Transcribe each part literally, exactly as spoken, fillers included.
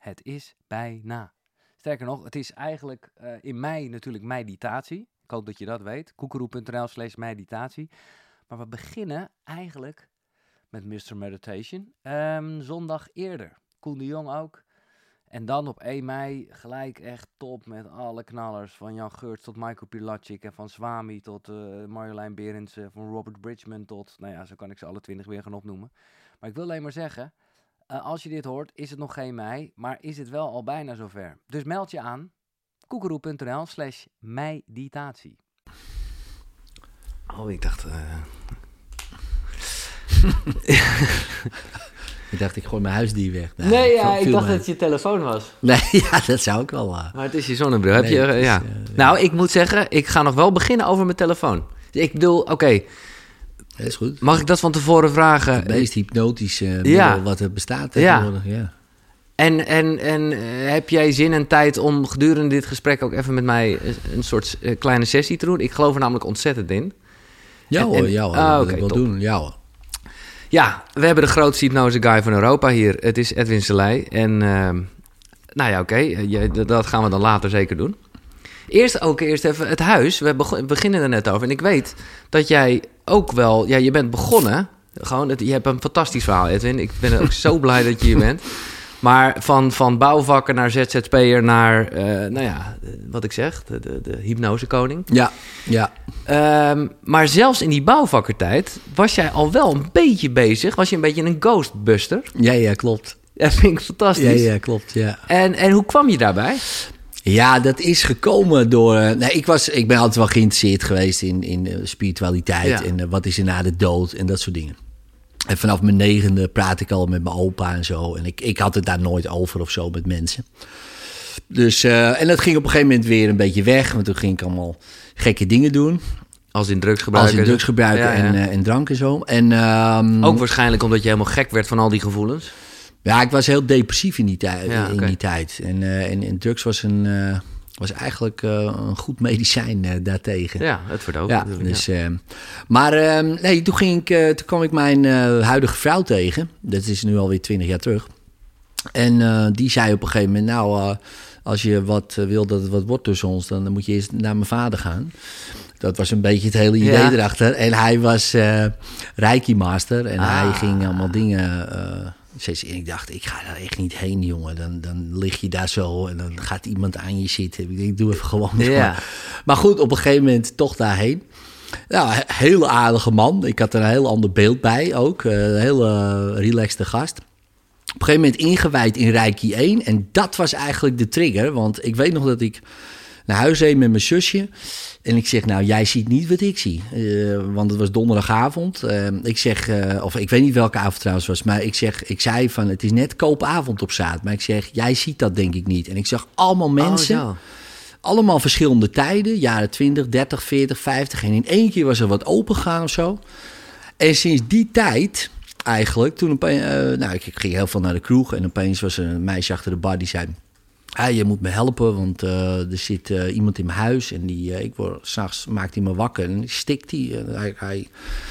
Het is bijna. Sterker nog, het is eigenlijk uh, in mei natuurlijk meditatie. Ik hoop dat je dat weet. koekeroe.nl slash meditatie. Maar we beginnen eigenlijk met mister Meditation. Um, zondag eerder. Koen de Jong ook. En dan op één mei gelijk echt top met alle knallers. Van Jan Geurts tot Michael Pilatschik. En van Swami tot uh, Marjolein Berends. Uh, van Robert Bridgman tot... Nou ja, zo kan ik ze alle twintig weer gaan opnoemen. Maar ik wil alleen maar zeggen... Uh, als je dit hoort, is het nog geen mei. Maar is het wel al bijna zover. Dus meld je aan. koekeroe.nl slash meditatie. Oh, ik dacht... Uh... ik dacht, ik gooi mijn huisdier weg. Nou, nee, ja, ik dacht mij. dat het je telefoon was. Nee, ja, dat zou ik wel. Uh... Maar het is je zonnebril. Heb nee, je, uh, is, ja. uh, nou, ik moet zeggen, ik ga nog wel beginnen over mijn telefoon. Ik bedoel, oké. Okay, dat is goed. Mag ik dat van tevoren vragen? Het meest hypnotische middel ja. wat er bestaat tegenwoordig, ja. ja. En, en, en uh, heb jij zin en tijd om gedurende dit gesprek ook even met mij een soort uh, kleine sessie te doen? Ik geloof er namelijk ontzettend in. Ja hoor, en, ja hoor, ah, dat okay, wil ik wel top. doen, ja hoor. Ja, we hebben de grootste hypnose guy van Europa hier. Het is Edwin Selei. En uh, nou ja, oké, okay, dat gaan we dan later zeker doen. Eerst ook eerst even het huis. We beg- beginnen er net over. En ik weet dat jij ook wel... Ja, je bent begonnen. Gewoon, het, je hebt een fantastisch verhaal, Edwin. Ik ben ook zo blij dat je hier bent. Maar van, van bouwvakker naar Z Z P'er naar... Uh, nou ja, wat ik zeg, de, de, de hypnosekoning. Ja, ja. Um, maar zelfs in die bouwvakkertijd was jij al wel een beetje bezig. Was je een beetje een ghostbuster. Ja, ja, klopt. Dat vind ik fantastisch. Ja, ja, klopt, ja. En, en hoe kwam je daarbij? Ja, dat is gekomen door... Nee, ik, was, ik ben altijd wel geïnteresseerd geweest in, in uh, spiritualiteit. Ja. En uh, wat is er na de dood en dat soort dingen. En vanaf mijn negende praat ik al met mijn opa en zo. En ik, ik had het daar nooit over of zo met mensen. Dus, uh, en dat ging op een gegeven moment weer een beetje weg. Want toen ging ik allemaal gekke dingen doen. Als in drugs gebruiken. Als in drugs gebruiken ja, ja. En, uh, en drank en zo. En, um, ook waarschijnlijk omdat je helemaal gek werd van al die gevoelens. Ja, ik was heel depressief in die, tij- ja, in okay. die tijd. En, uh, en, en drugs was, een, uh, was eigenlijk uh, een goed medicijn uh, daartegen. Ja, het verdooft. Ja, dus, ja. Uh, maar uh, nee, toen, ging ik, uh, toen kwam ik mijn uh, huidige vrouw tegen. Dat is nu alweer twintig jaar terug. En uh, die zei op een gegeven moment... nou, uh, als je wat uh, wil dat het wat wordt tussen ons... dan moet je eerst naar mijn vader gaan. Dat was een beetje het hele idee ja. erachter. En hij was uh, Reiki-master. En ah. hij ging allemaal dingen... Uh, En ik dacht, ik ga daar echt niet heen, jongen. Dan, dan lig je daar zo en dan gaat iemand aan je zitten. Ik denk, doe even gewoon. Ja. Maar goed, op een gegeven moment toch daarheen. Nou, een hele aardige man. Ik had er een heel ander beeld bij ook. Een hele relaxte gast. Op een gegeven moment ingewijd in Reiki één. En dat was eigenlijk de trigger. Want ik weet nog dat ik naar huis heen met mijn zusje... En ik zeg, nou, jij ziet niet wat ik zie. Uh, want het was donderdagavond. Uh, ik zeg, uh, of ik weet niet welke avond trouwens was... maar ik, zeg, ik zei van, het is net koopavond op zaad. Maar ik zeg, jij ziet dat denk ik niet. En ik zag allemaal mensen... Oh, allemaal verschillende tijden. Jaren twintig, dertig, veertig, vijftig. En in één keer was er wat open gegaan of zo. En sinds die tijd eigenlijk... toen opeens, uh, nou, ik ging heel veel naar de kroeg... en opeens was er een meisje achter de bar die zei... Ah, je moet me helpen, want uh, er zit uh, iemand in mijn huis... en die, uh, ik word, 's nachts maakt hij me wakker en die stikt hij. Uh, hij, hij.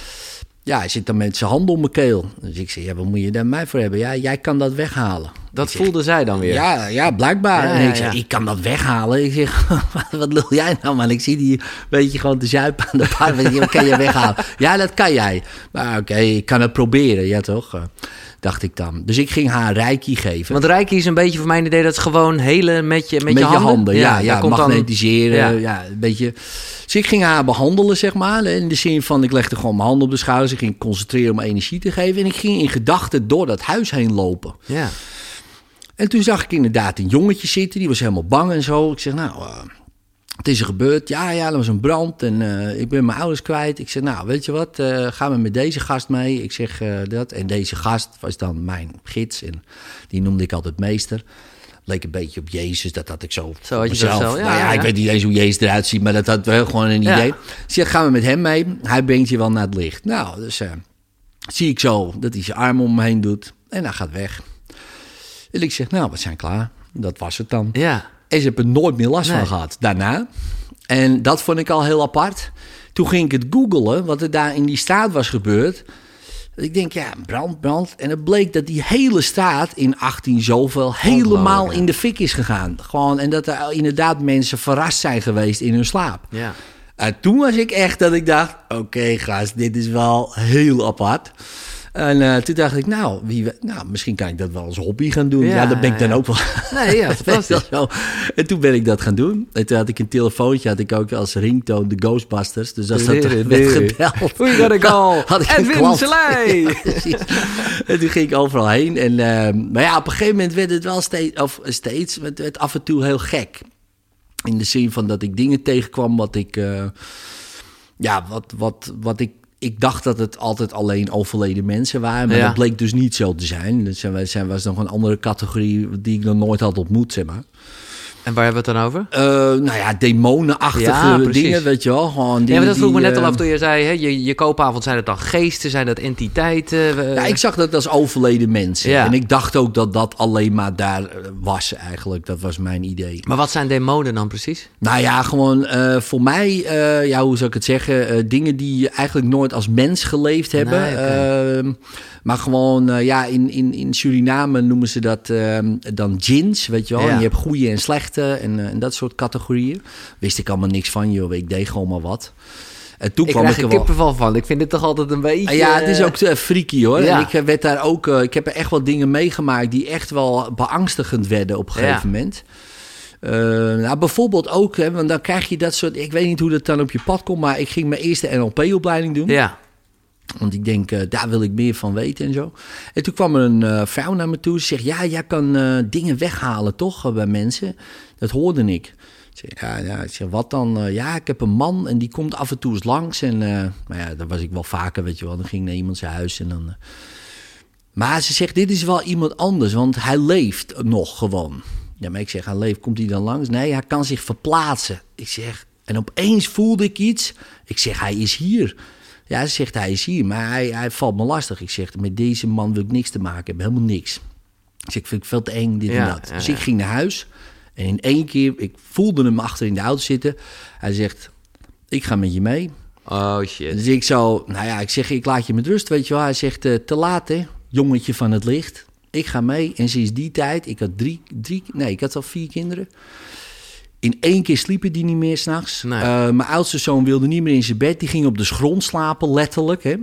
Ja, hij zit dan met zijn handen om mijn keel. Dus ik zeg, ja, wat moet je daar mij voor hebben? Ja, jij kan dat weghalen. Dat ik voelde zeg, zij dan weer? Ja, ja blijkbaar. Ja, en ik ja, zeg, ja. ik kan dat weghalen. Ik zeg, wat lul jij nou, man? Ik zie die weet je gewoon te zuipen aan de bar. Wat kan je weghalen? Ja, dat kan jij. Maar oké, okay, ik kan het proberen, ja toch? Dacht ik dan. Dus ik ging haar Reiki geven. Want Reiki is een beetje voor mijn idee... dat is gewoon helen met je, met met je handen. Je handen ja, ja, ja magnetiseren. Dan, ja. ja, een beetje. Dus ik ging haar behandelen, zeg maar. In de zin van, ik legde gewoon mijn handen op de schouders. Ik ging concentreren om energie te geven. En ik ging in gedachten door dat huis heen lopen. Ja. En toen zag ik inderdaad een jongetje zitten. Die was helemaal bang en zo. Ik zeg, nou... Uh, het is er gebeurd. Ja, ja, er was een brand en uh, ik ben mijn ouders kwijt. Ik zeg, nou, weet je wat, uh, gaan we met deze gast mee? Ik zeg uh, dat. En deze gast was dan mijn gids en die noemde ik altijd meester. Leek een beetje op Jezus, dat had ik zo Zo had je mezelf. Dat zo, ja, nou ja, ja, ik weet niet eens hoe Jezus eruit ziet, maar dat had wel gewoon een idee. Ja. Ik zeg, gaan we met hem mee? Hij brengt je wel naar het licht. Nou, dus uh, zie ik zo dat hij zijn arm om me heen doet en hij gaat weg. En ik zeg, nou, we zijn klaar. Dat was het dan. Ja. En ze hebben er nooit meer last nee. van gehad daarna. En dat vond ik al heel apart. Toen ging ik het googlen, wat er daar in die straat was gebeurd. Ik denk, ja, brand, brand. En het bleek dat die hele straat in achttien zoveel helemaal in de fik is gegaan. Gewoon, en dat er inderdaad mensen verrast zijn geweest in hun slaap. Ja. En toen was ik echt dat ik dacht, oké okay, gast, dit is wel heel apart. En uh, toen dacht ik, nou, wie, nou, misschien kan ik dat wel als hobby gaan doen. Ja, ja dat ben ik dan ja. ook wel. Nee, ja, fantastisch. Zo. En toen ben ik dat gaan doen. En toen had ik een telefoontje, had ik ook als ringtone de Ghostbusters. Dus als dat nee, werd nee. gebeld, We gotta go. had ik Edwin een klant. Selei. Ja, en toen ging ik overal heen. En, uh, maar ja, op een gegeven moment werd het wel steeds, of steeds, het werd af en toe heel gek. In de zin van dat ik dingen tegenkwam wat ik, uh, ja, wat, wat, wat ik, ik dacht dat het altijd alleen overleden mensen waren. Maar ja. dat bleek dus niet zo te zijn. Dat zijn, zijn, was nog een andere categorie die ik nog nooit had ontmoet, zeg maar. En waar hebben we het dan over? Uh, nou ja, demonenachtige Ja, dingen, weet je wel. Gewoon dingen ja, maar dat vroeg die, me net al uh, af toen je zei, hè, je, je koopavond, zijn het dan geesten, zijn dat entiteiten? Uh, Ja, ik zag dat als overleden mensen. Ja. En ik dacht ook dat dat alleen maar daar was eigenlijk. Dat was mijn idee. Maar wat zijn demonen dan precies? Nou ja, gewoon uh, voor mij, uh, ja, hoe zou ik het zeggen? Uh, dingen die eigenlijk nooit als mens geleefd hebben. Nee, okay. uh, maar gewoon, uh, ja, in, in, in Suriname noemen ze dat uh, dan djinns, weet je wel. Ja. En je hebt goede en slechte en, uh, en dat soort categorieën. Wist ik allemaal niks van, joh. Ik deed gewoon maar wat. En toen Ik kwam krijg ik er er wel... kippenval van. Ik vind dit toch altijd een beetje... Uh, ja, het is ook uh, freaky, hoor. Ja. En ik werd daar ook... Uh, ik heb er echt wel dingen meegemaakt die echt wel beangstigend werden op een gegeven Ja. moment. Uh, nou, bijvoorbeeld ook, hè, want dan krijg je dat soort... Ik weet niet hoe dat dan op je pad komt, maar ik ging mijn eerste N L P-opleiding doen. Ja. Want ik denk, uh, daar wil ik meer van weten en zo. En toen kwam er een uh, vrouw naar me toe. Ze zegt, ja, jij kan uh, dingen weghalen, toch, bij mensen? Dat hoorde ik. Ik zeg, ja, ja, ik zeg, wat dan? Uh, ja, ik heb een man en die komt af en toe eens langs. En uh, nou ja, dat was ik wel vaker, weet je wel. Dan ging ik naar iemand zijn huis en dan... Uh... Maar ze zegt, dit is wel iemand anders, want hij leeft nog gewoon. Ja, maar ik zeg, hij leeft, komt hij dan langs? Nee, hij kan zich verplaatsen. Ik zeg, en opeens voelde ik iets. Ik zeg, hij is hier. Ja, ze zegt, hij is hier, maar hij, hij valt me lastig. Ik zeg, met deze man wil ik niks te maken hebben, helemaal niks. Ik zeg, ik vind het veel te eng, dit Ja, en dat. ja, Dus ja. ik ging naar huis en in één keer, ik voelde hem achter in de auto zitten. Hij zegt, ik ga met je mee. Oh, shit. Dus ik zo, nou ja, ik zeg, ik laat je met rust, weet je wel. Hij zegt, uh, te laat hè, jongetje van het licht. Ik ga mee en sinds die tijd, ik had drie, drie nee, ik had al vier kinderen. In één keer sliepen die niet meer s'nachts. Nee. Uh, mijn oudste zoon wilde niet meer in zijn bed. Die ging op de grond slapen, letterlijk. Hè.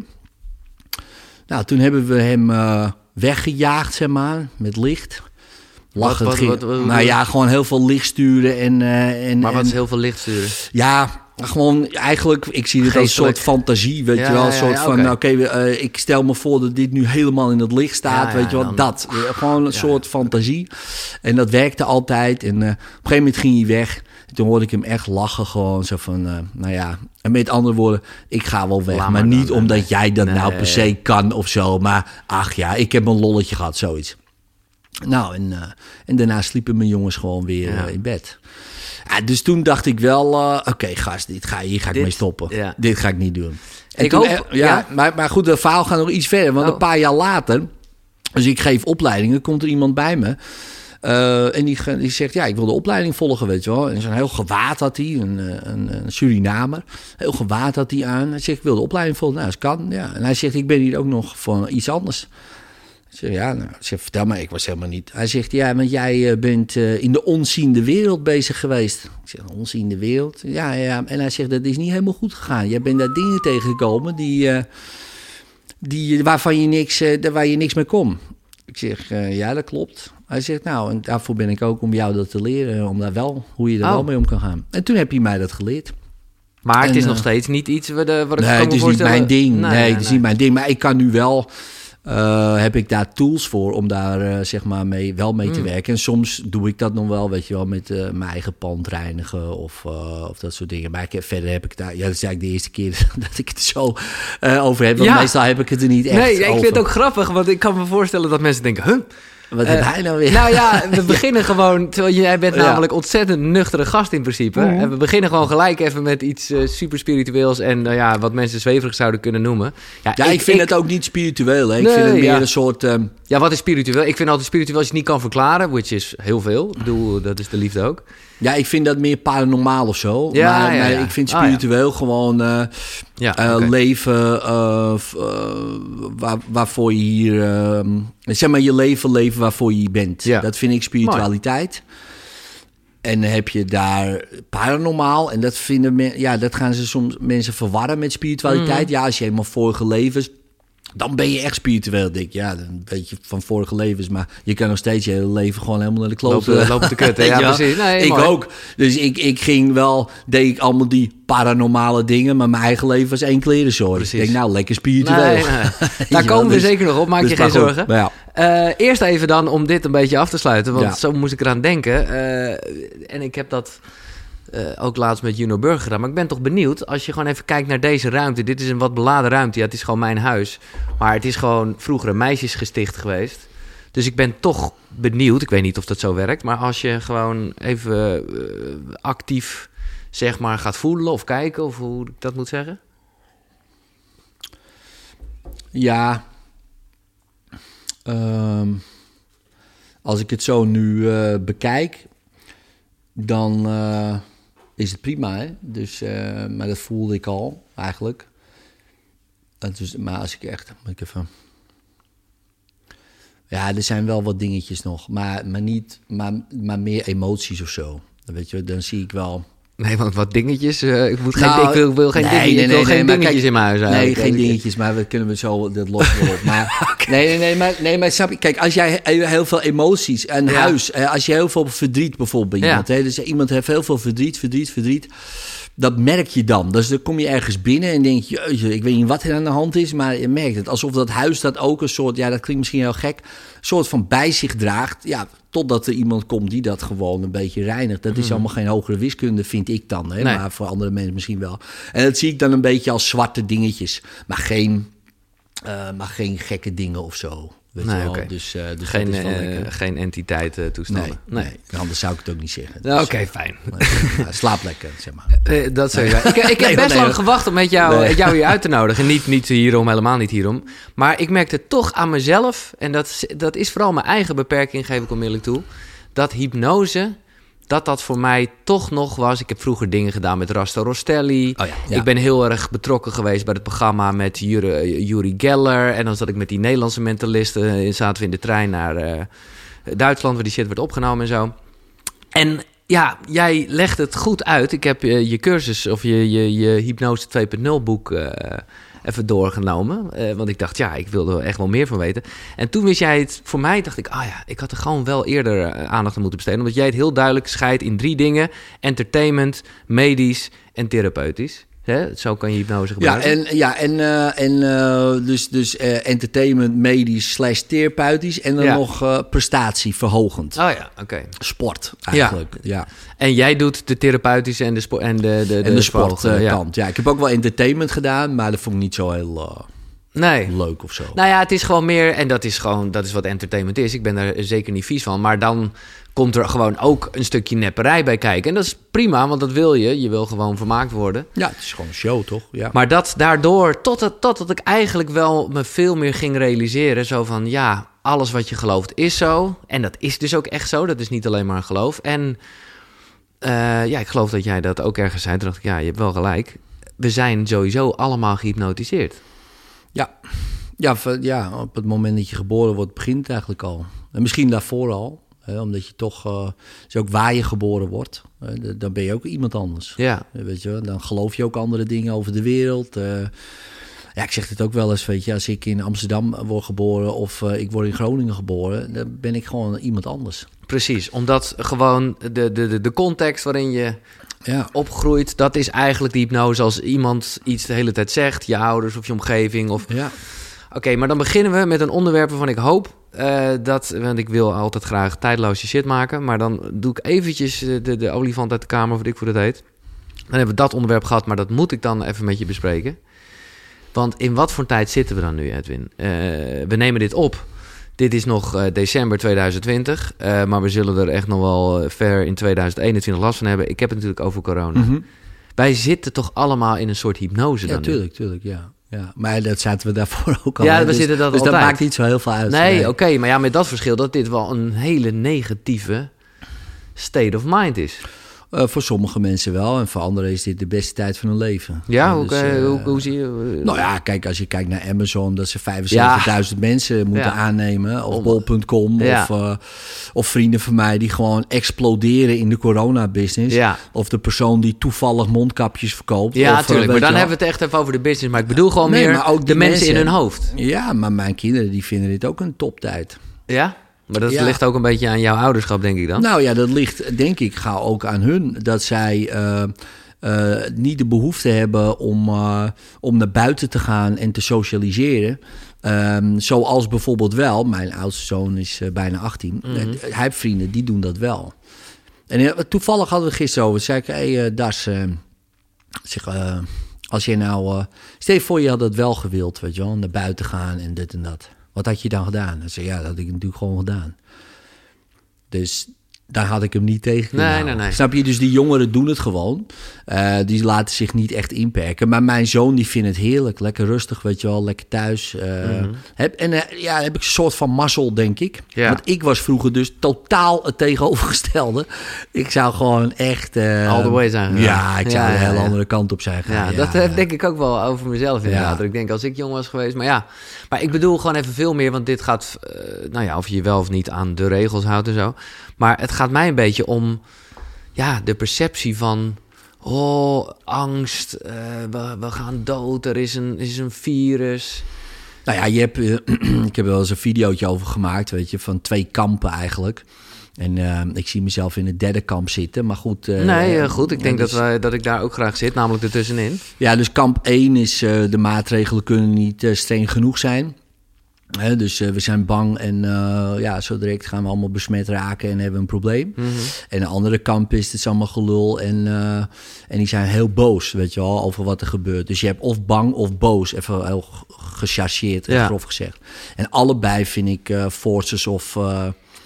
Nou, toen hebben we hem uh, weggejaagd, zeg maar, met licht. Lachen wat, ging. wat, wat, wat, nou ja, gewoon heel veel licht sturen. En, uh, en, Maar wat en, is heel veel licht sturen? Ja, gewoon eigenlijk, ik zie het als een Geestelijk. soort fantasie, weet Ja, je wel. Een ja, soort ja, van, oké. oké, okay, uh, ik stel me voor dat dit nu helemaal in het licht staat, Ja, ja, weet je wel. dan- Dat, Uh, gewoon een Ja, soort fantasie. En dat werkte altijd. En uh, op een gegeven moment ging hij weg. En toen hoorde ik hem echt lachen, gewoon zo van, uh, nou ja. En met andere woorden, ik ga wel weg. Laat maar maar niet dan, omdat nee. jij dat Nee. nou per se kan of zo. Maar ach ja, ik heb een lolletje gehad, zoiets. Nou, en, uh, en daarna sliepen mijn jongens gewoon weer Ja. uh, in bed. Ja, dus toen dacht ik wel, uh, oké okay, gast, dit ga, hier ga ik Dit- mee stoppen. ja. Dit ga ik niet doen. En Ik toen, hoop- eh, ja, ja. Maar, maar goed, het verhaal gaat nog iets verder. Want Oh. een paar jaar later, dus ik geef opleidingen, komt er iemand bij me. Uh, en die, ge- die zegt, ja, ik wil de opleiding volgen, weet je wel. En zo'n heel gewaad had hij, een, een, een Surinamer. Heel gewaad had hij aan. Hij zegt, ik wil de opleiding volgen. Nou, dat kan, ja. En hij zegt, ik ben hier ook nog voor iets anders. Ik zeg, ja, nou, ik zeg, vertel maar, ik was helemaal niet. Hij zegt, ja, want jij uh, bent uh, in de onziende wereld bezig geweest. Ik zeg, onziende wereld? Ja, ja. En hij zegt, dat is niet helemaal goed gegaan. Jij bent daar dingen tegengekomen die, uh, die, waarvan je niks, uh, waar je niks mee kon. Ik zeg, uh, ja, dat klopt. Hij zegt, nou, en daarvoor ben ik ook om jou dat te leren, om daar wel, hoe je er Oh. wel mee om kan gaan. En toen heb hij mij dat geleerd. Maar het En, is uh, nog steeds niet iets wat, uh, wat ik Nee, kan het me is niet voorstellen. mijn ding. Nee, nee, het is niet mijn ding. Maar ik kan nu wel, uh, heb ik daar tools voor om daar uh, zeg maar mee, wel mee te Mm. werken. En soms doe ik dat nog wel, weet je wel, met uh, mijn eigen pand reinigen of, uh, of dat soort dingen. Maar ik, verder heb ik daar, ja, dat is eigenlijk de eerste keer dat ik het zo uh, over heb. Want Ja. meestal heb ik het er niet echt Nee, ik over. vind het ook grappig, want ik kan me voorstellen dat mensen denken, huh? Wat Uh, heb hij nou weer? Nou ja, we beginnen gewoon, terwijl jij bent Ja. namelijk ontzettend nuchtere gast in principe. Mhm. En we beginnen gewoon gelijk even met iets uh, super spiritueels en uh, ja, wat mensen zweverig zouden kunnen noemen. Ja, ik, vind het ook niet spiritueel. Hè. Ik Nee, vind het meer ja. een soort... Um, Ja, wat is spiritueel? Ik vind altijd spiritueel als je het niet kan verklaren, which is heel veel. Ik bedoel, dat is de liefde ook. ja, ik vind dat meer paranormaal of zo. Ja, maar ja, maar ja. ik vind Ah, ja. spiritueel gewoon... Uh, Ja, Ja, Uh, oké. Leven uh, f- uh, waar, waarvoor je hier... Uh, zeg maar je leven leven waarvoor je hier bent. Ja. Dat vind ik spiritualiteit. En dan heb je daar paranormaal. En dat, vinden men, ja, dat gaan ze soms mensen verwarren met spiritualiteit. Mhm. Ja, als je helemaal vorige levens... Dan ben je echt spiritueel, denk ik. Ja, dan weet je van vorige levens. Maar je kan nog steeds je hele leven gewoon helemaal naar de kloot. Lopen, lopen te kutten. Ja, Weet je wel? precies. Nee, ik mooi. ook. Dus ik, ik ging wel, deed ik allemaal die paranormale dingen. Maar mijn eigen leven was één klerenzooi. Ik Precies. denk, nou, lekker spiritueel. Nee, nee. Weet Daar je komen wel, we dus- zeker nog op, maak dus je geen maar goed. zorgen. Maar ja. Eh, eerst even dan om dit een beetje af te sluiten, want Ja. zo moest ik eraan denken. Eh, en ik heb dat eh, ook laatst met Juno Burger gedaan. Maar ik ben toch benieuwd, als je gewoon even kijkt naar deze ruimte. Dit is een wat beladen ruimte. Ja, het is gewoon mijn huis. Maar het is gewoon vroeger een meisjesgesticht geweest. Dus ik ben toch benieuwd. Ik weet niet of dat zo werkt. Maar als je gewoon even eh, actief, zeg maar, gaat voelen of kijken, of hoe ik dat moet zeggen. Ja. Ehm, als ik het zo nu eh, bekijk, dan eh, is het prima. Hè? Dus, eh, maar dat voelde ik al eigenlijk. Dat is, maar als ik echt... Moet ik even... Ja, er zijn wel wat dingetjes nog. Maar, maar, niet, maar, maar meer emoties of zo. Dan, weet je, dan zie ik wel... Nee, want wat dingetjes. eh, ik, moet Nou, geen, ik wil, wil geen, nee, dingen, nee, ik wil nee, geen nee, maar dingetjes kijk, in mijn huis Nee, eigenlijk. geen dingetjes, maar we kunnen we zo, dat lossen we op. Maar, nee, nee, nee, maar, nee, maar snap je, kijk, als jij he- heel veel emoties, een Ja. huis, eh, als je heel veel verdriet bijvoorbeeld bij Ja. iemand, hè, dus iemand heeft heel veel verdriet, verdriet, verdriet, dat merk je dan. Dus dan kom je ergens binnen en denk je, jeetje, ik weet niet wat er aan de hand is, maar je merkt het. Alsof dat huis dat ook een soort, ja, dat klinkt misschien heel gek, een soort van bij zich draagt, ja, totdat er iemand komt die dat gewoon een beetje reinigt. Dat is allemaal geen hogere wiskunde, vind ik dan. Hè? Nee. Maar voor andere mensen misschien wel. En dat zie ik dan een beetje als zwarte dingetjes. Maar geen, uh, maar geen gekke dingen of zo. Weet Nee, je wel? oké. Dus, uh, dus Geen, dat is wel eh, lekker. geen entiteit uh, toestanden. Nee, nee. Anders zou ik het ook niet zeggen. Nou, Dus, Oké, fijn. uh, ja, slaap lekker, zeg maar. Eh, dat zeg ik. Ik, ik heb Nee, best nee, lang nee. gewacht om met jou, Nee. jou hier uit te nodigen. Niet, niet hierom, helemaal niet hierom. Maar ik merkte toch aan mezelf, en dat, is- dat is vooral mijn eigen beperking, geef ik onmiddellijk toe, dat hypnose, dat dat voor mij toch nog was. Ik heb vroeger dingen gedaan met Rasta Rostelli. Oh ja, ja. Ik ben heel erg betrokken geweest bij het programma met Jure, Yuri Geller. En dan zat ik met die Nederlandse mentalisten. eh, Zaten we in de trein naar eh, Duitsland, waar die shit werd opgenomen en zo. En ja, jij legt het goed uit. Ik heb eh, je cursus of je, je, je Hypnose twee punt nul boek eh, even doorgenomen. Eh, want ik dacht, ja, ik wilde er echt wel meer van weten. En toen wist jij het, voor mij dacht ik, ah ja, ik had er gewoon wel eerder eh, aandacht aan moeten besteden. Omdat jij het heel duidelijk scheidt in drie dingen. Entertainment, medisch en therapeutisch. Hè? Zo kan je hypnose Ja, gebruiken. en, ja, en, uh, en uh, dus, dus uh, entertainment, medisch, slash therapeutisch. En dan Ja. nog uh, prestatieverhogend. Oh ja, oké. Sport, eigenlijk. Ja. En jij doet de therapeutische en de, spo- en de, de, En de verhoogde, sportkant. Ja. ja, ik heb ook wel entertainment gedaan, maar dat vond ik niet zo heel uh, Nee. leuk of zo. Nou ja, het is gewoon meer, en dat is gewoon, dat is wat entertainment is. Ik ben daar zeker niet vies van. Maar dan komt er gewoon ook een stukje nepperij bij kijken. En dat is prima, want dat wil je. Je wil gewoon vermaakt worden. Ja, het is gewoon een show, toch? Ja. Maar dat daardoor, totdat, totdat ik eigenlijk wel me veel meer ging realiseren. Zo van, ja, alles wat je gelooft is zo. En dat is dus ook echt zo. Dat is niet alleen maar een geloof. En uh, ja, ik geloof dat jij dat ook ergens zei. Toen dacht ik, ja, je hebt wel gelijk. We zijn sowieso allemaal gehypnotiseerd. Ja. Ja, v- ja, op het moment dat je geboren wordt, begint het eigenlijk al. En misschien daarvoor al. Hè, omdat je toch, uh, is ook waar je geboren wordt, uh, dan ben je ook iemand anders. Ja. Uh, weet je wel? Dan geloof je ook andere dingen over de wereld. Uh, ja, ik zeg het ook wel eens, weet je, als ik in Amsterdam word geboren of uh, ik word in Groningen geboren, dan ben ik gewoon iemand anders. Precies, omdat gewoon de, de, de, de context waarin je ja. opgroeit, dat is eigenlijk de hypnose. Als iemand iets de hele tijd zegt, je ouders of je omgeving. Of... Ja. Oké, okay, maar dan beginnen we met een onderwerp waarvan ik hoop uh, dat... Want ik wil altijd graag tijdloze shit maken. Maar dan doe ik eventjes de, de, de olifant uit de kamer, wat ik voor dat heet. Dan hebben we dat onderwerp gehad, maar dat moet ik dan even met je bespreken. Want in wat voor tijd zitten we dan nu, Edwin? Uh, we nemen dit op. Dit is nog uh, december tweeduizend twintig. Uh, maar we zullen er echt nog wel ver in tweeduizend eenentwintig last van hebben. Ik heb het natuurlijk over corona. Mm-hmm. Wij zitten toch allemaal in een soort hypnose ja, dan tuurlijk, nu? tuurlijk, ja. Ja, maar dat zaten we daarvoor ook al. Ja, we dus, zitten dat dus altijd. dat maakt niet zo heel veel uit. Nee, nee. oké. Okay, maar ja, met dat verschil dat dit wel een hele negatieve state of mind is. Uh, voor sommige mensen wel. En voor anderen is dit de beste tijd van hun leven. Ja, uh, hoe, dus, uh, uh, hoe, hoe zie je... Uh, nou ja, kijk, als je kijkt naar Amazon... dat ze vijfenzeventigduizend ja. mensen moeten ja. aannemen. Of bol punt com. Ja. Of, uh, of vrienden van mij die gewoon exploderen in de corona-business. Ja. Of de persoon die toevallig mondkapjes verkoopt. Ja, of, tuurlijk. Uh, maar dan wel. hebben we het echt even over de business. Maar ik bedoel gewoon nee, meer maar ook de mensen, mensen in hun hoofd. Ja, maar mijn kinderen die vinden dit ook een toptijd. Ja? Maar dat ja. ligt ook een beetje aan jouw ouderschap, denk ik dan? Nou ja, dat ligt denk ik gauw ook aan hun. Dat zij uh, uh, niet de behoefte hebben om, uh, om naar buiten te gaan en te socialiseren. Um, zoals bijvoorbeeld wel, mijn oudste zoon is uh, bijna achttien. Mm-hmm. Uh, hij heeft vrienden, die doen dat wel. En uh, toevallig hadden we gisteren over. Zei ik, hé hey, uh, Das, uh, zeg, uh, als je nou... Uh, stel je voor je had dat wel gewild, weet je wel. Naar buiten gaan en dit en dat. Wat had je dan gedaan? Dan zei ja, dat had ik natuurlijk gewoon gedaan. Dus daar had ik hem niet tegen kunnen nee, houden. nee, nee. Snap je? Dus die jongeren doen het gewoon. Uh, die laten zich niet echt inperken. Maar mijn zoon die vindt het heerlijk. Lekker rustig, weet je wel. Lekker thuis. Uh, mm-hmm. heb, en uh, ja, heb ik een soort van mazzel, denk ik. Ja. Want ik was vroeger dus totaal het tegenovergestelde. Ik zou gewoon echt... Uh, all the way zijn. Ja, ik zou ja, een hele ja. andere kant op zijn gaan. Ja, ja, dat ja. denk ik ook wel over mezelf inderdaad. Ja. Dat ik denk, als ik jong was geweest... Maar ja, maar ik bedoel gewoon even veel meer... Want dit gaat... Uh, nou ja, of je je wel of niet aan de regels houdt en zo... Maar het gaat mij een beetje om ja, de perceptie van... oh, angst, uh, we, we gaan dood, er is een, is een virus. Nou ja, je hebt, uh, ik heb er wel eens een videootje over gemaakt, weet je, van twee kampen eigenlijk. En uh, ik zie mezelf in het derde kamp zitten, maar goed... Uh, nee, uh, goed, ik denk dus, dat, wij, dat ik daar ook graag zit, namelijk ertussenin. Ja, dus kamp één is uh, de maatregelen kunnen niet uh, streng genoeg zijn... He, dus uh, we zijn bang en uh, ja, zo direct gaan we allemaal besmet raken en hebben we een probleem. Mm-hmm. En de andere kamp is, het is allemaal gelul en, uh, en die zijn heel boos, weet je wel, over wat er gebeurt. Dus je hebt of bang of boos, even heel gechargeerd en ja. grof gezegd. En allebei vind ik uh, forces of... Uh,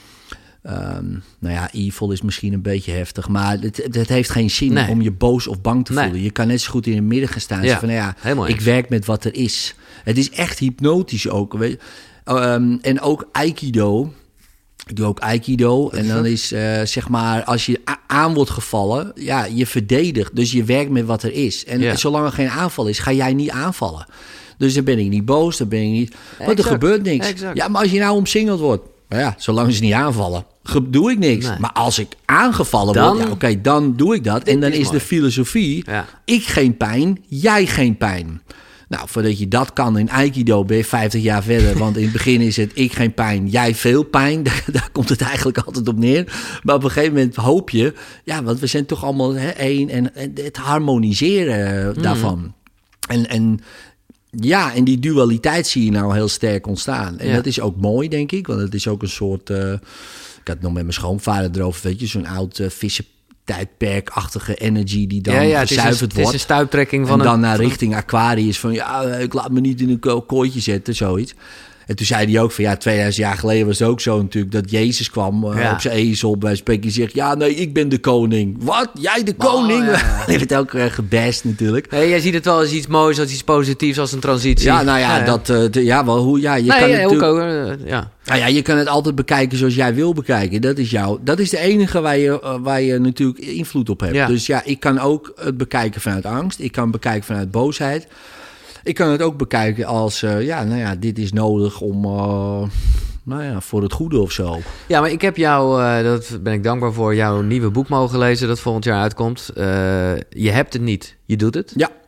Um, nou ja, evil is misschien een beetje heftig, maar het, het heeft geen zin nee. om je boos of bang te voelen. Nee. Je kan net zo goed in het midden gaan staan. Ja. Van, nou ja, ik werk met wat er is. Het is echt hypnotisch ook. Weet je? Um, en ook Aikido. Ik doe ook Aikido. En dan is uh, zeg maar, als je a- aan wordt gevallen, ja, je verdedigt. Dus je werkt met wat er is. En ja. zolang er geen aanval is, ga jij niet aanvallen. Dus dan ben ik niet boos, dan ben ik niet... Want exact. Er gebeurt niks. Exact. Ja, maar als je nou omsingeld wordt, nou ja, zolang ze niet aanvallen, doe ik niks. Nee. Maar als ik aangevallen dan, word, ja, oké, okay, dan doe ik dat. En dan is, is de filosofie, ja. ik geen pijn, jij geen pijn. Nou, voordat je dat kan in Aikido ben je vijftig jaar verder. Want in het begin is het ik geen pijn, jij veel pijn. Daar, daar komt het eigenlijk altijd op neer. Maar op een gegeven moment hoop je, ja, want we zijn toch allemaal hè, één. En, en het harmoniseren mm. daarvan. En... en ja, en die dualiteit zie je nou heel sterk ontstaan. En ja. dat is ook mooi, denk ik. Want het is ook een soort... Uh, ik had het nog met mijn schoonvader erover, weet je. Zo'n oud uh, vissentijdperkachtige energy die dan ja, ja, gezuiverd het is een, wordt. Het is een stuiptrekking van... En dan een, naar van richting Aquarius van... ja, ik laat me niet in een ko- kooitje zetten, zoiets. En toen zei hij ook van... ja, tweeduizend jaar geleden was het ook zo natuurlijk... dat Jezus kwam uh, ja. op zijn ezel bij spreken. Zegt, ja, nee, ik ben de koning. Wat? Jij de koning? Oh, ja. Hij heeft het ook uh, gebest natuurlijk. Hey, jij ziet het wel als iets moois, als iets positiefs, als een transitie. Ja, nou ja, ja, ja. dat... Uh, de, ja, wel, hoe, ja, je nee, kan ja, het natuurlijk... Ook, uh, ja. Nou ja, je kan het altijd bekijken zoals jij wil bekijken. Dat is jou. Dat is de enige waar je, uh, waar je natuurlijk invloed op hebt. Ja. Dus ja, ik kan ook het bekijken vanuit angst. Ik kan het bekijken vanuit boosheid. Ik kan het ook bekijken als, uh, ja, nou ja, dit is nodig om, uh, nou ja, voor het goede of zo. Ja, maar ik heb jou, uh, dat ben ik dankbaar voor, jouw nieuwe boek mogen lezen dat volgend jaar uitkomt. Uh, je hebt het niet, je doet het. Ja.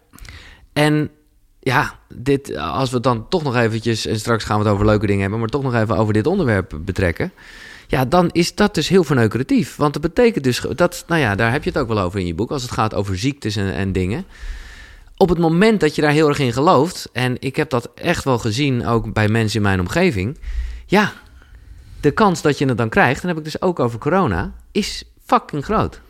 En ja, dit, als we het dan toch nog eventjes, en straks gaan we het over leuke dingen hebben, maar toch nog even over dit onderwerp betrekken. Ja, dan is dat dus heel verneukeratief. Want dat betekent dus, dat, nou ja, daar heb je het ook wel over in je boek, als het gaat over ziektes en, en dingen. Op het moment dat je daar heel erg in gelooft, en ik heb dat echt wel gezien, ook bij mensen in mijn omgeving, ja, de kans dat je het dan krijgt, en dan heb ik dus ook over corona, is fucking groot.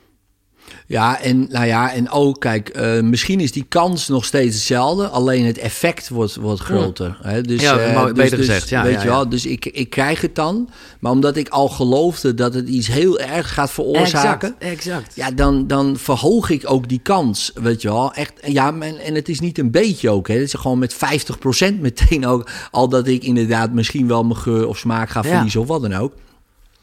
Ja, en nou ja, en ook, kijk, uh, misschien is die kans nog steeds hetzelfde, alleen het effect wordt, wordt groter. Hè? Dus, ja, uh, beter dus, gezegd. Dus, ja, weet ja, je wel, ja. dus ik, ik krijg het dan, maar omdat ik al geloofde dat het iets heel erg gaat veroorzaken, exact, exact. ja, dan, dan verhoog ik ook die kans, weet je wel. Echt, ja, en, en het is niet een beetje ook, hè. Het is gewoon met vijftig procent meteen ook, al dat ik inderdaad misschien wel mijn geur of smaak ga verliezen ja. of wat dan ook.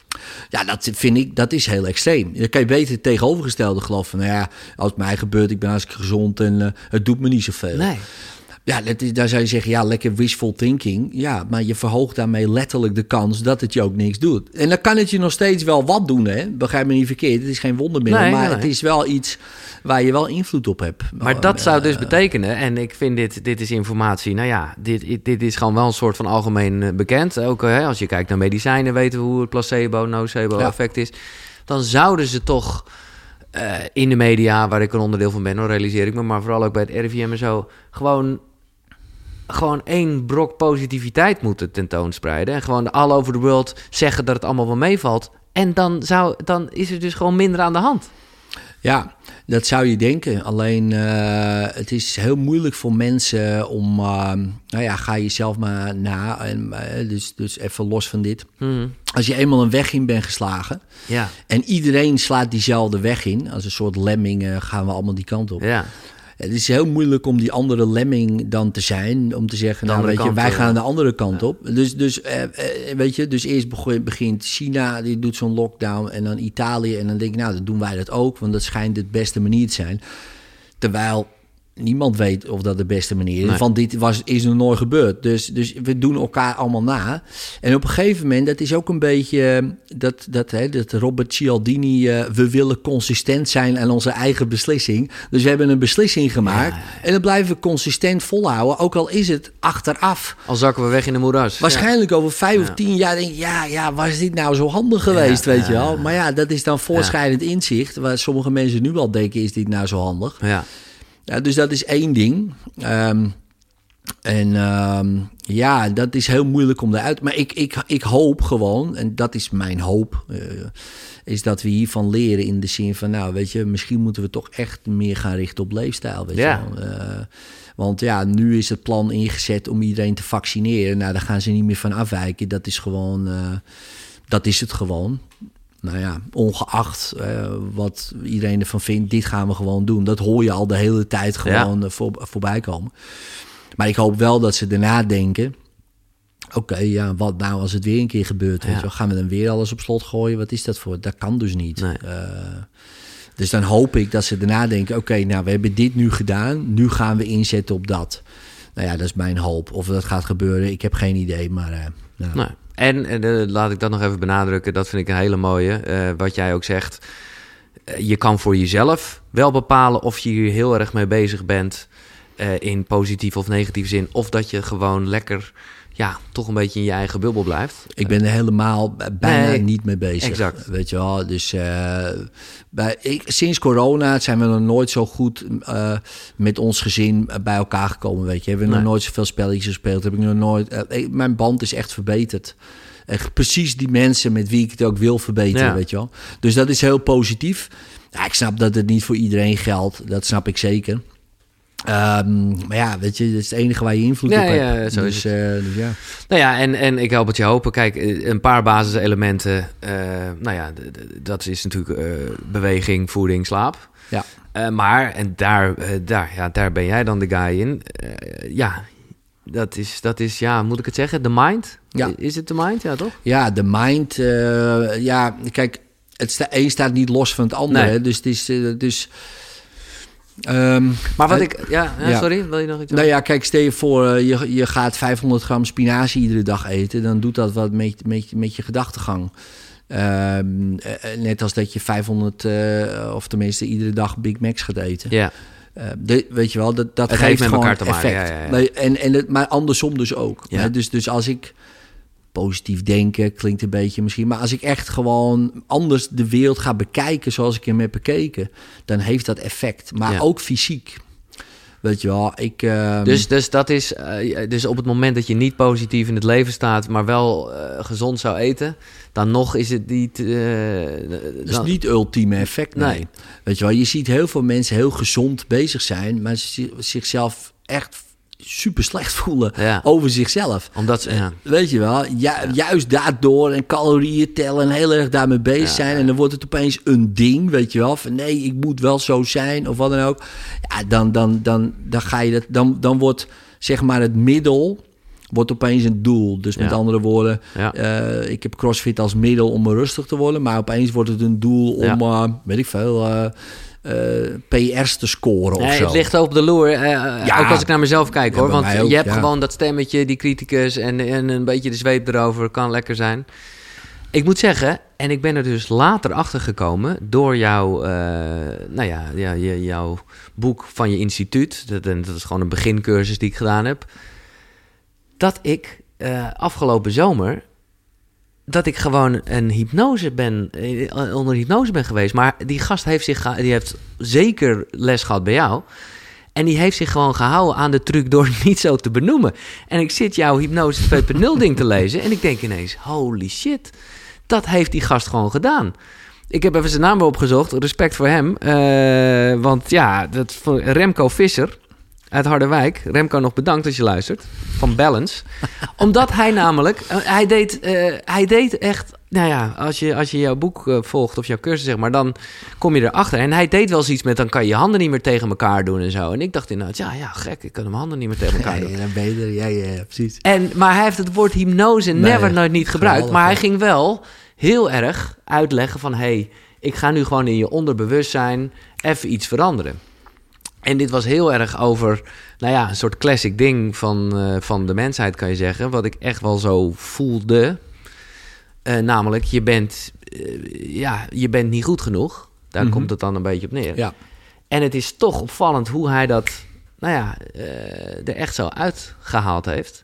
Ja, dat vind ik, dat is heel extreem. Dan kan je beter het tegenovergestelde geloven. Nou ja, als het mij gebeurt, ik ben hartstikke gezond en uh, het doet me niet zoveel. Nee. Ja, dat is, daar zou je zeggen, ja, lekker wishful thinking. Ja, maar je verhoogt daarmee letterlijk de kans dat het je ook niks doet. En dan kan het je nog steeds wel wat doen, hè. Begrijp me niet verkeerd, het is geen wondermiddel. Nee, maar nee. het is wel iets waar je wel invloed op hebt. Maar dat zou dus Uh, betekenen, en ik vind dit, dit is informatie, nou ja, dit, dit is gewoon wel een soort van algemeen uh, bekend. Ook uh, als je kijkt naar medicijnen, weten we hoe het placebo, nocebo Ja. effect is. Dan zouden ze toch uh, in de media, waar ik een onderdeel van ben, hoor, realiseer ik me, maar vooral ook bij het R I V M en zo, gewoon... gewoon één brok positiviteit moeten tentoonspreiden. En gewoon all over the world zeggen dat het allemaal wel meevalt. En dan, zou, dan is er dus gewoon minder aan de hand. Ja, dat zou je denken. Alleen uh, het is heel moeilijk voor mensen om... Uh, nou ja, ga jezelf maar na. En, uh, dus, dus even los van dit. Mm-hmm. Als je eenmaal een weg in bent geslagen... Ja. en iedereen slaat diezelfde weg in... als een soort lemming uh, gaan we allemaal die kant op. Ja. Het is heel moeilijk om die andere lemming dan te zijn. Om te zeggen, nou weet je, wij gaan de andere kant op. Dus, dus uh, uh, weet je, dus eerst begint China, die doet zo'n lockdown. En dan Italië. En dan denk ik, nou, dan doen wij dat ook. Want dat schijnt de beste manier te zijn. Terwijl niemand weet of dat de beste manier is. Nee. Want dit was, is nog nooit gebeurd. Dus, dus we doen elkaar allemaal na. En op een gegeven moment, dat is ook een beetje... dat, dat, hè, dat Robert Cialdini... Uh, we willen consistent zijn aan onze eigen beslissing. Dus we hebben een beslissing gemaakt. Ja, ja, ja. En dat blijven we consistent volhouden. Ook al is het achteraf. Al zakken we weg in de moeras. Waarschijnlijk over vijf Ja. of tien jaar denk je... ja, ja, was dit nou zo handig geweest, Ja, weet ja, je wel? ja. Maar ja, dat is dan voortschrijdend inzicht... waar sommige mensen nu al denken, is dit nou zo handig? Ja. Ja, dus dat is één ding. Um, en um, ja, dat is heel moeilijk om eruit... Maar ik, ik, ik hoop gewoon, en dat is mijn hoop... Uh, is dat we hiervan leren in de zin van... nou, weet je, misschien moeten we toch echt meer gaan richten op leefstijl. Weet Ja. je wel? Uh, want ja, nu is het plan ingezet om iedereen te vaccineren. Nou, daar gaan ze niet meer van afwijken. Dat is gewoon... Uh, dat is het gewoon. Nou ja, ongeacht uh, wat iedereen ervan vindt, dit gaan we gewoon doen. Dat hoor je al de hele tijd gewoon ja. voor, voorbij komen. Maar ik hoop wel dat ze daarna denken... Oké, okay, ja, wat nou als het weer een keer gebeurt? Weet ja. je wel? Gaan we dan weer alles op slot gooien? Wat is dat voor? Dat kan dus niet. Nee. Uh, dus dan hoop ik dat ze daarna denken... Oké, okay, nou, we hebben dit nu gedaan. Nu gaan we inzetten op dat. Nou ja, dat is mijn hoop. Of dat gaat gebeuren, ik heb geen idee. Maar uh, nou. Nee. En, en uh, laat ik dat nog even benadrukken. Dat vind ik een hele mooie. Uh, wat jij ook zegt. Uh, je kan voor jezelf wel bepalen of je hier heel erg mee bezig bent. Uh, in positieve of negatieve zin. Of dat je gewoon lekker... ja, toch een beetje in je eigen bubbel blijft. Ik ben er helemaal bijna nee, niet mee bezig. Exact. Weet je wel, dus uh, bij, ik, sinds corona zijn we nog nooit zo goed uh, met ons gezin bij elkaar gekomen, weet je. Hebben we nee. nog nooit zoveel spelletjes gespeeld. Heb ik nog nooit. Uh, ik, mijn band is echt verbeterd. Echt precies die mensen met wie ik het ook wil verbeteren, ja. weet je wel. Dus dat is heel positief. Ja, ik snap dat het niet voor iedereen geldt. Dat snap ik zeker. Um, maar ja, weet je, dat is het enige waar je invloed ja, op ja, hebt. zo dus, is het. Uh, dus ja. Nou ja, en, en ik help het je hopen. Kijk, een paar basiselementen. Uh, nou ja, d- d- dat is natuurlijk uh, beweging, voeding, slaap. Ja. Uh, maar, en daar, uh, daar, ja, daar ben jij dan de guy in. Uh, ja, dat is, dat is, ja, moet ik het zeggen? De mind? Ja. Is het de mind? Ja, toch? Ja, de mind. Uh, ja, kijk, het sta, een staat niet los van het andere. Nee. Hè? Dus het is... Uh, dus, Um, maar wat uh, ik... Ja, ja, sorry, ja. wil je nog iets? Nou ja, kijk, stel je voor, uh, je, je gaat vijfhonderd gram spinazie iedere dag eten. Dan doet dat wat met, met, met je gedachtegang. Uh, uh, net als dat je vijfhonderd, uh, of tenminste iedere dag Big Macs gaat eten. Ja. Uh, de, weet je wel, dat, dat het geeft met gewoon elkaar te effect. maken. Ja, ja, ja. Nee, en, en het, maar andersom dus ook. Ja. Hè? Dus, dus als ik... positief denken, klinkt een beetje misschien... maar als ik echt gewoon anders de wereld ga bekijken... zoals ik hem heb bekeken... dan heeft dat effect. Maar ja. ook fysiek. Weet je wel, ik... Uh... Dus, dus dat is... Uh, dus op het moment dat je niet positief in het leven staat... maar wel uh, gezond zou eten... dan nog is het niet... Uh, dat is dan... niet het ultieme effect, nee. nee. Weet je wel, je ziet heel veel mensen heel gezond bezig zijn... maar ze zichzelf echt... super slecht voelen ja. over zichzelf. Omdat ze, ja. Weet je wel, ju- ja. juist daardoor en calorieën tellen en heel erg daarmee bezig ja, zijn. Ja. En dan wordt het opeens een ding, weet je wel. Van nee, ik moet wel zo zijn of wat dan ook. Ja, dan, dan, dan, dan ga je dat, dan, dan wordt zeg maar het middel wordt opeens een doel. Dus met Ja. andere woorden, Ja. uh, ik heb CrossFit als middel om rustig te worden, maar opeens wordt het een doel om, Ja. uh, weet ik veel, uh, uh, P R's te scoren of Nee, zo. het ligt op de loer. Uh, Ja. Ook als ik naar mezelf kijk, Ja, hoor. bij Want mij ook, je hebt ja. gewoon dat stemmetje, die criticus en, en een beetje de zweep erover. Kan lekker zijn. Ik moet zeggen, en ik ben er dus later achter gekomen door jouw, uh, nou ja, ja, je- jouw boek van je instituut. Dat, en dat is gewoon een begincursus die ik gedaan heb. Dat ik uh, afgelopen zomer, dat ik gewoon een hypnose ben, eh, onder hypnose ben geweest. Maar die gast heeft zich, geha- die heeft zeker les gehad bij jou. En die heeft zich gewoon gehouden aan de truc door het niet zo te benoemen. En ik zit jouw hypnose twee punt nul ding te lezen en ik denk ineens, holy shit, dat heeft die gast gewoon gedaan. Ik heb even zijn naam weer opgezocht, respect voor hem. Uh, want ja, dat, Remco Visser uit Harderwijk. Remco, nog bedankt als je luistert. Van Balance. Omdat hij namelijk, uh, hij, deed, uh, hij deed echt, nou ja, als je, als je jouw boek uh, volgt of jouw cursus zeg maar, dan kom je erachter. En hij deed wel eens iets met, dan kan je je handen niet meer tegen elkaar doen en zo. En ik dacht inderdaad, ja, ja, gek, ik kan mijn handen niet meer tegen elkaar Ja, doen. ja, dan ben je er. Ja, ja, ja, precies. En, maar hij heeft het woord hypnose Nee, never nooit niet gebruikt. geweldig, Maar hij hè? ging wel heel erg uitleggen van, hé, hey, ik ga nu gewoon in je onderbewustzijn even iets veranderen. En dit was heel erg over, nou ja, een soort classic ding van, uh, van de mensheid, kan je zeggen. Wat ik echt wel zo voelde. Uh, namelijk, je bent, uh, ja, je bent niet goed genoeg. Daar Mhm. komt het dan een beetje op neer. Ja. En het is toch opvallend hoe hij dat, nou ja, uh, er echt zo uitgehaald heeft.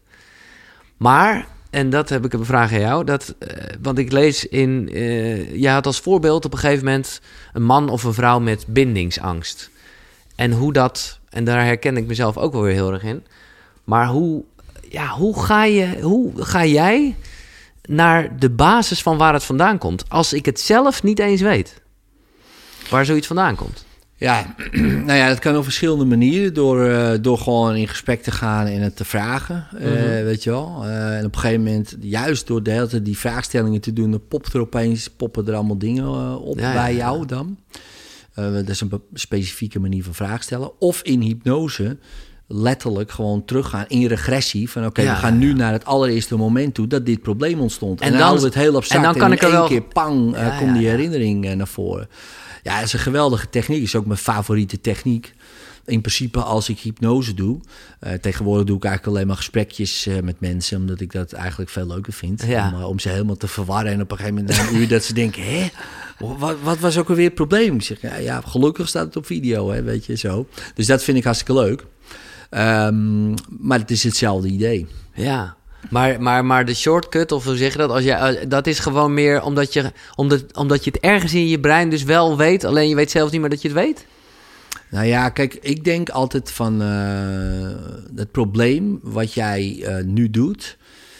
Maar, en dat heb ik een vraag aan jou. Dat, uh, want ik lees in, uh, jij had als voorbeeld op een gegeven moment een man of een vrouw met bindingsangst. En hoe dat, en daar herken ik mezelf ook wel weer heel erg in. Maar hoe, ja, hoe, ga, je, hoe ga jij naar de basis van waar het vandaan komt? Als ik het zelf niet eens weet. Waar zoiets vandaan komt. Ja, nou ja, dat kan op verschillende manieren. Door, uh, door gewoon in gesprek te gaan en het te vragen, uh, Mhm. weet je wel. Uh, en op een gegeven moment, juist door de hele tijd die vraagstellingen te doen, dan popt er opeens, poppen er allemaal dingen uh, op Ja, bij ja, jou ja. dan. Uh, dat is een be- specifieke manier van vraag stellen. Of in hypnose letterlijk gewoon teruggaan in regressie. Van oké, Ja, we gaan ja, nu ja. naar het allereerste moment toe dat dit probleem ontstond. En, En dan, dan- houden we het heel abstract. en dan kan in ik er één wel- keer, pang, uh, Ja, komt ja, die ja. herinnering uh, naar voren. Ja, dat is een geweldige techniek. Dat is ook mijn favoriete techniek. In principe als ik hypnose doe. Uh, tegenwoordig doe ik eigenlijk alleen maar gesprekjes uh, met mensen. Omdat ik dat eigenlijk veel leuker vind. Ja. Om, uh, om ze helemaal te verwarren. En op een gegeven moment na een uur dat ze denken... Hè? Wat, wat was ook alweer het probleem? Ik zeg, ja, ja, gelukkig staat het op video, hè, weet je, zo. Dus dat vind ik hartstikke leuk. Um, maar het is hetzelfde idee. Ja, maar, maar, maar de shortcut, of hoe zeg je dat? Als je, uh, dat is gewoon meer omdat je, omdat, omdat je het ergens in je brein dus wel weet. Alleen je weet zelf niet meer dat je het weet. Nou ja, kijk, ik denk altijd van uh, het probleem wat jij uh, nu doet...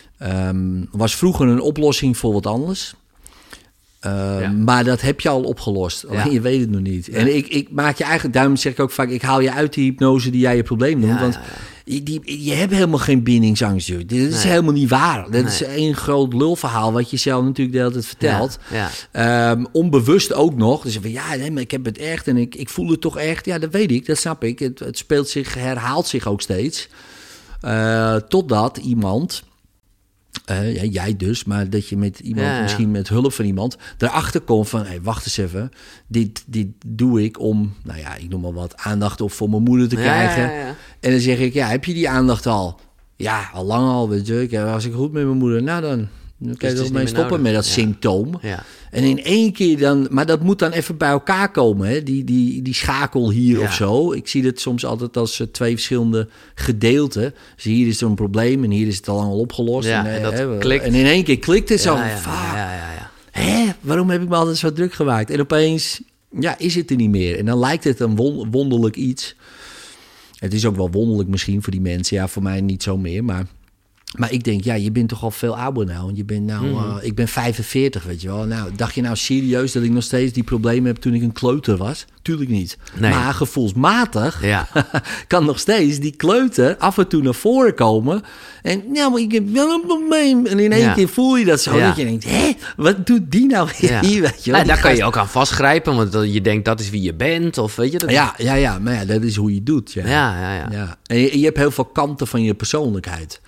Um, was vroeger een oplossing voor wat anders... Uh, ja. Maar dat heb je al opgelost. Alleen ja. je weet het nog niet. Ja. En ik, ik maak je eigenlijk... Daarom zeg ik ook vaak... Ik haal je uit die hypnose die jij je probleem noemt. Ja, want ja, ja. Je, die, je hebt helemaal geen bindingsangst. Joh. Dit is nee. helemaal niet waar. Dat nee. is één groot lulverhaal... wat je zelf natuurlijk de hele tijd vertelt. Ja. Ja. Um, onbewust ook nog. Dus van ja, nee, maar ik heb het echt... en ik, ik voel het toch echt. Ja, dat weet ik. Dat snap ik. Het, het speelt zich... herhaalt zich ook steeds. Uh, totdat iemand... Uh, ja, jij dus, maar dat je met iemand, ja, ja. misschien met hulp van iemand, erachter komt van, hé, hey, wacht eens even, dit, dit doe ik om, nou ja, ik noem maar wat, aandacht op voor mijn moeder te krijgen. Ja, ja, ja. En dan zeg ik, ja, heb je die aandacht al? Ja, al lang al, weet je, ik, als ik goed met mijn moeder, nou dan, dan kan je dus er mee stoppen met dat ja. symptoom. Ja. En in één keer dan, maar dat moet dan even bij elkaar komen, hè? Die, die, die schakel hier ja. of zo. Ik zie het soms altijd als uh, twee verschillende gedeelten. Dus hier is er een probleem en hier is het al lang al opgelost. Ja, en, en, dat hè, klikt. En in één keer klikt het ja, zo. Ja, ja, ja, ja, ja. Hè? Waarom heb ik me altijd zo druk gemaakt? En opeens, ja, is het er niet meer. En dan lijkt het een won- wonderlijk iets. Het is ook wel wonderlijk misschien voor die mensen. Ja, voor mij niet zo meer, maar... Maar ik denk, ja, je bent toch al veel ouder nou. Je bent nou, mm-hmm. uh, ik ben vijfenveertig, weet je wel. Nou, dacht je nou serieus dat ik nog steeds die problemen heb toen ik een kleuter was? Tuurlijk niet. Nee. Maar gevoelsmatig ja. kan nog steeds die kleuter af en toe naar voren komen. En nou, maar ik heb wel een probleem. En in één ja. keer voel je dat zo. Ja. Dat je denkt, hé, wat doet die nou ja. hier? Weet je wel? Ja, daar kan je ook aan vastgrijpen, want je denkt dat is wie je bent. Of weet je dat? Ja, ja, ja, maar ja, dat is hoe je het doet. Ja, ja, ja. ja. ja. En je, je hebt heel veel kanten van je persoonlijkheid.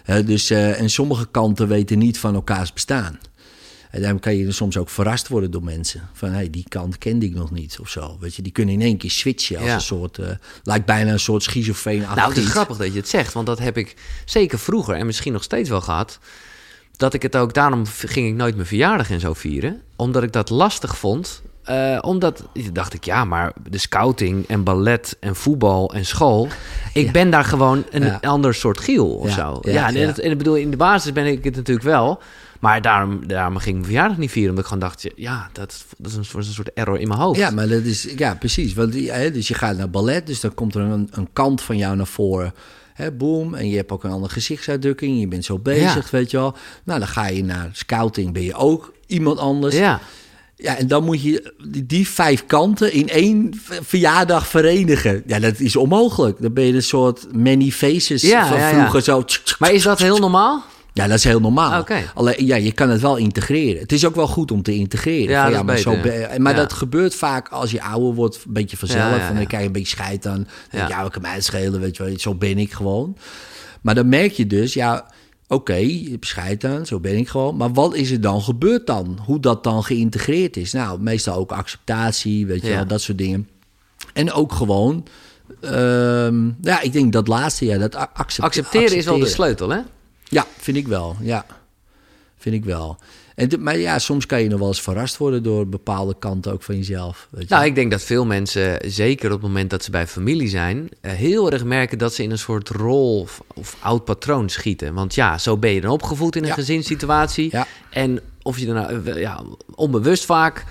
Uh, dus, uh, en sommige kanten weten niet van elkaars bestaan. En daarom kan je er soms ook verrast worden door mensen. Van, hey, die kant kende ik nog niet of zo. Weet je, die kunnen in één keer switchen als ja. een soort... Uh, lijkt bijna een soort schizofreen. Nou, het is grappig dat je het zegt. Want dat heb ik zeker vroeger en misschien nog steeds wel gehad. Dat ik het ook... Daarom ging ik nooit mijn verjaardag en zo vieren. Omdat ik dat lastig vond. Uh, omdat, dacht ik, ja, maar de scouting en ballet en voetbal en school... Ik ja. ben daar gewoon een ja. ander soort Giel of ja. zo. Ja, ja, en, ja. Het, en ik bedoel, in de basis ben ik het natuurlijk wel... Maar daarom, daarom ging ik mijn verjaardag niet vieren. Omdat ik gewoon dacht, ja, dat, dat is een, een soort error in mijn hoofd. Ja, maar dat is, ja, precies. Want, hè, dus je gaat naar ballet, dus dan komt er een, een kant van jou naar voren. Hè, boom, en je hebt ook een andere gezichtsuitdrukking. Je bent zo bezig, ja. weet je wel. Nou, dan ga je naar scouting, ben je ook iemand anders. Ja. Ja, en dan moet je die, die vijf kanten in één verjaardag verenigen. Ja, dat is onmogelijk. Dan ben je een soort many faces ja, van ja, vroeger ja. zo. Maar is dat heel normaal? Ja, dat is heel normaal. Okay. Alleen, ja, je kan het wel integreren. Het is ook wel goed om te integreren. Ja, van, dat ja, maar is beter, zo be- maar ja. dat gebeurt vaak als je ouder wordt, een beetje vanzelf. Ja, ja, ja. En dan krijg je een beetje scheid aan. Dan ja, ja ik kan mij schelen, weet je wel. Zo ben ik gewoon. Maar dan merk je dus, ja, oké, okay, je hebt scheid aan, zo ben ik gewoon. Maar wat is er dan gebeurd dan? Hoe dat dan geïntegreerd is? Nou, meestal ook acceptatie, weet je ja. wel, dat soort dingen. En ook gewoon, um, ja, ik denk dat laatste, ja, dat accept- accepteren, accepteren is wel de sleutel, hè? Ja, vind ik wel. Ja, vind ik wel. En de, maar ja, soms kan je nog wel eens verrast worden door bepaalde kanten ook van jezelf. Weet je? Nou, ik denk dat veel mensen, zeker op het moment dat ze bij familie zijn, heel erg merken dat ze in een soort rol of, of oud patroon schieten. Want ja, zo ben je dan opgevoed in een ja. gezinssituatie. Ja. En of je dan nou, ja, onbewust vaak,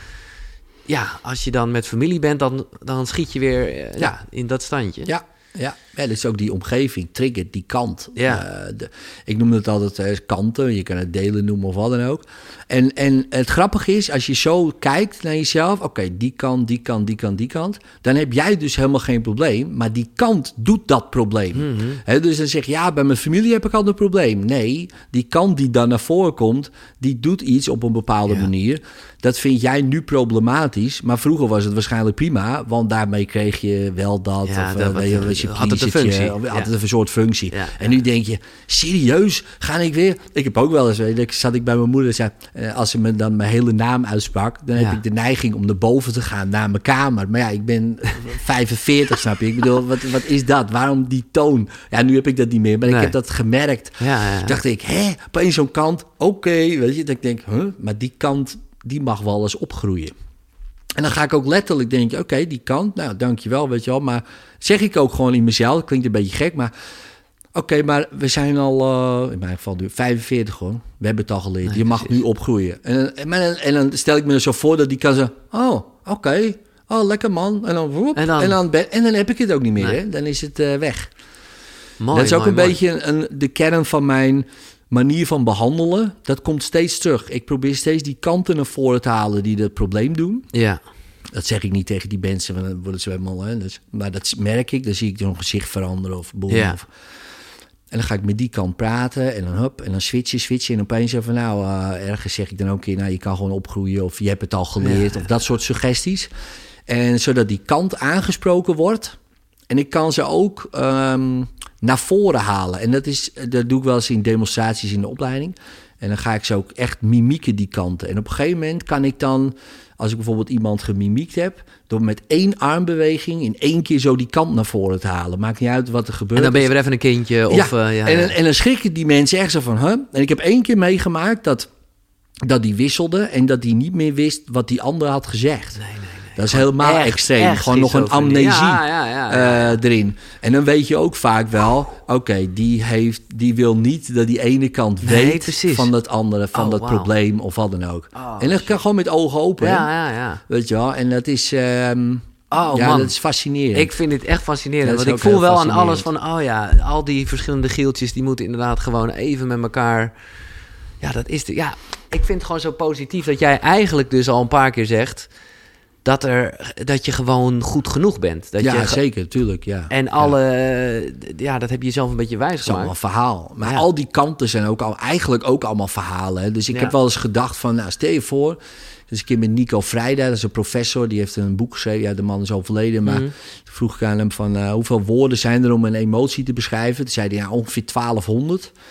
ja, als je dan met familie bent, dan, dan schiet je weer ja. Ja, in dat standje. Ja. Ja, ja, dus ook die omgeving triggert die kant. Ja. Uh, de, ik noem het altijd uh, kanten, je kan het delen noemen of wat dan ook. En, en het grappige is, als je zo kijkt naar jezelf, oké, okay, die kant, die kant, die kant, die kant, dan heb jij dus helemaal geen probleem, maar die kant doet dat probleem. Mm-hmm. He, dus dan zeg je, ja, bij mijn familie heb ik al een probleem. Nee, die kant die dan naar voren komt, die doet iets op een bepaalde ja. manier. Dat vind jij nu problematisch, maar vroeger was het waarschijnlijk prima, want daarmee kreeg je wel dat. Ja, of dat uh, je, was je had het een functie. Of, ja. had het een soort functie. Ja, en ja. nu denk je, serieus, ga ik weer? Ik heb ook wel eens, weet ik, zat ik bij mijn moeder, zei, uh, als ze me dan mijn hele naam uitsprak, dan ja. heb ik de neiging om naar boven te gaan, naar mijn kamer. Maar ja, ik ben vijfenveertig, snap je? Ik bedoel, wat, wat is dat? Waarom die toon? Ja, nu heb ik dat niet meer, maar nee. ik heb dat gemerkt. Ja, ja, ja. Toen dacht ik, hè, opeens zo'n kant, oké, okay, weet je, dat ik denk, huh, maar die kant, die mag wel eens opgroeien. En dan ga ik ook letterlijk denken, oké, okay, die kant, nou, dankjewel, weet je wel. Maar zeg ik ook gewoon in mezelf, dat klinkt een beetje gek, maar oké, okay, maar we zijn al, uh, in mijn geval nu vijfenveertig gewoon. We hebben het al geleerd, nee, je mag precies. nu opgroeien. En, en, en dan stel ik me er zo voor dat die kan zo, oh, oké, okay. oh, lekker man. En dan, woep, en, dan, en, dan ben, en dan heb ik het ook niet meer, nee. hè? Dan is het uh, weg. Mooi, dat is ook mooi, een mooi. beetje een, de kern van mijn manier van behandelen. Dat komt steeds terug. Ik probeer steeds die kanten naar voren te halen die het probleem doen. Ja. Dat zeg ik niet tegen die mensen, want dan worden ze helemaal... Hè, dus, maar dat merk ik, dan zie ik hun gezicht veranderen of boem. Ja. Of, en dan ga ik met die kant praten en dan hup, en dan switchen, switchen. En opeens van nou, uh, ergens zeg ik dan ook een keer, nou, je kan gewoon opgroeien of je hebt het al geleerd ja. of dat soort suggesties. En zodat die kant aangesproken wordt. En ik kan ze ook um, naar voren halen. En dat, is, dat doe ik wel eens in demonstraties in de opleiding. En dan ga ik ze ook echt mimieken die kanten. En op een gegeven moment kan ik dan, als ik bijvoorbeeld iemand gemimiekt heb, door met één armbeweging in één keer zo die kant naar voren te halen. Maakt niet uit wat er gebeurt. En dan ben je weer even een kindje. Of, ja, uh, ja, en, ja. en dan schrikken die mensen echt zo van, huh? En ik heb één keer meegemaakt dat, dat die wisselde en dat die niet meer wist wat die ander had gezegd. Nee, nee. Dat is helemaal echt, extreem. Echt Gewoon nog een amnesie ja, ja, ja, ja. Uh, erin. En dan weet je ook vaak wel, oké, okay, die heeft, die wil niet dat die ene kant nee, weet precies. van dat andere, van oh, dat wow. probleem of wat dan ook. Oh, en dat kan gewoon met ogen open. Ja, ja, ja. Weet je wel? En dat is, um, oh, ja, man. dat is fascinerend. Ik vind dit echt fascinerend. Want ik voel wel aan alles van, oh ja, al die verschillende gieltjes, die moeten inderdaad gewoon even met elkaar. Ja, dat is de, ja, ik vind het gewoon zo positief dat jij eigenlijk dus al een paar keer zegt dat, er, dat je gewoon goed genoeg bent. Dat ja, je ge- zeker, tuurlijk, ja. En alle, ja. ja, dat heb je zelf een beetje wijs gemaakt. Dat is allemaal een verhaal. Maar ja. al die kanten zijn ook al, eigenlijk ook allemaal verhalen. Hè? Dus ik ja. heb wel eens gedacht van, nou, stel je voor, dus een keer met Nico Vrijda, dat is een professor, die heeft een boek geschreven. Ja, de man is overleden, maar mm-hmm. toen vroeg ik aan hem van, uh, hoeveel woorden zijn er om een emotie te beschrijven? Toen zei hij, ja, ongeveer twaalfhonderd.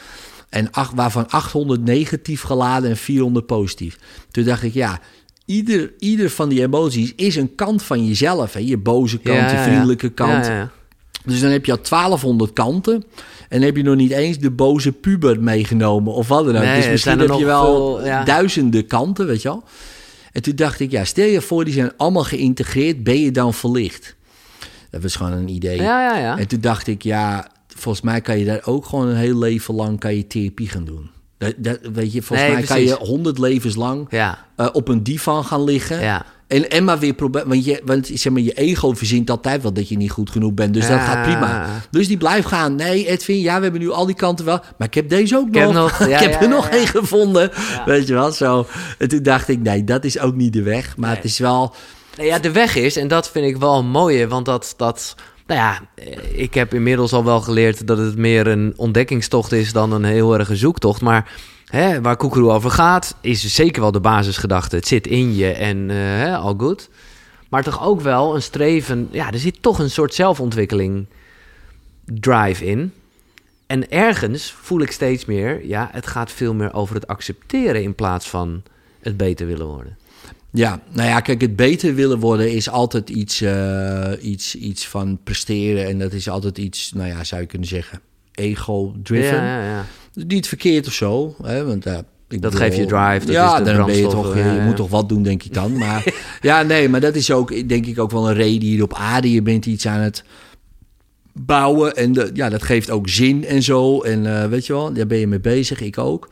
En acht, waarvan achthonderd negatief geladen en vierhonderd positief. Toen dacht ik, ja, ieder, ieder van die emoties is een kant van jezelf. Hè? Je boze kant, Ja, je ja, vriendelijke kant. Ja, ja. Dus dan heb je al twaalfhonderd kanten. En dan heb je nog niet eens de boze puber meegenomen of wat dan ook. Nee, dus het misschien zijn heb er je nog wel veel, ja. duizenden kanten, weet je wel. En toen dacht ik, ja, stel je voor, die zijn allemaal geïntegreerd. Ben je dan verlicht? Dat was gewoon een idee. Ja, ja, ja. En toen dacht ik, ja, volgens mij kan je daar ook gewoon een heel leven lang kan je therapie gaan doen. Dat, dat, weet je, volgens Nee, mij precies. kan je honderd levens lang Ja, uh, op een divan gaan liggen. ja. En, en maar weer proberen. Want, je, want zeg maar, je ego verzint altijd wel dat je niet goed genoeg bent. Dus dat Ja. gaat prima. Dus die blijft gaan. Nee, Edwin, ja, we hebben nu al die kanten wel. Maar ik heb deze ook Ik nog. heb nog, ja, ik heb ja, er ja, nog ja. één gevonden. Ja. Weet je wel, zo. En toen dacht ik, nee, dat is ook niet de weg. Maar Nee. het is wel... Nou ja, de weg is, en dat vind ik wel een mooie, want dat, dat, nou ja, ik heb inmiddels al wel geleerd dat het meer een ontdekkingstocht is dan een heel erge zoektocht. Maar hè, waar Koekeroe over gaat, is zeker wel de basisgedachte. Het zit in je en uh, hè, all good. Maar toch ook wel een streven, ja, er zit toch een soort zelfontwikkeling drive in. En ergens voel ik steeds meer, ja, het gaat veel meer over het accepteren in plaats van het beter willen worden. Ja, nou ja, kijk, het beter willen worden is altijd iets, uh, iets, iets van presteren. En dat is altijd iets, nou ja, zou je kunnen zeggen, ego-driven. Ja, ja, ja. Niet verkeerd of zo, hè, want... Uh, Ik Dat bedoel, geeft je drive, dat ja, is de dan ben je brandstof, toch, ja, je ja. moet toch wat doen, denk ik dan. Maar ja, nee, maar dat is ook, denk ik, ook wel een reden hier op aarde. Je bent iets aan het bouwen en de, ja, dat geeft ook zin en zo. En uh, weet je wel, daar ben je mee bezig, ik ook.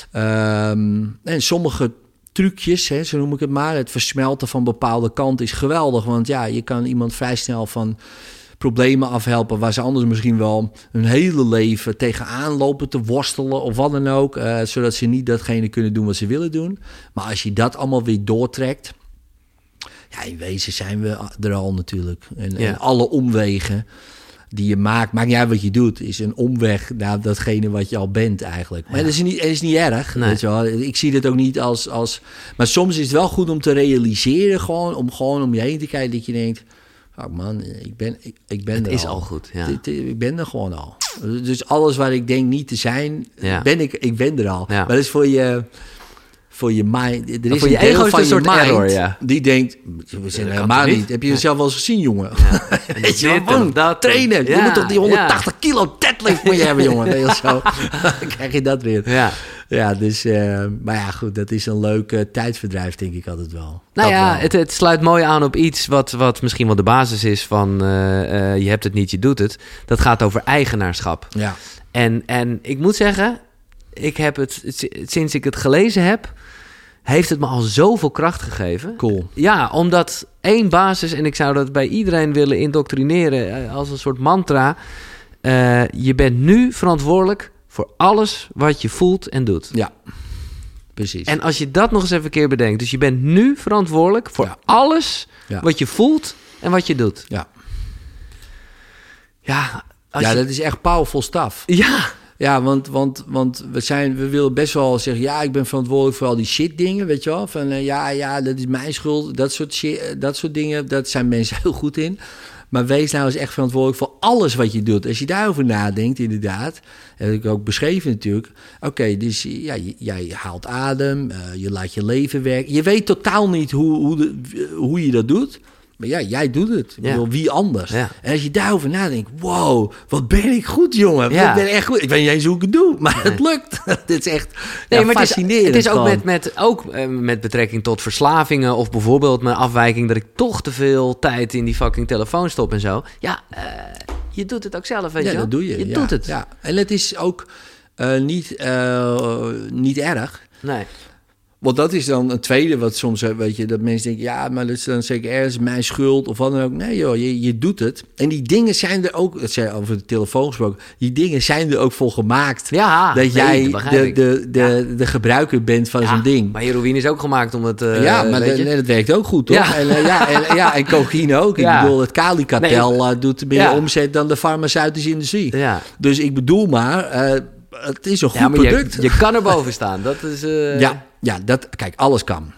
Um, en sommige trucjes, hè, zo noem ik het maar, het versmelten van bepaalde kanten is geweldig. Want ja, je kan iemand vrij snel van problemen afhelpen waar ze anders misschien wel hun hele leven tegenaan lopen te worstelen of wat dan ook, uh, zodat ze niet datgene kunnen doen wat ze willen doen. Maar als je dat allemaal weer doortrekt, ja, in wezen zijn we er al natuurlijk. En, Ja. en alle omwegen die je maakt, maakt niet uit wat je doet, is een omweg naar datgene wat je al bent eigenlijk. Maar Ja. dat is niet, dat is niet erg. Nee. Weet je wel. Ik zie dit ook niet als, als... Maar soms is het wel goed om te realiseren, gewoon om, gewoon om je heen te kijken, dat je denkt, oh man, ik ben, ik, ik ben Het er is al. al goed, ja. Dit- dit- Ik ben er gewoon al. Dus alles waar ik denk niet te zijn, Ja. ben ik, ik ben er al. Ja. Maar dat is voor je, voor je mind. Er is voor je een deel ego is van het je een soort mind error, ja. die denkt, we zijn kan helemaal toch niet. niet? Heb je Nee. jezelf wel eens gezien, jongen? En Weet je wel, dit en man, dat. trainen. Je Ja, moet toch die honderdtachtig kilo deadlift moet je hebben, jongen. Nee, of zo. Dan krijg je dat weer. Ja. Ja, dus, uh, maar ja, goed, dat is een leuk uh, tijdverdrijf, denk ik altijd wel. Nou Dat ja, wel. het, het sluit mooi aan op iets wat, wat misschien wel de basis is van uh, uh, je hebt het niet, je doet het. Dat gaat over eigenaarschap. Ja, En, en ik moet zeggen, ik heb het, sinds ik het gelezen heb, heeft het me al zoveel kracht gegeven. cool. Ja, omdat één basis, en ik zou dat bij iedereen willen indoctrineren uh, als een soort mantra. Uh, je bent nu verantwoordelijk voor alles wat je voelt en doet. Ja, precies. En als je dat nog eens even een keer bedenkt. Dus je bent nu verantwoordelijk voor Ja. alles Ja. wat je voelt en wat je doet. Ja, Ja, als ja je- dat is echt powerful stuff. ja. Ja, want, want, want we, zijn, we willen best wel zeggen, ja, ik ben verantwoordelijk voor al die shit dingen, weet je wel. Van uh, ja, ja, dat is mijn schuld. Dat soort, shit, uh, dat soort dingen, dat zijn mensen heel goed in. Maar wees nou eens echt verantwoordelijk voor alles wat je doet. Als je daarover nadenkt, inderdaad, heb ik ook beschreven natuurlijk. Oké, okay, dus ja, je, jij haalt adem, uh, je laat je leven werken. Je weet totaal niet hoe, hoe, de, hoe je dat doet. Maar ja, jij doet het. Ik Ja. bedoel, wie anders? Ja. En als je daarover nadenkt, wow, wat ben ik goed, jongen. Ja. Ik ben echt goed. Ik weet niet eens hoe ik het doe, maar Nee. het lukt. Dit is echt Nee, ja, maar het is, fascinerend. het is ook, gewoon. met, met, ook uh, met betrekking tot verslavingen of bijvoorbeeld mijn afwijking dat ik toch te veel tijd in die fucking telefoon stop en zo. Ja, uh, je doet het ook zelf, weet Ja, je wel? dat doe je. Je ja, doet het. Ja. En het is ook uh, niet, uh, niet erg. Nee. Want dat is dan een tweede wat soms, weet je, dat mensen denken, ja, maar dat is dan zeker ergens mijn schuld of wat dan ook. Nee joh, je, je doet het. En die dingen zijn er ook, dat zei over de telefoon gesproken, die dingen zijn er ook voor gemaakt. Ja, dat nee, jij dat begrijp de, ik. de, de, Ja. de gebruiker bent van Ja, zo'n ding. Maar heroïne is ook gemaakt om het... Uh, ja, maar weet de- je? nee, dat werkt ook goed, toch? Ja. En, uh, ja, en, ja, en cocaïne ook. Ik Ja. bedoel, het Cali-kartel Nee. uh, doet meer Ja. omzet dan de farmaceutische industrie. Ja. Dus ik bedoel maar, uh, het is een goed Ja, maar je, product. je kan er boven staan. Dat is... uh, Ja, ja dat, kijk, alles kan.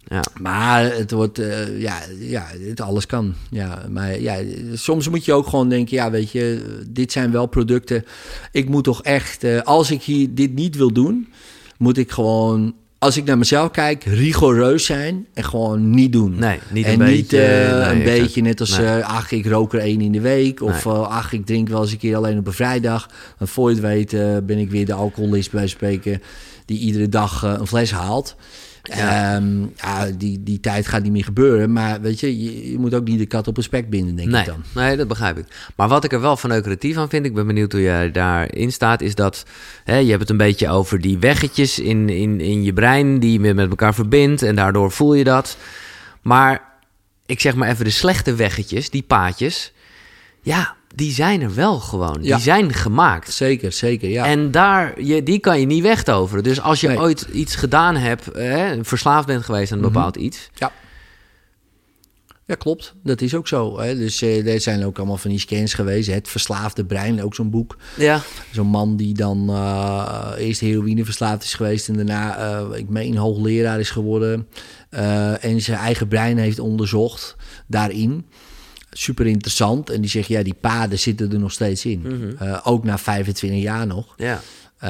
Ja. Maar het wordt, uh, ja, ja, het alles kan. Ja, maar ja, soms moet je ook gewoon denken, ja, weet je, dit zijn wel producten. Ik moet toch echt, uh, als ik hier dit niet wil doen, moet ik gewoon, als ik naar mezelf kijk, rigoureus zijn en gewoon niet doen. Nee, niet en een niet, beetje. Uh, nee, een exact. beetje net als, nee. uh, ach, ik rook er één in de week. Of Nee. uh, ach, ik drink wel eens een keer alleen op een vrijdag. Want voor je het weet uh, ben ik weer de alcoholist bij spreken die iedere dag uh, een fles haalt. Ja. Um, ja, die, die tijd gaat niet meer gebeuren. Maar weet je, je, je moet ook niet de kat op een spek binden, denk nee, ik dan. Nee, dat begrijp ik. Maar wat ik er wel verneukeratief aan vind, ik ben benieuwd hoe jij daarin staat, is dat, hè, je hebt het een beetje over die weggetjes in, in, in je brein die je met elkaar verbindt en daardoor voel je dat. Maar ik zeg maar even de slechte weggetjes, die paadjes, ja, die zijn er wel gewoon. Ja. Die zijn gemaakt. Zeker, zeker, ja. En daar, je, die kan je niet wegtoveren. Dus als je Nee. ooit iets gedaan hebt, hè, verslaafd bent geweest aan een bepaald Mm-hmm. iets. Ja. Ja, klopt. Dat is ook zo. Hè. Dus uh, er zijn ook allemaal van die scans geweest. Het Verslaafde Brein, ook zo'n boek. Ja. Zo'n man die dan uh, eerst heroïne verslaafd is geweest en daarna, uh, ik meen, hoogleraar is geworden. Uh, en zijn eigen brein heeft onderzocht daarin. Super interessant. En die zegt, ja, die paden zitten er nog steeds in. Mm-hmm. Uh, ook na vijfentwintig jaar nog. Ja.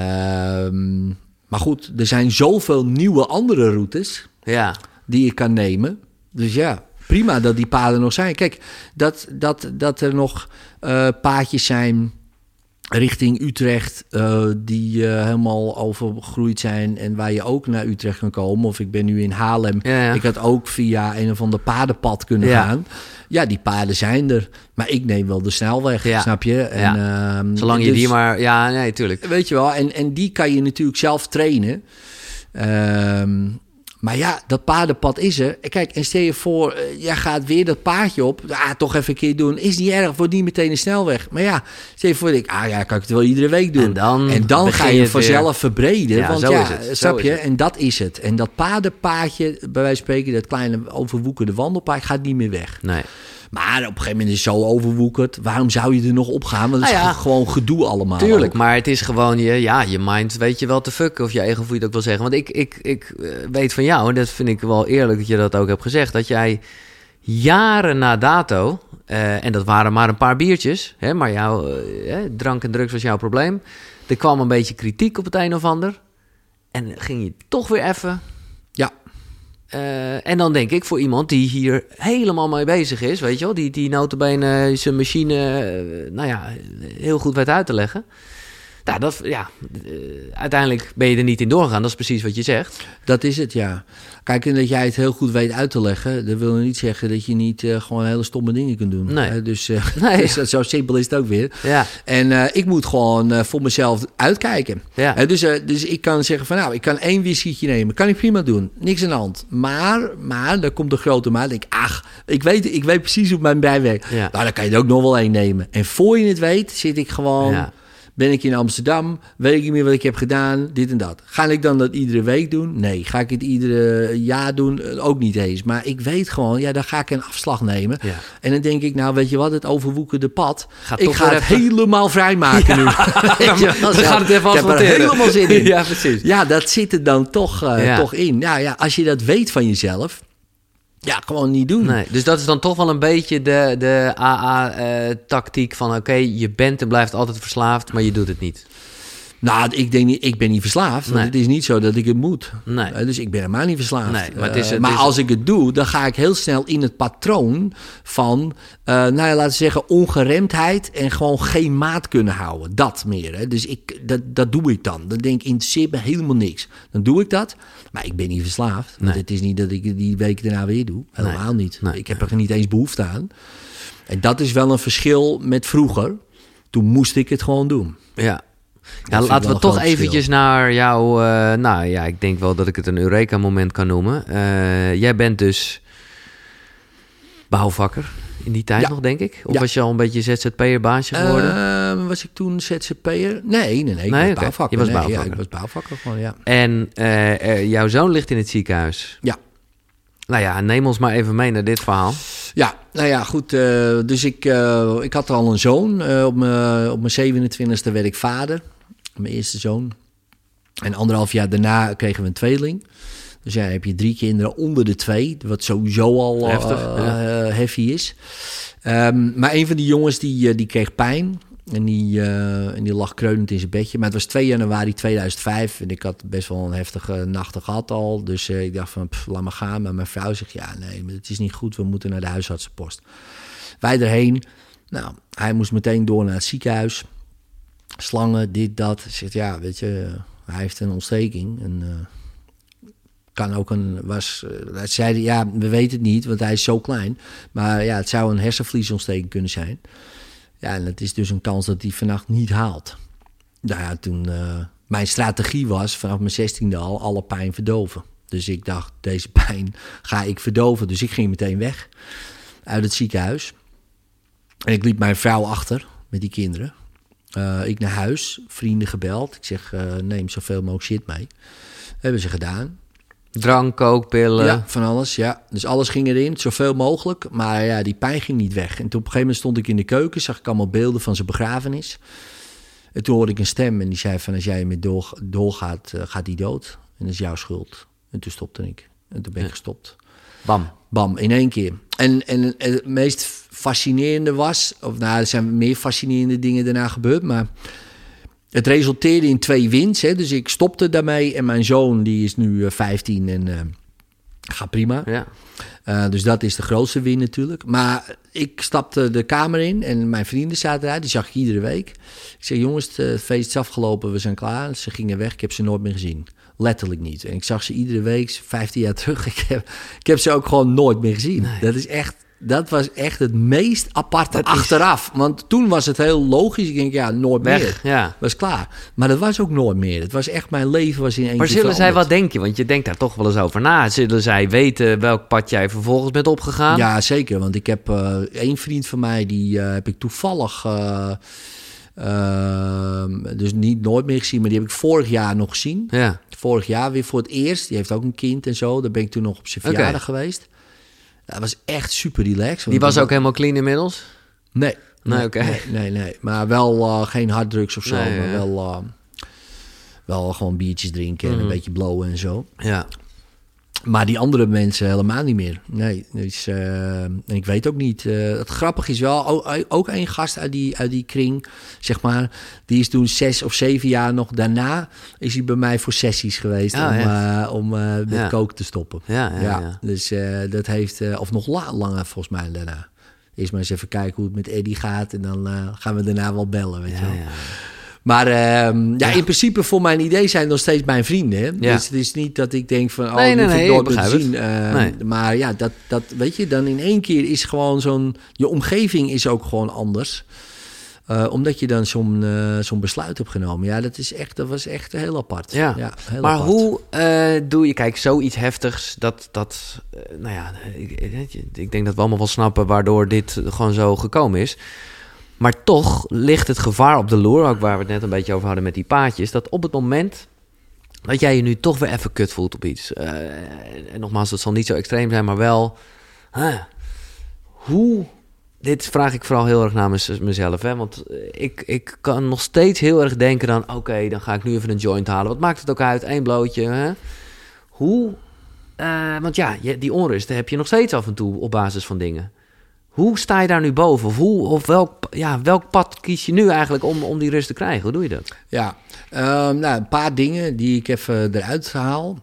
Um, maar goed, er zijn zoveel nieuwe andere routes Ja. die je kan nemen. Dus ja, prima dat die paden nog zijn. Kijk, dat, dat, dat er nog uh, paadjes zijn richting Utrecht uh, die uh, helemaal overgegroeid zijn en waar je ook naar Utrecht kan komen. Of ik ben nu in Haarlem. Ja, ja. Ik had ook via een of ander padenpad kunnen Ja. gaan. Ja, die paden zijn er. Maar ik neem wel de snelweg, Ja. snap je? En, Ja. um, Zolang je dus, die maar... Ja, nee, tuurlijk. weet je wel, en, en die kan je natuurlijk zelf trainen. Um, maar ja, dat padenpad is er. Kijk, en stel je voor, uh, jij gaat weer dat paadje op. Ah, toch even een keer doen. Is niet erg, wordt niet meteen een snelweg. Maar ja, stel je voor, ik, ah ja, kan ik het wel iedere week doen. En dan, en dan begin ga je het vanzelf weer. verbreden. Ja, want zo ja, is het. Zo snap is je? het. En dat is het. En dat padenpaadje, bij wijze van spreken, dat kleine overwoekerde wandelpaad, gaat niet meer weg. Nee. Maar op een gegeven moment is het zo overwoekerd. Waarom zou je er nog op gaan? Want het Nou is ja, gewoon gedoe allemaal. Tuurlijk, ook. maar het is gewoon je, ja, je mind weet je wel te fucken. Of je ego, hoe je het ook wil zeggen. Want ik, ik, ik uh, weet van jou, en dat vind ik wel eerlijk dat je dat ook hebt gezegd, dat jij jaren na dato, uh, en dat waren maar een paar biertjes, hè, maar jouw uh, drank en drugs was jouw probleem. Er kwam een beetje kritiek op het een of ander. En ging je toch weer even... Ja. Uh, en dan denk ik voor iemand die hier helemaal mee bezig is, weet je wel, die, die notabene zijn machine, uh, nou ja, heel goed weet uit te leggen. Nou, dat, ja, uh, uiteindelijk ben je er niet in doorgegaan, dat is precies wat je zegt. Dat is het, ja. Kijk, en dat jij het heel goed weet uit te leggen, dat wil niet zeggen dat je niet uh, gewoon hele stomme dingen kunt doen. Nee. Uh, dus, uh, Nee. dus dat, zo simpel is het ook weer. Ja, En uh, ik moet gewoon uh, voor mezelf uitkijken. ja, Uh, dus, uh, dus ik kan zeggen van, nou, ik kan één whiskietje nemen. Kan ik prima doen. Niks aan de hand. Maar, maar, dan komt de grote maat. Ik, ach, ik weet, ik weet precies hoe mijn brein werkt. ja. Nou, dan kan je er ook nog wel één nemen. En voor je het weet, zit ik gewoon... Ja. Ben ik in Amsterdam, weet ik niet meer wat ik heb gedaan, dit en dat. Ga ik dan dat iedere week doen? Nee. Ga ik het iedere jaar doen? Ook niet eens. Maar ik weet gewoon, ja, dan ga ik een afslag nemen. Ja. En dan denk ik, nou, weet je wat, het overwoekerde pad. Gaat ik toch ga weer het even- helemaal vrijmaken nu. Weet je wel, Dan zo. gaat het even Ik heb er asfalteren. helemaal zin in. Ja, precies. Ja, dat zit er dan toch, uh, Ja. toch in. Ja, ja, als je dat weet van jezelf, ja, gewoon niet doen. Nee, dus dat is dan toch wel een beetje de, de A A-tactiek van oké, je bent en blijft altijd verslaafd, maar je doet het niet. Nou, ik denk niet, ik ben niet verslaafd. Want Nee. het is niet zo dat ik het moet. Nee. Uh, dus ik ben helemaal niet verslaafd. Nee, maar het is- Uh, het maar is- als ik het doe, dan ga ik heel snel in het patroon van, uh, nou ja, laten we zeggen, ongeremdheid en gewoon geen maat kunnen houden. Dat meer. Hè. Dus ik, dat, dat doe ik dan. Dan denk ik, interesseert me helemaal niks. Dan doe ik dat. Maar ik ben niet verslaafd. Want Nee. het is niet dat ik die week daarna weer doe. Helemaal niet. Nee. Ik heb er niet eens behoefte aan. En dat is wel een verschil met vroeger. Toen moest ik het gewoon doen. Ja. vind Ja, ik laten wel we een toch groot eventjes verschil. naar jouw... Uh, nou ja, ik denk wel dat ik het een Eureka-moment kan noemen. Uh, jij bent dus bouwvakker in die tijd Ja. nog, denk ik? Of Ja. was je al een beetje Z Z P'er baasje geworden? Uh, was ik toen Z Z P'er? Nee, nee, nee. Ik Nee, was oké. bouwvakker. Je was Nee, bouwvakker. Ja, ik was bouwvakker gewoon, ja. En uh, uh, jouw zoon ligt in het ziekenhuis. Ja. Nou ja, neem ons maar even mee naar dit verhaal. Ja, nou ja, goed. Uh, dus ik, uh, ik had al een zoon. Uh, op mijn op mijn zevenentwintigste werd ik vader. Mijn eerste zoon. En anderhalf jaar daarna kregen we een tweeling. Dus ja, heb je drie kinderen onder de twee, wat sowieso al uh, Heftig, uh, ja. heavy is. Um, maar een van die jongens die, uh, die kreeg pijn en die, uh, en die lag kreunend in zijn bedje. Maar het was twee januari tweeduizend vijf en ik had best wel een heftige nachten gehad al. Dus uh, ik dacht van, pff, laat maar gaan. Maar mijn vrouw zegt, ja nee, het is niet goed, we moeten naar de huisartsenpost. Wij erheen. Nou, hij moest meteen door naar het ziekenhuis. Slangen, dit, dat. Zegt, ja, weet je, uh, hij heeft een ontsteking. En, uh, kan ook een, was, uh, zeiden, ja, we weten het niet, want hij is zo klein. Maar ja, het zou een hersenvliesontsteking kunnen zijn. Ja, en het is dus een kans dat hij vannacht niet haalt. Nou ja, toen, uh, mijn strategie was vanaf mijn zestiende al alle pijn verdoven. Dus ik dacht, deze pijn ga ik verdoven. Dus ik ging meteen weg uit het ziekenhuis. En ik liep mijn vrouw achter met die kinderen. Uh, ik naar huis, vrienden gebeld. Ik zeg, uh, neem zoveel mogelijk shit mee. Dat hebben ze gedaan. Drank, kookpillen. Ja, van alles, ja. Dus alles ging erin, zoveel mogelijk. Maar ja, die pijn ging niet weg. En toen op een gegeven moment stond ik in de keuken, zag ik allemaal beelden van zijn begrafenis. En toen hoorde ik een stem en die zei van, als jij ermee door, doorgaat, uh, gaat die dood. En dat is jouw schuld. En toen stopte ik. En toen ben ik ja. gestopt. Bam. Bam, in één keer. En, en, en het meest fascinerende was, of nou, er zijn meer fascinerende dingen daarna gebeurd, maar het resulteerde in twee wins. Hè. Dus ik stopte daarmee en mijn zoon, die is nu uh, vijftien en uh, gaat prima. Ja. Uh, dus dat is de grootste win natuurlijk. Maar ik stapte de kamer in en mijn vrienden zaten eruit. Die zag ik iedere week. Ik zei, jongens, het feest is afgelopen, we zijn klaar. Ze gingen weg, ik heb ze nooit meer gezien. Letterlijk niet. En ik zag ze iedere week, vijftien jaar terug. Ik heb, ik heb ze ook gewoon nooit meer gezien. Nee. Dat is echt, dat was echt het meest aparte dat achteraf. Is... Want toen was het heel logisch. Ik denk, ja, nooit weg, meer. Ja. Was klaar. Maar dat was ook nooit meer. Het was echt, mijn leven was in één keer Maar zullen veranderd. zij wat denken? Want je denkt daar toch wel eens over na. Zullen zij weten welk pad jij vervolgens bent opgegaan? Ja, zeker. Want ik heb uh, één vriend van mij, die uh, heb ik toevallig... Uh, Uh, dus niet nooit meer gezien, maar die heb ik vorig jaar nog gezien. Ja. Vorig jaar weer voor het eerst. Die heeft ook een kind en zo. Daar ben ik toen nog op zijn verjaardag okay. geweest. Dat was echt super relaxed. Die was ook was... helemaal clean inmiddels? Nee. Nee, nee, okay. nee, nee, nee. Maar wel uh, geen harddrugs of zo. Nee, maar ja. wel, uh, wel gewoon biertjes drinken mm. en een beetje blowen en zo. Ja. Maar die andere mensen helemaal niet meer. Nee, dus, uh, en ik weet ook niet. Uh, het grappige is wel, ook, ook een gast uit die, uit die kring, zeg maar, die is toen zes of zeven jaar nog daarna, is hij bij mij voor sessies geweest oh, om, uh, om uh, met ja. koken te stoppen. Ja, ja, ja. ja. Dus uh, dat heeft, uh, of nog la- langer volgens mij daarna. Eerst maar eens even kijken hoe het met Eddie gaat en dan uh, gaan we daarna wel bellen, weet ja, je wel. Ja. Maar uh, ja, ja. in principe voor mijn idee zijn het nog steeds mijn vrienden. Hè? Ja. Dus het is niet dat ik denk van, oh, nee, nee, hoef nee, ik nooit ik meer te zien. Uh, nee. Maar ja, dat, dat weet je, dan in één keer is gewoon zo'n... Je omgeving is ook gewoon anders. Uh, omdat je dan zo'n, uh, zo'n besluit hebt genomen. Ja, dat, is echt, dat was echt heel apart. Ja. Ja, heel maar apart. hoe uh, doe je, kijk, zoiets heftigs, dat, dat uh, nou ja, ik, ik denk dat we allemaal wel snappen waardoor dit gewoon zo gekomen is. Maar toch ligt het gevaar op de loer, ook waar we het net een beetje over hadden met die paadjes, dat op het moment dat jij je nu toch weer even kut voelt op iets. Uh, en nogmaals, dat zal niet zo extreem zijn, maar wel, huh, hoe... Dit vraag ik vooral heel erg namens mezelf, hè? Want ik, ik kan nog steeds heel erg denken dan, oké, okay, dan ga ik nu even een joint halen. Wat maakt het ook uit? Eén blootje, hè? Hoe, uh, want ja, die onrust heb je nog steeds af en toe op basis van dingen. Hoe sta je daar nu boven? Of, hoe, of welk, ja, welk pad kies je nu eigenlijk om, om die rust te krijgen? Hoe doe je dat? Ja, um, nou, een paar dingen die ik even eruit haal.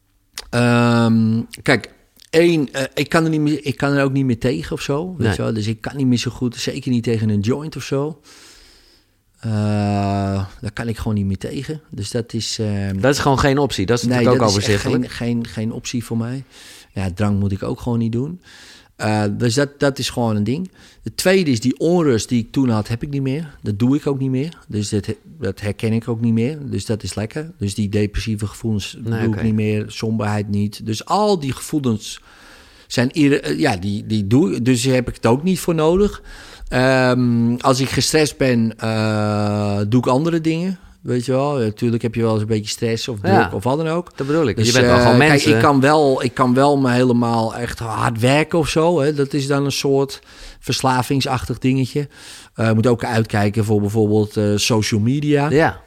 Um, kijk, Eén, uh, ik, kan er niet meer, ik kan er ook niet meer tegen of zo. Weet nee. je wel? Dus ik kan niet meer zo goed, zeker niet tegen een joint of zo. Uh, daar kan ik gewoon niet meer tegen. Dus dat is... Uh, dat is gewoon geen optie. Dat is nee, natuurlijk ook dat overzichtelijk. Is geen, geen, geen optie voor mij. Ja, drank moet ik ook gewoon niet doen. Uh, dus dat, dat is gewoon een ding. De tweede is die onrust die ik toen had, heb ik niet meer. Dat doe ik ook niet meer. Dus dat, dat herken ik ook niet meer. Dus dat is lekker. Dus die depressieve gevoelens nee, doe okay. ik niet meer. Somberheid niet. Dus al die gevoelens zijn... Ja, die, die doe ik. Dus heb ik het ook niet voor nodig. Um, als ik gestrest ben, uh, doe ik andere dingen. Weet je wel, natuurlijk heb je wel eens een beetje stress of druk ja, of wat dan ook. Dat bedoel ik. Dus, je bent wel gewoon uh, mensen. Kijk, ik kan wel, ik kan wel me helemaal echt hard werken of zo. Hè. Dat is dan een soort verslavingsachtig dingetje. Je uh, moet ook uitkijken voor bijvoorbeeld uh, social media. Ja.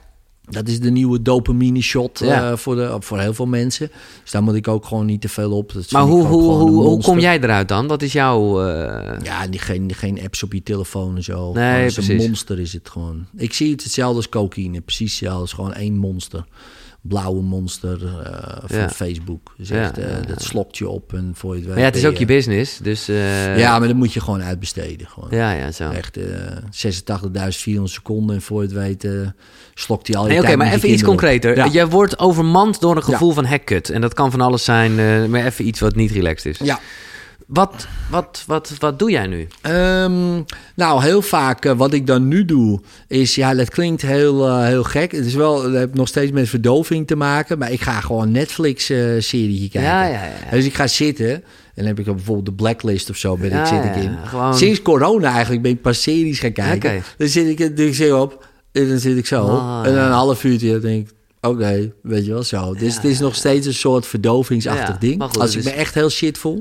Dat is de nieuwe dopamine shot Ja. uh, voor, de, voor heel veel mensen. Dus daar moet ik ook gewoon niet te veel op. Dat Maar vind hoe, ik ook hoe, gewoon een hoe, hoe monster. kom jij eruit dan? Wat is jouw... Uh... Ja, die, geen, geen apps op je telefoon en zo. Nee, Gewoon, het is een precies. monster is het gewoon. Ik zie het hetzelfde als cocaïne. Precies hetzelfde. Het is gewoon één monster. Blauwe monster uh, van Ja. Facebook. Dus Ja, echt, uh, ja, ja. dat slokt je op en voor je het weet. Maar ja, het is ben ook je business, dus... uh, Ja, maar dat moet je gewoon uitbesteden. Gewoon. Ja, ja, zo. Echt uh, zesentachtigduizend vierhonderd seconden en voor je het weet uh, slokt hij al je Nee, Oké, tijd maar met je even iets kinderen op. concreter. Ja. Jij wordt overmand door een gevoel van hekkut. En dat kan van alles zijn, uh, maar even iets wat niet relaxed is. Ja. Wat, wat, wat, wat doe jij nu? Um, nou, heel vaak uh, wat ik dan nu doe is, ja, dat klinkt heel, uh, heel gek. Het is wel, het heeft nog steeds met verdoving te maken, maar ik ga gewoon Netflix-serie uh, kijken. Ja, ja, ja. Dus ik ga zitten en dan heb ik dan bijvoorbeeld de Blacklist of zo, ben Ja, ik, zit ja, ik in. ja, gewoon- Sinds corona eigenlijk ben ik pas series gaan kijken. Oké. Dan zit ik, dan zit ik op en dan zit ik zo. Ah, en dan ja. een half uurtje denk ik, oké, okay, weet je wel zo. Dus het is nog steeds een soort verdovingsachtig Ja, ding. maar goed, Als het ik is- me echt heel shit voel.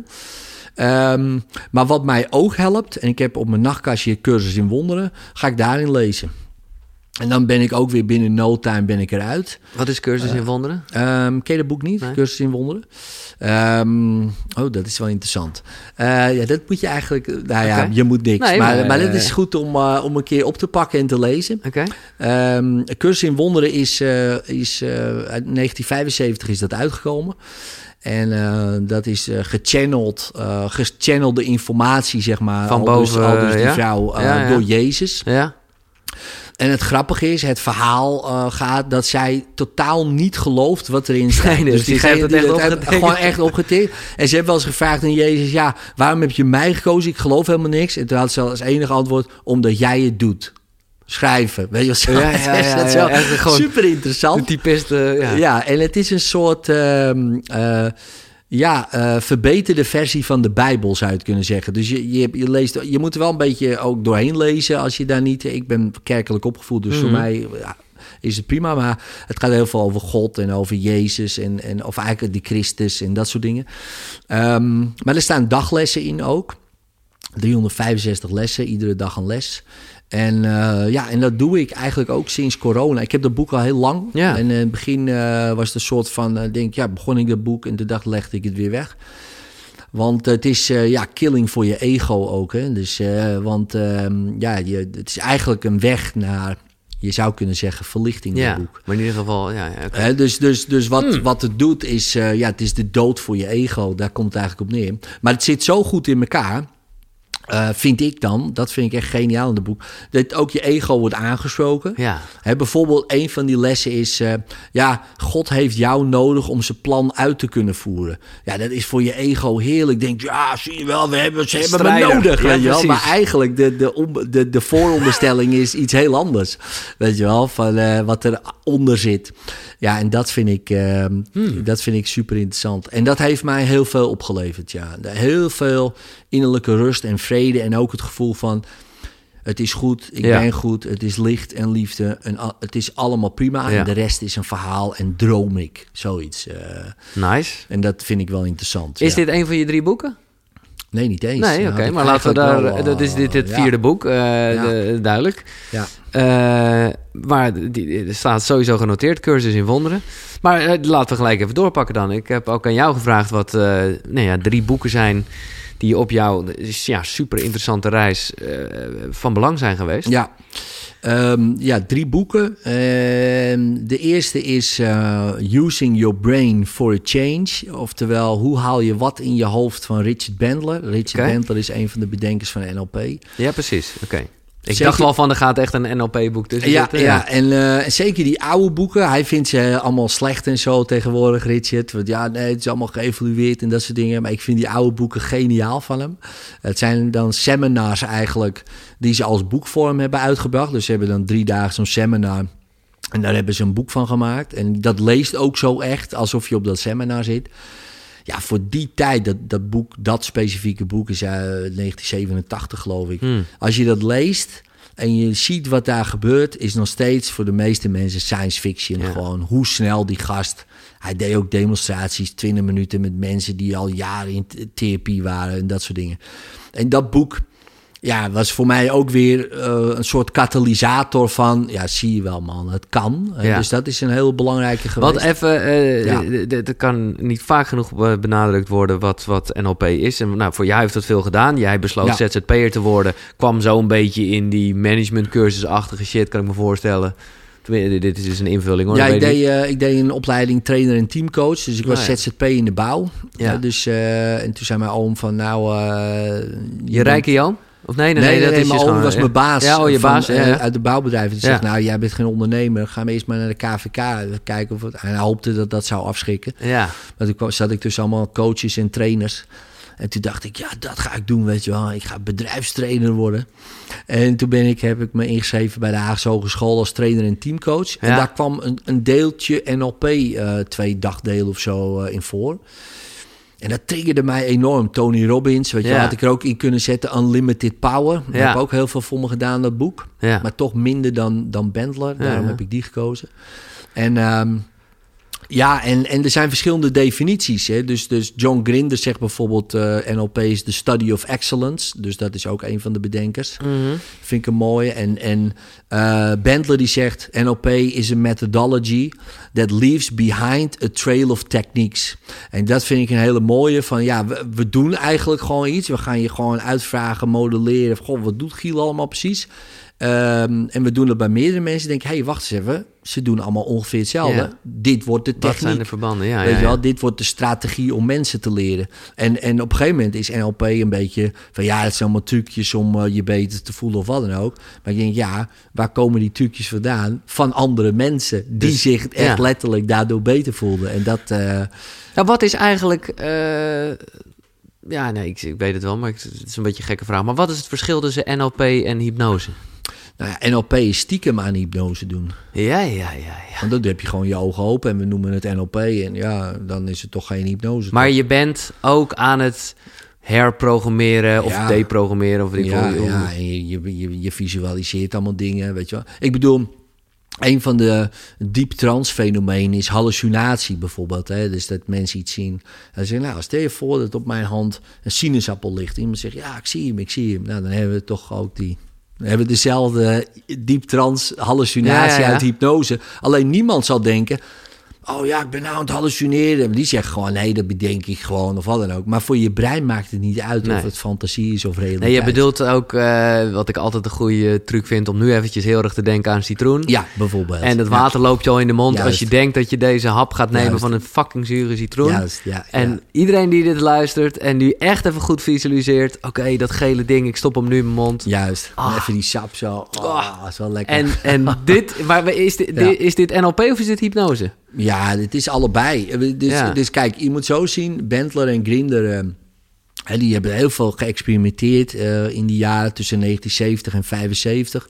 Um, maar wat mij ook helpt, en ik heb op mijn nachtkastje cursus in wonderen, ga ik daarin lezen. En dan ben ik ook weer binnen no time ben ik eruit. Wat is cursus in wonderen? Um, ken je dat boek niet? Nee. Cursus in wonderen. Um, oh, dat is wel interessant. Uh, ja, dat moet je eigenlijk... Nou ja, Oké. je moet niks. Nee, maar, maar, maar uh, dat is goed om, uh, om een keer op te pakken en te lezen. Oké. Um, Cursus in wonderen is, uh, is uh, uit negentien vijfenzeventig is dat uitgekomen. En uh, dat is uh, gechanneld, uh, gechannelde informatie, zeg maar. Van al dus, boven, al dus die ja? vrouw uh, Ja, ja. door Jezus. Ja? En het grappige is, het verhaal uh, gaat dat zij totaal niet gelooft wat erin staat. Nee, nee, dus die diegene heeft het echt dat opgetekend. Gewoon echt opgetikt. En ze heeft wel eens gevraagd aan Jezus, ja, waarom heb je mij gekozen? Ik geloof helemaal niks. En toen had ze als enige antwoord, omdat jij het doet. Schrijven, weet je wat zo? Ja, ja, ja, dat is ja, wel echt gewoon super interessant. De typist, uh, ja. Ja, en het is een soort um, uh, ja, uh, verbeterde versie van de Bijbel, zou je het kunnen zeggen. Dus je, je, je, leest, je moet er wel een beetje ook doorheen lezen als je daar niet... Ik ben kerkelijk opgevoed, dus Mm-hmm. voor mij ja, is het prima. Maar het gaat heel veel over God en over Jezus en, en of eigenlijk die Christus en dat soort dingen. Um, maar er staan daglessen in ook. driehonderdvijfenzestig lessen, iedere dag een les. En uh, ja, en dat doe ik eigenlijk ook sinds corona. Ik heb dat boek al heel lang. Ja. En in het begin uh, was het een soort van, uh, denk ja, begon ik dat boek en de dag legde ik het weer weg. Want het is uh, ja, killing voor je ego ook. Hè? Dus, uh, want uh, ja, je, het is eigenlijk een weg naar, je zou kunnen zeggen, verlichting. Ja, dat boek. maar in ieder geval, ja. ja okay. Hè, dus dus, dus wat, Hmm. wat het doet is, uh, ja, het is de dood voor je ego. Daar komt het eigenlijk op neer. Maar het zit zo goed in elkaar. Uh, vind ik dan, dat vind ik echt geniaal in het boek, dat ook je ego wordt aangesproken. Ja. He, bijvoorbeeld een van die lessen is, uh, ja, God heeft jou nodig om zijn plan uit te kunnen voeren. Ja, dat is voor je ego heerlijk. Denk, ja, zie je wel, we hebben, ze hebben me Strijder. nodig, Ja, weet je wel. precies. Maar eigenlijk, de, de, om, de, de vooronderstelling is iets heel anders, weet je wel, van uh, wat eronder zit. Ja, en dat vind ik, uh, hmm. dat vind ik super interessant. En dat heeft mij heel veel opgeleverd, ja. Heel veel innerlijke rust en vrede en ook het gevoel van, het is goed, ik ja. ben goed, het is licht en liefde. En a- het is allemaal prima Ja. en de rest is een verhaal en droom ik, zoiets. Uh, Nice. en dat vind ik wel interessant. Is ja. dit een van je drie boeken? Nee, niet eens. Nee, Nou, oké, had ik maar laten we eigenlijk daar... wel, dat is dit het ja. vierde boek, uh, Ja. de, duidelijk. Ja. Uh, maar die, er staat sowieso genoteerd, cursus in wonderen. Maar uh, laten we gelijk even doorpakken dan. Ik heb ook aan jou gevraagd wat uh, nou ja, drie boeken zijn die op jouw ja, super interessante reis uh, van belang zijn geweest. Ja. Um, ja, drie boeken. Uh, de eerste is uh, Using Your Brain for a Change. Oftewel, hoe haal je wat in je hoofd van Richard Bandler. Richard Okay. Bandler is een van de bedenkers van N L P. Ja, precies. Oké. Okay. Ik Zeker. dacht wel van, er gaat echt een N L P-boek tussen Ja, zitten. ja. En, uh, en zeker die oude boeken. Hij vindt ze allemaal slecht en zo tegenwoordig, Richard. Want ja, nee, het is allemaal geëvolueerd en dat soort dingen. Maar ik vind die oude boeken geniaal van hem. Het zijn dan seminars eigenlijk die ze als boekvorm hebben uitgebracht. Dus ze hebben dan drie dagen zo'n seminar. En daar hebben ze een boek van gemaakt. En dat leest ook zo echt, alsof je op dat seminar zit. Ja, voor die tijd, dat, dat boek, dat specifieke boek is uit negentien zevenentachtig, geloof ik. Hmm. Als je dat leest en je ziet wat daar gebeurt, is nog steeds voor de meeste mensen science fiction. Ja. Gewoon hoe snel die gast... Hij deed ook demonstraties, twintig minuten met mensen die al jaren in therapie waren en dat soort dingen. En dat boek ja, was voor mij ook weer uh, een soort katalysator van... ja, zie je wel, man, het kan. Ja. Dus dat is een heel belangrijke geweest. Wat even, uh, ja. er kan niet vaak genoeg benadrukt worden wat, wat N L P is. En nou, voor jou heeft dat veel gedaan. Jij besloot ja. Z Z P'er te worden. Kwam zo een beetje in die managementcursusachtige shit, kan ik me voorstellen. Dit is dus een invulling, hoor. Ja, ik deed, uh, ik deed een opleiding trainer en teamcoach. Dus ik was oh, ja. Z Z P in de bouw. Ja. Uh, dus, uh, en toen zei mijn oom van, nou... Uh, je je rijke Jan? Of nee, nee, nee, nee, nee, dat nee is mijn dus oom gewoon, was ja. mijn baas, ja, oh, je van, baas ja, ja. Uh, uit de bouwbedrijf. Die ja. zegt, nou, jij bent geen ondernemer. Ga maar eerst maar naar de K V K. Kijken of het... En hij hoopte dat dat zou afschrikken. Ja. Maar toen zat ik tussen allemaal coaches en trainers. En toen dacht ik, ja, dat ga ik doen, weet je wel. Ik ga bedrijfstrainer worden. En toen ben ik, heb ik me ingeschreven bij de Haagse Hogeschool als trainer en teamcoach. Ja. En daar kwam een, een deeltje N L P, uh, twee dagdelen of zo uh, in voor. En dat triggerde mij enorm. Tony Robbins, weet je, ja. had ik er ook in kunnen zetten. Unlimited Power. Daar ja. heb ik ook heel veel voor me gedaan, dat boek. Ja. Maar toch minder dan, dan Bandler. Daarom ja, ja. heb ik die gekozen. En... Um, Ja, en, en er zijn verschillende definities. Hè? Dus, dus John Grinder zegt bijvoorbeeld... Uh, N L P is the study of excellence. Dus dat is ook een van de bedenkers. Mm-hmm. Vind ik een mooie. En, en uh, Bandler die zegt... N L P is a methodology that leaves behind a trail of techniques. En dat vind ik een hele mooie. Van ja, we, we doen eigenlijk gewoon iets. We gaan je gewoon uitvragen, modelleren. Goh, wat doet Giel allemaal precies? Um, en we doen het bij meerdere mensen. Denk, hé, hey, wacht eens even. Ze doen allemaal ongeveer hetzelfde. Ja. Dit wordt de techniek. Wat zijn de verbanden? Ja, Weet ja, je wel, ja. dit wordt de strategie om mensen te leren. En, en op een gegeven moment is N L P een beetje van... ja, het zijn allemaal trucjes om uh, je beter te voelen of wat dan ook. Maar ik denk, ja, waar komen die trucjes vandaan? Van andere mensen die dus, zich echt ja. letterlijk daardoor beter voelden. En dat... Uh, nou, wat is eigenlijk... Uh... Ja, nee, ik, ik weet het wel, maar het is een beetje een gekke vraag. Maar wat is het verschil tussen N L P en hypnose? Nou ja, N L P is stiekem aan hypnose doen. Ja, ja, ja, ja. Want dan heb je gewoon je ogen open en we noemen het N L P. En ja, dan is het toch geen hypnose. Maar toch? je bent ook aan het herprogrammeren of ja. deprogrammeren. Of ja, hoe, ja, en je, je, je, je visualiseert allemaal dingen, weet je wel. Ik bedoel... Een van de diep trance fenomenen is hallucinatie bijvoorbeeld. Hè? Dus dat mensen iets zien. En ze zeggen, nou, stel je voor dat op mijn hand een sinaasappel ligt. Iemand zegt, ja, ik zie hem, ik zie hem. Nou, dan hebben we toch ook die... Dan hebben we dezelfde diep trance hallucinatie ja, ja, ja. uit hypnose. Alleen niemand zal denken... oh ja, ik ben nou aan het hallucineren. Die zegt gewoon, nee, dat bedenk ik gewoon of wat dan ook. Maar voor je brein maakt het niet uit nee. of het fantasie is of realiteit. Nee, je bedoelt ook, uh, wat ik altijd een goede truc vind... om nu eventjes heel erg te denken aan citroen. Ja, bijvoorbeeld. En het water ja. loopt je al in de mond Juist. Als je denkt dat je deze hap gaat nemen Juist. Van een fucking zure citroen. Juist, ja, en ja. iedereen die dit luistert en die echt even goed visualiseert... oké, okay, dat gele ding, ik stop hem nu in mijn mond. Juist, ah. even die sap zo. Oh, ah. Dat is wel lekker. En, en dit, maar is dit, ja. is dit N L P of is dit hypnose? Ja, het is allebei. Dus, ja. dus kijk, je moet zo zien, Bandler en Grinder... Uh, die hebben heel veel geëxperimenteerd uh, in die jaren tussen negentien zeventig en vijfenzeventig.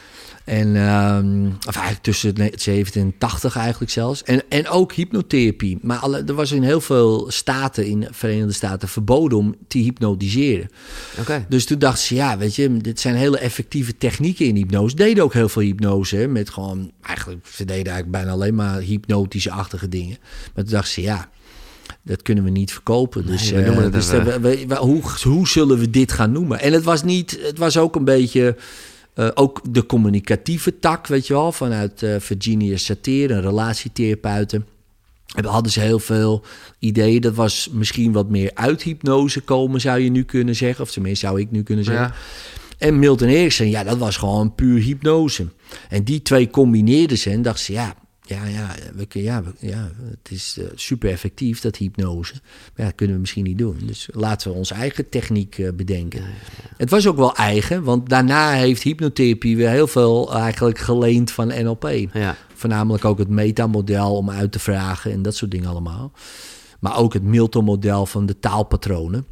En, um, of eigenlijk tussen zeventig en tachtig eigenlijk zelfs. En, en ook hypnotherapie. Maar alle, er was in heel veel staten in de Verenigde Staten verboden om te hypnotiseren. Okay. Dus toen dachten ze, ja, weet je, dit zijn hele effectieve technieken in hypnose. Deden ook heel veel hypnose, hè, met gewoon, eigenlijk, ze deden eigenlijk bijna alleen maar hypnotische-achtige dingen. Maar toen dachten ze, ja, dat kunnen we niet verkopen. Dus, nee, we uh, dus we, we, we, hoe, hoe zullen we dit gaan noemen? En het was niet, het was ook een beetje... Uh, ook de communicatieve tak, weet je wel, vanuit uh, Virginia Satir, een relatietherapeuten. Daar hadden ze heel veel ideeën. Dat was misschien wat meer uit hypnose komen, zou je nu kunnen zeggen. Of tenminste, zou ik nu kunnen zeggen. Ja. En Milton Erickson, ja, dat was gewoon puur hypnose. En die twee combineerden ze en dachten ze, ja... Ja, ja, we, ja, we, ja, het is uh, super effectief, dat hypnose. Maar ja, dat kunnen we misschien niet doen. Dus laten we onze eigen techniek uh, bedenken. Ja, ja, ja. Het was ook wel eigen, want daarna heeft hypnotherapie weer heel veel eigenlijk geleend van N L P. Ja. Voornamelijk ook het metamodel om uit te vragen en dat soort dingen allemaal. Maar ook het Milton-model van de taalpatronen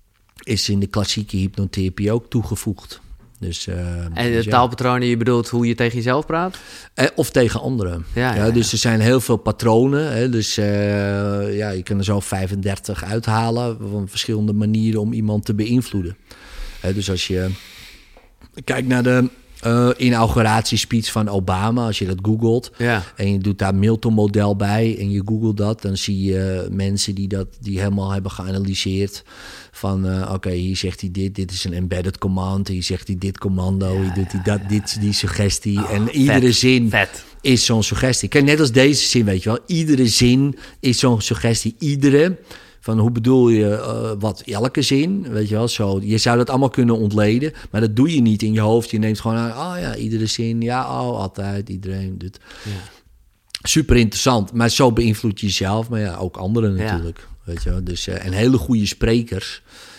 is in de klassieke hypnotherapie ook toegevoegd. Dus, uh, en de dus ja. taalpatronen, je bedoelt hoe je tegen jezelf praat? Eh, of tegen anderen. Ja, ja, ja, ja. Dus er zijn heel veel patronen. Hè, dus uh, ja, je kan er zo vijfendertig uithalen van verschillende manieren om iemand te beïnvloeden. Hè, dus als je kijkt naar de Uh, inauguratiespeech van Obama, als je dat googelt. Ja. En je doet daar Milton-model bij en je googelt dat. Dan zie je mensen die dat die helemaal hebben geanalyseerd. Van, uh, oké, okay, hier zegt hij dit. Dit is een embedded command. Hier zegt hij dit commando. Ja, hier doet hij dat, ja, dit, die suggestie. Oh, en iedere vet, zin vet. is zo'n suggestie. Kijk, net als deze zin, weet je wel. Iedere zin is zo'n suggestie. Iedere... Van hoe bedoel je uh, wat elke zin, weet je wel, zo. Je zou dat allemaal kunnen ontleden, maar dat doe je niet in je hoofd. Je neemt gewoon aan, oh ja, iedere zin, ja, oh, altijd, iedereen doet. Ja. Super interessant, maar zo beïnvloed je jezelf, maar ja, ook anderen natuurlijk, ja. Weet je wel. Dus, uh, en hele goede sprekers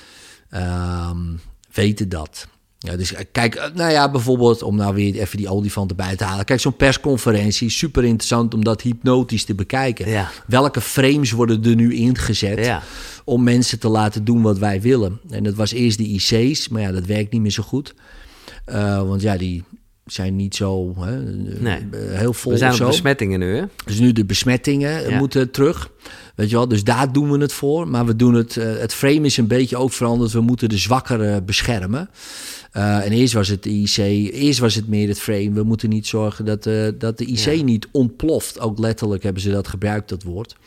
um, weten dat. Ja, dus kijk, nou ja, bijvoorbeeld om nou weer even die olifant erbij te halen. Kijk, zo'n persconferentie, super interessant om dat hypnotisch te bekijken. Ja. Welke frames worden er nu ingezet ja. om mensen te laten doen wat wij willen? En dat was eerst de I C's, maar ja, dat werkt niet meer zo goed. Uh, want ja, die zijn niet zo hè, nee. heel vol. We zijn op de besmettingen nu, hè? Dus nu de besmettingen ja. moeten terug. Weet je wel, dus daar doen we het voor. Maar we doen het, uh, het frame is een beetje ook veranderd. We moeten de zwakkeren beschermen. Uh, en eerst was het de I C, eerst was het meer het frame. We moeten niet zorgen dat, uh, dat de I C ja. niet ontploft. Ook letterlijk hebben ze dat gebruikt, dat woord.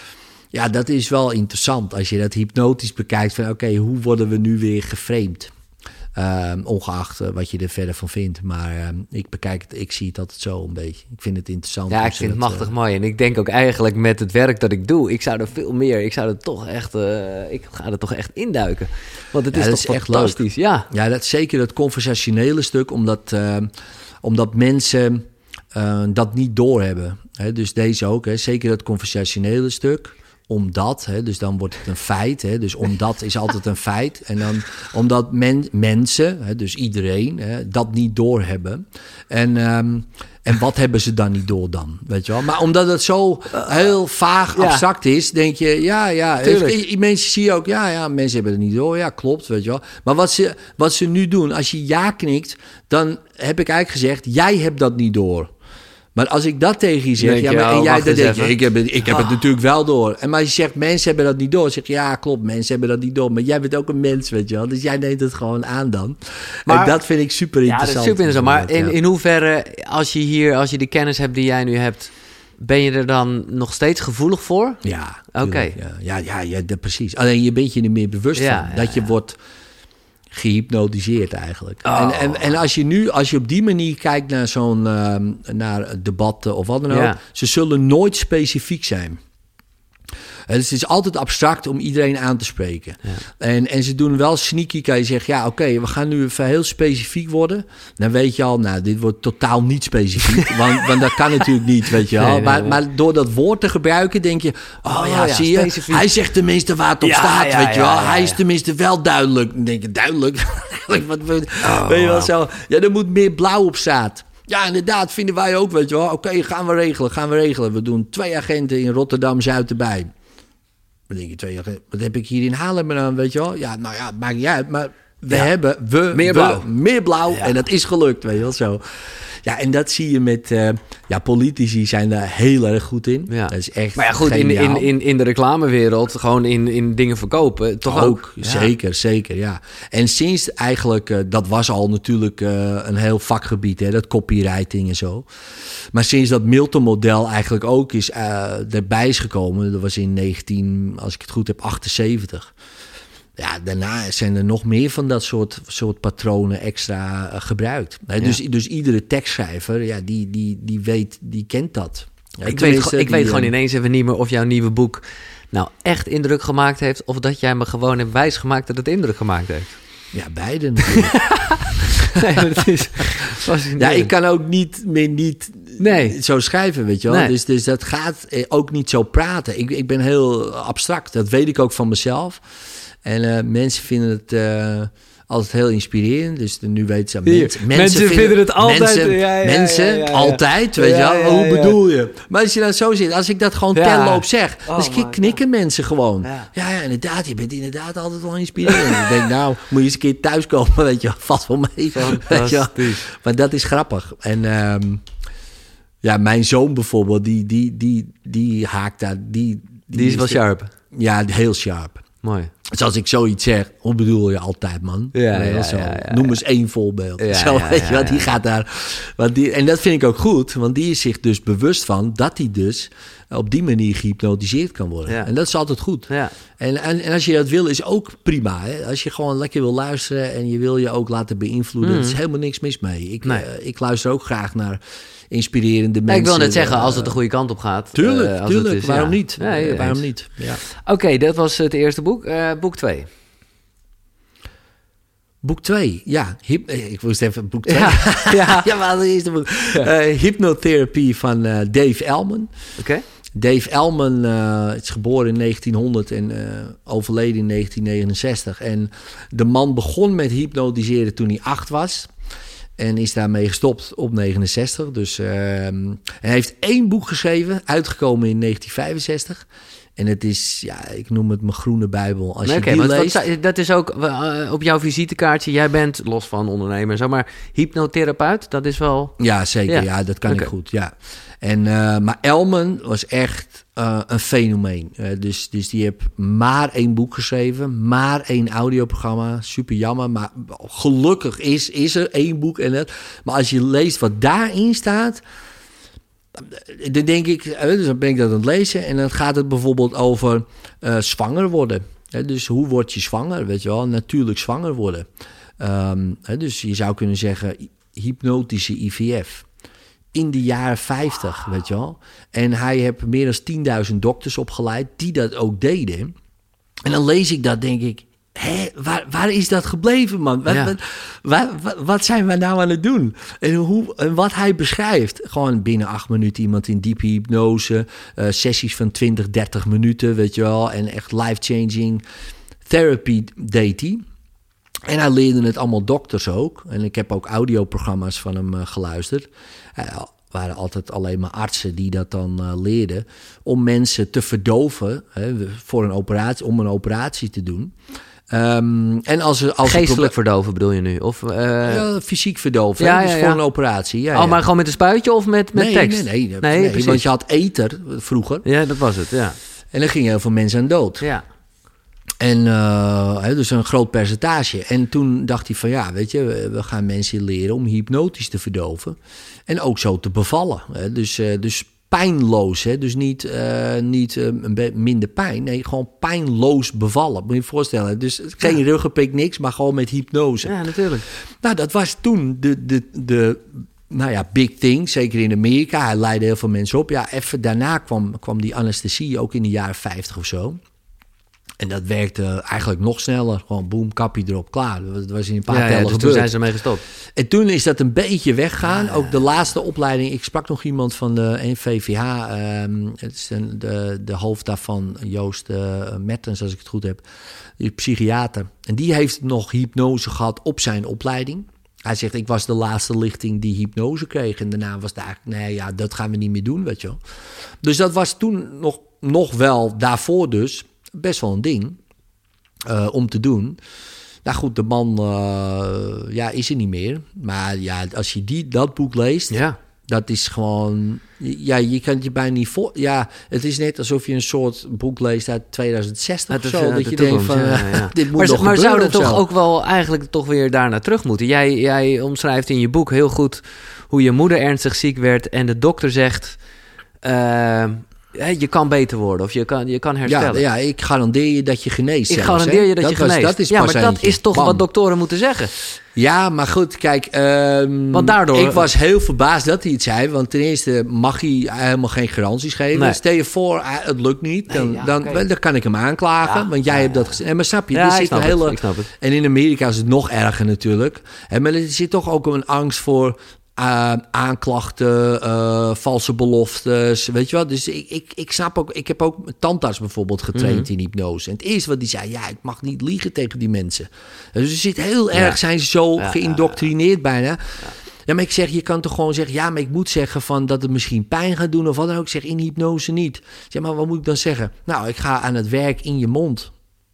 Ja, dat is wel interessant als je dat hypnotisch bekijkt. Van oké, okay, hoe worden we nu weer geframed? Uh, ongeacht uh, wat je er verder van vindt. Maar uh, ik bekijk het, ik zie het altijd zo een beetje. Ik vind het interessant. Ja, ik vind het machtig uh, mooi. En ik denk ook eigenlijk met het werk dat ik doe, ik zou er veel meer, ik zou er toch echt, uh, ik ga er toch echt induiken. Want het ja, is toch toch echt fantastisch. Leuk. Ja, ja, dat is zeker het conversationele stuk, omdat, uh, omdat mensen uh, dat niet doorhebben. Hè? Dus deze ook, hè? Zeker het conversationele stuk. Omdat, hè, dus dan wordt het een feit. Hè, dus omdat is altijd een feit. En dan omdat men, mensen, hè, dus iedereen, hè, dat niet doorhebben. En, um, en wat hebben ze dan niet door dan? Weet je wel? Maar omdat het zo heel vaag abstract ja. is, denk je, ja, ja. Heeft, mensen zie je ook, ja, ja, mensen hebben het niet door. Ja, klopt, weet je wel. Maar wat ze, wat ze nu doen, als je ja knikt, dan heb ik eigenlijk gezegd, jij hebt dat niet door. Maar als ik dat tegen je zeg, denk ja, maar, je, en jij dan denk je, ik heb, het, ik heb oh. het natuurlijk wel door. En maar als je zegt, mensen hebben dat niet door, zeg je, ja, klopt, mensen hebben dat niet door. Maar jij bent ook een mens, weet je wel. Dus jij neemt het gewoon aan dan. Maar, en dat vind ik super interessant. Ja, dat is super interessant. Maar in, in hoeverre, als je hier, als je die kennis hebt die jij nu hebt, ben je er dan nog steeds gevoelig voor? Ja. Oké. Okay. Ja, ja, ja, ja, ja, precies. Alleen je bent je er meer bewust ja, van. Ja, dat je ja. wordt gehypnotiseerd eigenlijk. Oh. En, en, en als je nu, als je op die manier kijkt naar zo'n uh, naar debatten of wat dan ook, ja. ze zullen nooit specifiek zijn. Dus het is altijd abstract om iedereen aan te spreken. Ja. En, en ze doen wel sneaky, kan je zeggen, ja, oké, okay, we gaan nu even heel specifiek worden. Dan weet je al, nou, dit wordt totaal niet specifiek. want, want dat kan natuurlijk niet, weet je wel. Nee, nee, maar, nee. maar door dat woord te gebruiken, denk je, oh, oh ja, ja, zie je, specifiek. Hij zegt tenminste waar het op ja, staat, ja, weet je wel. Ja, ja, ja. Hij is tenminste wel duidelijk. Dan denk je, duidelijk? wat, oh, weet je wel zo? Ja, er moet meer blauw op staat. Ja, inderdaad, vinden wij ook, weet je wel. Oké, okay, gaan we regelen, gaan we regelen. We doen twee agenten in Rotterdam-Zuid erbij. Dan denk je, twee agenten, wat heb ik hier in Haarlem aan, weet je wel? Ja, nou ja, maakt niet uit, maar we ja. hebben we, meer we, blauw. Meer blauw ja. en dat is gelukt, weet je wel, zo. Ja, en dat zie je met... Uh, ja, politici zijn daar heel erg goed in. Ja. Dat is echt maar ja, goed, in, in, in, in de reclamewereld, gewoon in, in dingen verkopen, toch ook? ook ja. Zeker, zeker, ja. En sinds eigenlijk, uh, dat was al natuurlijk uh, een heel vakgebied, hè, dat copywriting en zo. Maar sinds dat Milton-model eigenlijk ook is uh, erbij is gekomen, dat was in negentien, als ik het goed heb, achtenzeventig. Ja, daarna zijn er nog meer van dat soort, soort patronen extra uh, gebruikt. Nee, ja. dus, dus iedere tekstschrijver, ja, die, die, die weet, die kent dat. Ja, ik weet, ik die, weet gewoon ineens even niet meer of jouw nieuwe boek nou echt indruk gemaakt heeft, of dat jij me gewoon hebt wijsgemaakt dat het indruk gemaakt heeft. Ja, beide natuurlijk. nee, dat is ja, ik kan ook niet meer niet nee. zo schrijven, weet je wel. Nee. Dus, dus dat gaat ook niet zo praten. Ik, ik ben heel abstract, dat weet ik ook van mezelf. En uh, mensen vinden het uh, altijd heel inspirerend. Dus nu weten ze... Mensen, mensen, mensen vinden, vinden het altijd... Mensen, ja, ja, mensen ja, ja, ja, ja. altijd, weet je ja, wel. ja, ja, Hoe ja. bedoel je? Maar als je dat zo zit, als ik dat gewoon ja. telloop zeg... Oh, dan knikken man. mensen gewoon. Ja. ja, ja, inderdaad. Je bent inderdaad altijd wel inspirerend. Ik denk, nou, moet je eens een keer thuiskomen, weet je wel. Valt wel mee. Weet je wel. Maar dat is grappig. En... Um, ja, mijn zoon bijvoorbeeld, die, die, die, die haakt daar... Die, die, die is wel sharp. Ja, heel sharp. Mooi. Dus als ik zoiets zeg, hoe bedoel je altijd, man? Ja, Nee, ja, zo. ja, ja, Noem eens één voorbeeld. Ja, zo, ja, weet je ja, wat, die ja. gaat daar... Want die, en dat vind ik ook goed, want die is zich dus bewust van... dat hij dus op die manier gehypnotiseerd kan worden. Ja. En dat is altijd goed. Ja. En, en, en als je dat wil, is ook prima. Hè? Als je gewoon lekker wil luisteren en je wil je ook laten beïnvloeden... Mm. er is helemaal niks mis mee. Ik, Nee. eh, ik luister ook graag naar inspirerende Ja, mensen. ik wil net zeggen, eh, als het de goede kant op gaat. Tuurlijk, eh, als tuurlijk. het is, waarom ja. niet? Ja, Eh, waarom eens. niet? Ja. Oké, dat was het eerste boek. Uh, boek twee. Boek twee, ja. Hyp- ik moest even boek twee. Ja, ja. ja, maar het eerste boek. Ja. Uh, Hypnotherapie van uh, Dave Elman. Oké. Dave Elman uh, is geboren in negentienhonderd en uh, overleden in negentien negenenzestig. En de man begon met hypnotiseren toen hij acht was. En is daarmee gestopt op negenenzestig. Dus uh, hij heeft één boek geschreven, uitgekomen in negentien vijfenzestig. En het is, ja, ik noem het mijn groene bijbel. Als Nee, je Oké, die want wat leest... zei- dat is ook uh, op jouw visitekaartje. Jij bent, los van ondernemer en zo, maar hypnotherapeut. Dat is wel... Ja, zeker. Ja. Ja, dat kan Oké. ik goed. Ja. En, uh, maar Elman was echt uh, een fenomeen. Uh, dus, dus die heeft maar één boek geschreven, maar één audioprogramma. Super jammer, maar gelukkig is, is er één boek. En het. Maar als je leest wat daarin staat, dan denk ik, uh, dus dan ben ik dat aan het lezen. En dan gaat het bijvoorbeeld over uh, zwanger worden. Uh, dus hoe word je zwanger? Weet je wel, natuurlijk zwanger worden. Um, uh, dus je zou kunnen zeggen hypnotische I V F. In de jaren vijftig, weet je wel. En hij heeft meer dan tienduizend dokters opgeleid die dat ook deden. En dan lees ik dat, denk ik, hé, waar, waar is dat gebleven, man? Wat, Ja. wat, wat, wat, wat zijn we nou aan het doen? En, hoe, en wat hij beschrijft, gewoon binnen acht minuten iemand in diepe hypnose, uh, sessies van twintig, dertig minuten, weet je wel. En echt life-changing therapy deed hij. En hij leerde het allemaal dokters ook. En ik heb ook audioprogramma's van hem uh, geluisterd. Uh, waren altijd alleen maar artsen die dat dan uh, leerden. Om mensen te verdoven hè, voor een operatie, om een operatie te doen. Um, en als er, als er Geestelijk proble- verdoven bedoel je nu? Of, uh, ja, fysiek verdoven. Ja, hè, dus ja, voor ja. een operatie. Ja, oh, ja. maar gewoon met een spuitje of met, met nee, tekst? Nee, nee, nee, nee, nee, precies. want je had ether vroeger. Ja, dat was het, ja. En dan gingen heel veel mensen aan dood. Ja. En uh, hè, dus een groot percentage. En toen dacht hij van ja, weet je, we, we gaan mensen leren om hypnotisch te verdoven. En ook zo te bevallen. Hè. Dus, uh, dus pijnloos. Hè. Dus niet, uh, niet uh, een be- minder pijn. Nee, gewoon pijnloos bevallen. Moet je je voorstellen. Dus geen Ja. ruggenprik, niks, maar gewoon met hypnose. Ja, natuurlijk. Nou, dat was toen de, de, de nou ja, big thing. Zeker in Amerika. Hij leidde heel veel mensen op. Ja, even daarna kwam, kwam die anesthesie ook in de jaren vijftig of zo. En dat werkte eigenlijk nog sneller. Gewoon boem, kapje erop, klaar. Dat was in een paar Ja, ja, tellen dus toen gebeurd. zijn ze mee gestopt. En toen is dat een beetje weggegaan. Ook de laatste opleiding. Ik sprak nog iemand van de N V V H. Um, het is een, de, de hoofd daarvan, Joost uh, Mertens, als ik het goed heb. Die is psychiater. En die heeft nog hypnose gehad op zijn opleiding. Hij zegt, ik was de laatste lichting die hypnose kreeg. En daarna was het eigenlijk, nee, ja, dat gaan we niet meer doen, weet je wel. Dus dat was toen nog, nog wel, daarvoor dus, best wel een ding uh, om te doen. Nou goed, de man uh, ja, is er niet meer. Maar ja, als je die, dat boek leest, Ja. dat is gewoon... Ja, je kan het je bijna niet voor... Ja, het is net alsof je een soort boek leest uit tweeduizend zestig Uit of de- zo. uit Dat de je toekomst, denkt van, ja, ja. dit moet Maar, nog maar zou gebeuren dat of toch zo. ook wel eigenlijk toch weer daar naar terug moeten? Jij, jij omschrijft in je boek heel goed hoe je moeder ernstig ziek werd en de dokter zegt, uh, je kan beter worden of je kan, je kan herstellen. Ja, ja, ik garandeer je dat je geneest. Ik zelfs, garandeer hè. je dat, dat je was- geneest. Dat is ja, pas maar dat eentje. is toch Bam. wat doktoren moeten zeggen. Ja, maar goed, kijk, um, Want daardoor- ik was heel verbaasd dat hij het zei. Want ten eerste mag hij helemaal geen garanties geven. Nee. Stel je voor, uh, het lukt niet, dan, Nee, ja, dan, oké. dan kan ik hem aanklagen. Ja, want jij ja, hebt dat ja. gezegd. Maar snap je, Ja, er ik zit snap een het, hele... ik snap het. En in Amerika is het nog erger natuurlijk. En maar er zit toch ook een angst voor uh, aanklachten, uh, valse beloftes, weet je wat? Dus ik, ik, ik snap ook, ik heb ook mijn tandarts bijvoorbeeld getraind Mhm. in hypnose. En het eerste wat die zei, ja, ik mag niet liegen tegen die mensen. Dus er zit heel erg, Ja. zijn ze zo Ja, geïndoctrineerd bijna. Ja, maar ik zeg, je kan toch gewoon zeggen, ja, maar ik moet zeggen van dat het misschien pijn gaat doen of wat dan ook. Ik zeg, in hypnose niet. Ik zeg, maar wat moet ik dan zeggen? Nou, ik ga aan het werk in je mond.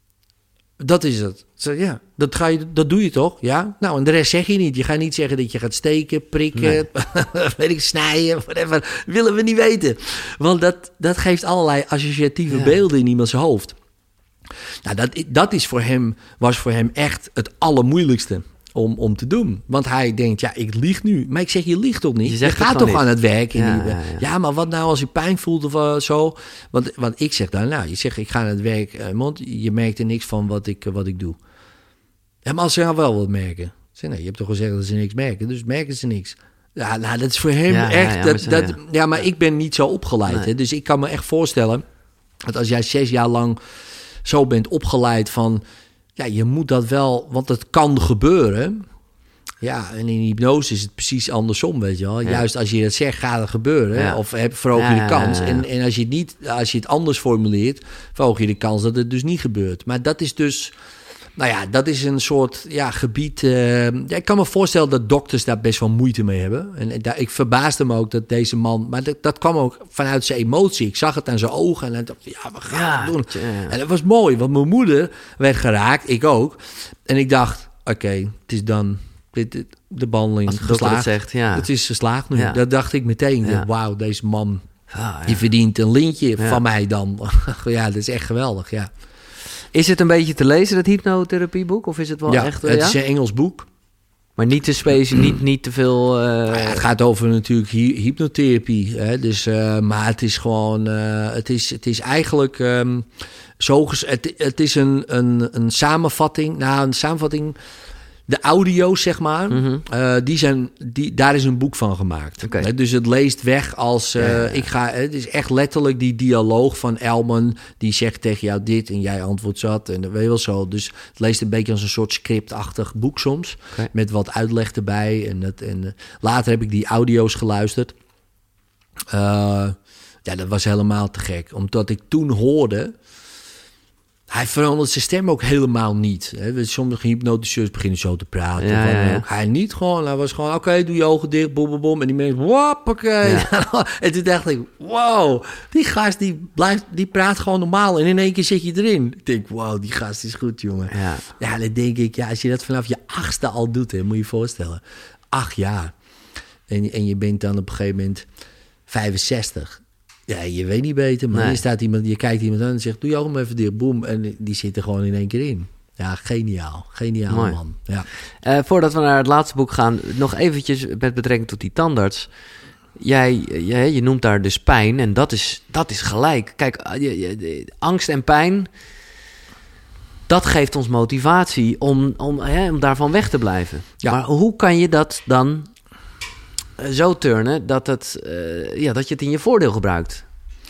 Dat is het. Ik zeg, ja, dat, ga je, dat doe je toch? Ja? Nou, en de rest zeg je niet. Je gaat niet zeggen dat je gaat steken, prikken, Nee. weet ik, snijden, whatever. Willen we niet weten. Want dat, dat geeft allerlei associatieve Ja. beelden in iemands hoofd. Nou, dat, dat is voor hem, was voor hem echt het allermoeilijkste om, om te doen. Want hij denkt, ja, ik lieg nu. Maar ik zeg, je liegt toch niet? Je, je gaat toch niet aan het werk? Ja, die, ja, ja. ja, maar wat nou als je pijn voelt of uh, zo? Want, want ik zeg dan, nou, je zegt, ik ga aan het werk. Uh, want je merkt er niks van wat ik, uh, wat ik doe. Ja, maar als ze nou wel wat merken. Ik zeg, nee, je hebt toch gezegd dat ze niks merken? Dus merken ze niks. Ja, nou, dat is voor hem ja, echt... Ja, ja, dat, maar, dat, ja, maar ik ben niet zo opgeleid. Nee. Hè? Dus ik kan me echt voorstellen dat als jij zes jaar lang zo bent opgeleid van... Ja, je moet dat wel... Want het kan gebeuren. Ja, en in hypnose is het precies andersom, weet je wel. Ja. Juist als je het zegt, gaat het gebeuren. Ja. Of heb, verhoog je ja, de kans. Ja, ja, ja. En, en als je het niet, als je het anders formuleert... verhoog je de kans dat het dus niet gebeurt. Maar dat is dus... Nou ja, dat is een soort ja, gebied... Uh, ja, ik kan me voorstellen dat dokters daar best wel moeite mee hebben. En, en daar, ik verbaasde me ook dat deze man... Maar dat, dat kwam ook vanuit zijn emotie. Ik zag het aan zijn ogen en hij dacht, ja, we gaan ja, het doen. Ja. En dat was mooi, want mijn moeder werd geraakt, ik ook. En ik dacht, oké, okay, het is dan... Dit, de behandeling Als de geslaagd. Het, zegt, ja. Het is geslaagd nu. Ja. Dat dacht ik meteen. Ja. Wauw, deze man, ah, ja. die verdient een lintje ja. van mij dan. Ja, dat is echt geweldig, ja. Is het een beetje te lezen, dat hypnotherapieboek? Of is het wel ja, echt... het ja? is een Engels boek. Maar niet te specifiek, niet, niet te veel... Uh... Nou ja, het gaat over natuurlijk hy- hypnotherapie. Hè? Dus, uh, maar het is gewoon... Uh, het, is, het is eigenlijk... Um, zo ges- het, het is een, een, een samenvatting... Nou, een samenvatting... De audio's, zeg maar, mm-hmm. uh, die zijn, die, daar is een boek van gemaakt. Okay. He, dus het leest weg als... Uh, ja, ja, ja. Ik ga, het is echt letterlijk die dialoog van Elman... die zegt tegen jou dit en jij antwoordt dat. En dat weet je wel zo. Dus het leest een beetje als een soort scriptachtig boek soms. Okay. Met wat uitleg erbij. En, het, en uh, later heb ik die audio's geluisterd. Uh, ja, dat was helemaal te gek. Omdat ik toen hoorde... Hij verandert zijn stem ook helemaal niet. Hè. Sommige hypnotiseurs beginnen zo te praten. Ja, ja, ja. Hij niet gewoon. Hij was gewoon, oké, okay, doe je ogen dicht, bom, bom, bom. En die mensen, hoppakee. Ja. En toen dacht ik, wow, die gast die, blijft, die praat gewoon normaal. En in één keer zit je erin. Ik denk, wow, die gast is goed, jongen. Ja, ja dan denk ik, ja, als je dat vanaf je achtste al doet, hè, moet je je voorstellen. Acht jaar. En, en je bent dan op een gegeven moment vijfenzestig. Ja, je weet niet beter, maar nee. Hier staat iemand, je kijkt iemand aan en zegt, doe je ogen maar even dicht, boem. En die zit er gewoon in één keer in. Ja, geniaal. Geniaal, mooi. Man. Ja. Uh, voordat we naar het laatste boek gaan, nog eventjes met betrekking tot die tandarts. Jij, je, je noemt daar dus pijn en dat is, dat is gelijk. Kijk, je, je, angst en pijn, dat geeft ons motivatie om, om, hè, om daarvan weg te blijven. Ja. Maar hoe kan je dat dan... zo turnen dat, het, uh, ja, dat je het in je voordeel gebruikt?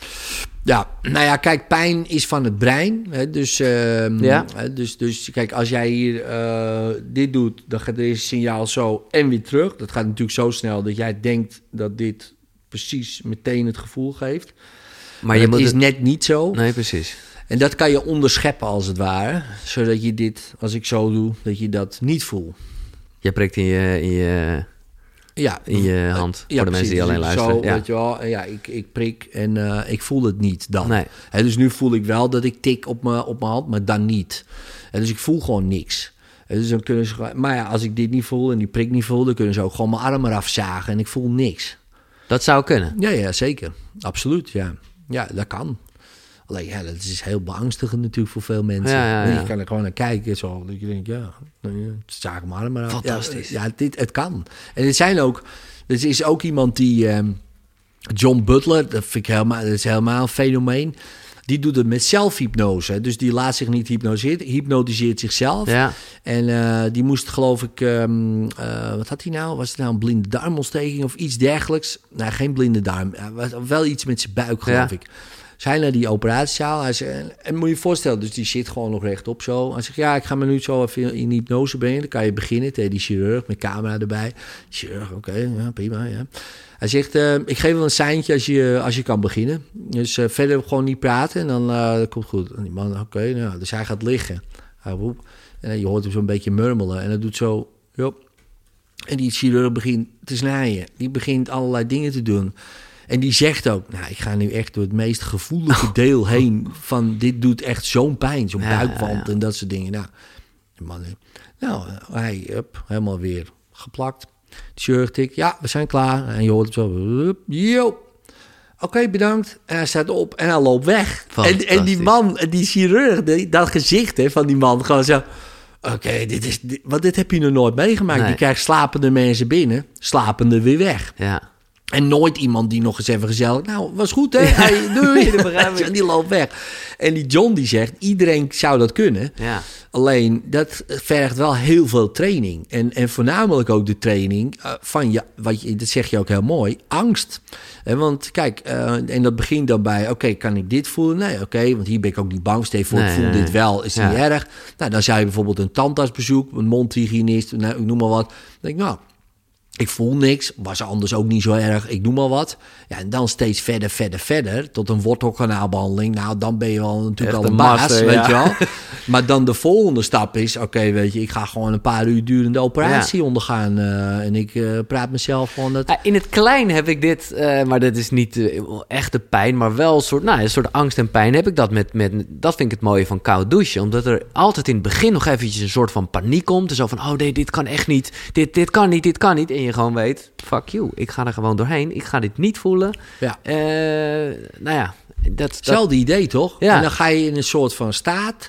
Ja, nou ja, kijk, pijn is van het brein. Hè, dus, uh, ja. dus, dus kijk, als jij hier uh, dit doet, dan gaat er een signaal zo en weer terug. Dat gaat natuurlijk zo snel dat jij denkt dat dit precies meteen het gevoel geeft. Maar, maar je dat moet is het... net niet zo. Nee, precies. En dat kan je onderscheppen als het ware. Zodat je dit, als ik zo doe, dat je dat niet voelt. Je prikt in je... In je... Ja, in je hand, ja, voor de precies. mensen die alleen luisteren. Zo, ja. weet je wel, ja, ik, ik prik en uh, ik voel het niet dan. Nee. He, dus nu voel ik wel dat ik tik op mijn op mijn hand, maar dan niet. He, dus ik voel gewoon niks. He, dus dan kunnen ze, maar ja, als ik dit niet voel en die prik niet voel, dan kunnen ze ook gewoon mijn arm eraf zagen en ik voel niks. Dat zou kunnen? Ja, ja, zeker. Absoluut, ja. Ja, dat kan. Alleen, ja, dat is heel beangstigend natuurlijk voor veel mensen. Ja, ja, ja. Je kan er gewoon naar kijken, zo. Dat je denkt, ja, zaak mijn arm eraf. Fantastisch. Ja, ja dit, het kan. En het zijn ook... Er is ook iemand die... Um, John Butler, dat vind ik helemaal, dat is helemaal een fenomeen. Die doet het met zelfhypnose. Dus die laat zich niet hypnoseren, hypnotiseert zichzelf. Ja. En uh, die moest, geloof ik... Um, uh, wat had hij nou? Was het nou een blinde darmontsteking of iets dergelijks? Nou, geen blinde darm. Uh, wel iets met zijn buik, geloof ja. ik. Zij naar die operatiezaal. Hij zei, en moet je je voorstellen, dus die zit gewoon nog rechtop zo. Hij zegt, ja, ik ga me nu zo even in hypnose brengen. Dan kan je beginnen tegen die chirurg met camera erbij. Chirurg, oké, okay, ja, prima, ja. Hij zegt, uh, ik geef wel een seintje als je, als je kan beginnen. Dus uh, verder gewoon niet praten en dan uh, dat komt goed. En die man, oké, okay, nou, dus hij gaat liggen. Hij roept, en je hoort hem zo'n beetje murmelen. En dat doet zo, jop. En die chirurg begint te snijden. Die begint allerlei dingen te doen. En die zegt ook, nou, ik ga nu echt door het meest gevoelige deel heen van dit doet echt zo'n pijn, zo'n ja, buikwand ja, ja. en dat soort dingen. Nou, de man, nou hij, up, helemaal weer geplakt. De chirurg tikt, ja, we zijn klaar. En je hoort hem zo, up, yo. oké, okay, bedankt. En hij staat op en hij loopt weg. En, en die man, die chirurg, die, dat gezicht hè, van die man, gewoon zo... Oké, okay, dit is, dit, want dit heb je nog nooit meegemaakt. Nee. Je krijgt slapende mensen binnen, slapende weer weg. Ja. En nooit iemand die nog eens even gezellig... Nou, was goed, hè? Hey, doei. En die loopt weg. En die John die zegt, iedereen zou dat kunnen. Ja. Alleen, dat vergt wel heel veel training. En, en voornamelijk ook de training uh, van... je, wat je, dat zeg je ook heel mooi, angst. En want kijk, uh, en dat begint dan bij... Oké, okay, kan ik dit voelen? Nee, oké, okay, want hier ben ik ook niet bang. Stel voor, nee, ik voel nee, dit wel, is het ja. niet erg. Nou, dan zou je bijvoorbeeld een tandartsbezoek... een mondhygiënist, nou, ik noem maar wat. Dan denk ik, nou... Ik voel niks, was anders ook niet zo erg, ik noem maar wat. Ja, en dan steeds verder, verder, verder, tot een wortelkanaalbehandeling. Nou, dan ben je wel natuurlijk echt al een baas, master, weet ja. je wel. Maar dan de volgende stap is, oké, okay, weet je, ik ga gewoon een paar uur durende operatie ja. ondergaan. Uh, en ik uh, praat mezelf gewoon dat... In het klein heb ik dit, uh, maar dat is niet uh, echte pijn, maar wel een soort, nou, een soort angst en pijn heb ik dat met, met, dat vind ik het mooie van koud douchen. Omdat er altijd in het begin nog eventjes een soort van paniek komt. En zo van, oh nee, dit kan echt niet, dit, dit kan niet, dit kan niet. En je gewoon weet, fuck you, ik ga er gewoon doorheen. Ik ga dit niet voelen. Ja. Uh, nou ja, dat... Hetzelfde dat... idee, toch? Ja. En dan ga je in een soort van staat,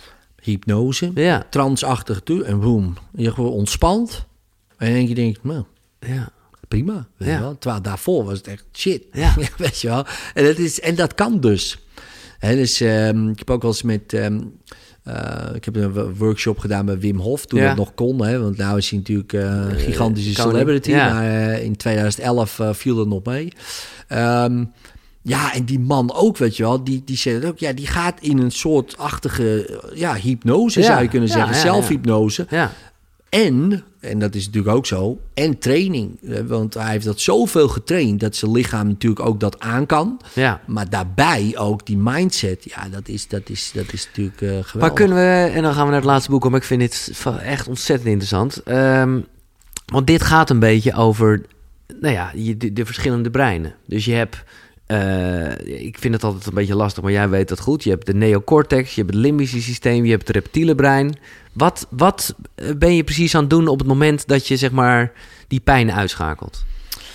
hypnose, ja. transachtig toe, en boem, je gewoon ontspant. En dan denk je, denk, nou, ja. prima. Weet ja. je wel? Terwijl daarvoor was het echt shit. Ja. weet je wel? En dat, is, en dat kan dus. He, dus um, ik heb ook wel eens met... Um, Uh, ik heb een workshop gedaan bij Wim Hof toen ja. het nog kon. Hè, want nu is hij natuurlijk uh, een gigantische uh, celebrity. Ja. Maar uh, in twintig elf uh, viel het nog mee. Um, ja, en die man ook, weet je wel. Die, die zegt ook, ja, die gaat in een soortachtige ja, hypnose, ja. zou je kunnen zeggen. Ja, ja, zelfhypnose. Ja. En, en dat is natuurlijk ook zo, en training. Want hij heeft dat zoveel getraind dat zijn lichaam natuurlijk ook dat aan kan. Ja. Maar daarbij ook die mindset, ja, dat is, dat is, dat is natuurlijk uh, geweldig. Maar kunnen we, en dan gaan we naar het laatste boek, want ik vind dit echt ontzettend interessant. Um, want dit gaat een beetje over, nou ja, de, de verschillende breinen. Dus je hebt... Uh, ik vind het altijd een beetje lastig, maar jij weet dat goed. Je hebt de neocortex, je hebt het limbische systeem, je hebt het reptiele brein. Wat, wat ben je precies aan het doen op het moment dat je zeg maar die pijn uitschakelt?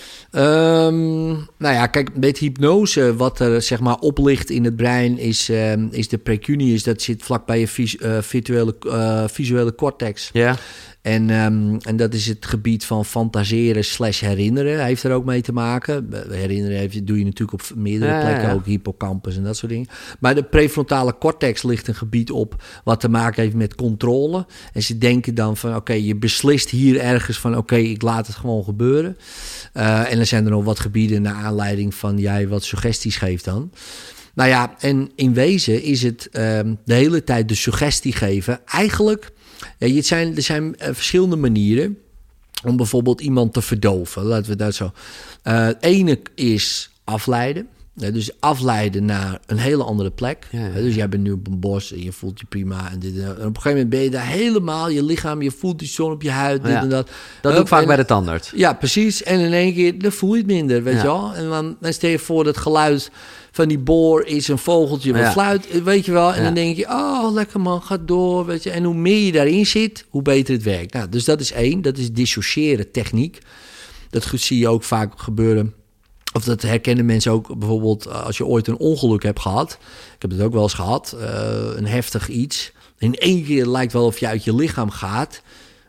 Um, nou ja, kijk, met hypnose, wat er zeg maar oplicht in het brein is, um, is de precuneus. Dat zit vlakbij je vis, uh, virtuele, uh, visuele cortex. Ja. En, um, en dat is het gebied van fantaseren slash herinneren. Hij heeft er ook mee te maken. Herinneren heeft, doe je natuurlijk op meerdere ja, plekken, ja. ook hippocampus en dat soort dingen. Maar de prefrontale cortex ligt een gebied op wat te maken heeft met controle. En ze denken dan van, oké, okay, je beslist hier ergens van, oké, okay, ik laat het gewoon gebeuren. Uh, en dan zijn er nog wat gebieden naar aanleiding van jij wat suggesties geeft dan. Nou ja, en in wezen is het um, de hele tijd de suggestie geven. Eigenlijk, ja, het zijn, er zijn uh, verschillende manieren om bijvoorbeeld iemand te verdoven. Laten we dat zo. Uh, het ene is afleiden. Ja, dus afleiden naar een hele andere plek. Ja, ja. Dus jij bent nu op een bos en je voelt je prima. En, dit, en op een gegeven moment ben je daar helemaal, je lichaam, je voelt die zon op je huid. Dit ja, en dat. Dat doe ik vaak en, bij de tandarts. Ja, precies. En in één keer, dan voel je het minder, weet ja. je wel. En dan, dan stel je voor dat geluid van die boor is een vogeltje wat ja. fluit, weet je wel. En ja. dan denk je, oh, lekker man, ga door, weet je. En hoe meer je daarin zit, hoe beter het werkt. Nou, dus dat is één, dat is dissociëren techniek. Dat zie je ook vaak gebeuren. Of dat herkennen mensen ook bijvoorbeeld als je ooit een ongeluk hebt gehad. Ik heb het ook wel eens gehad. Uh, een heftig iets. In één keer lijkt wel of je uit je lichaam gaat.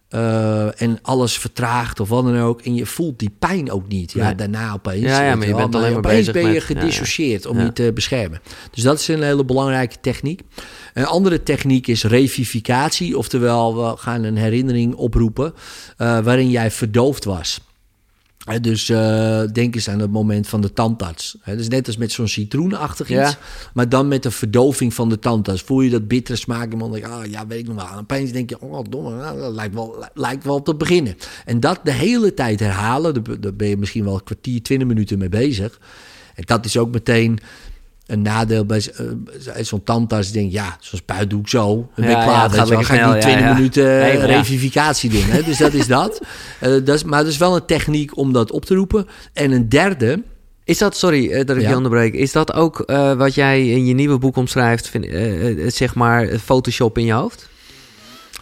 Uh, en alles vertraagt of wat dan ook. En je voelt die pijn ook niet. Ja, nee. Daarna opeens. Ja, ja maar je bent alleen maar bezig ben je met, gedissocieerd ja, ja. om ja. je te beschermen. Dus dat is een hele belangrijke techniek. Een andere techniek is revivificatie. Oftewel, we gaan een herinnering oproepen uh, waarin jij verdoofd was. He, dus uh, denk eens aan het moment van de tandarts. He, dus net als met zo'n citroenachtig iets. Ja. Maar dan met de verdoving van de tandarts. Voel je dat bittere smaak? En dan denk je, oh, ja, weet ik nog wel. En opeens denk je, oh, domme, nou, dat lijkt wel, lijkt wel op te beginnen. En dat de hele tijd herhalen. Daar ben je misschien wel een kwartier, twintig minuten mee bezig. En dat is ook meteen een nadeel bij uh, zo'n tandarts. Denk ja, zo'n spuit doe ik zo. Dan ben ik ja, klaar. Ja, dan ga ik niet twintig ja, ja. minuten nee, revivificatie doen. Hè? Dus dat is dat. Uh, dat is, maar dat is wel een techniek om dat op te roepen. En een derde. Is dat, sorry uh, dat ik ja. je onderbreek. Is dat ook uh, wat jij in je nieuwe boek omschrijft? Vind, uh, uh, zeg maar Photoshop in je hoofd?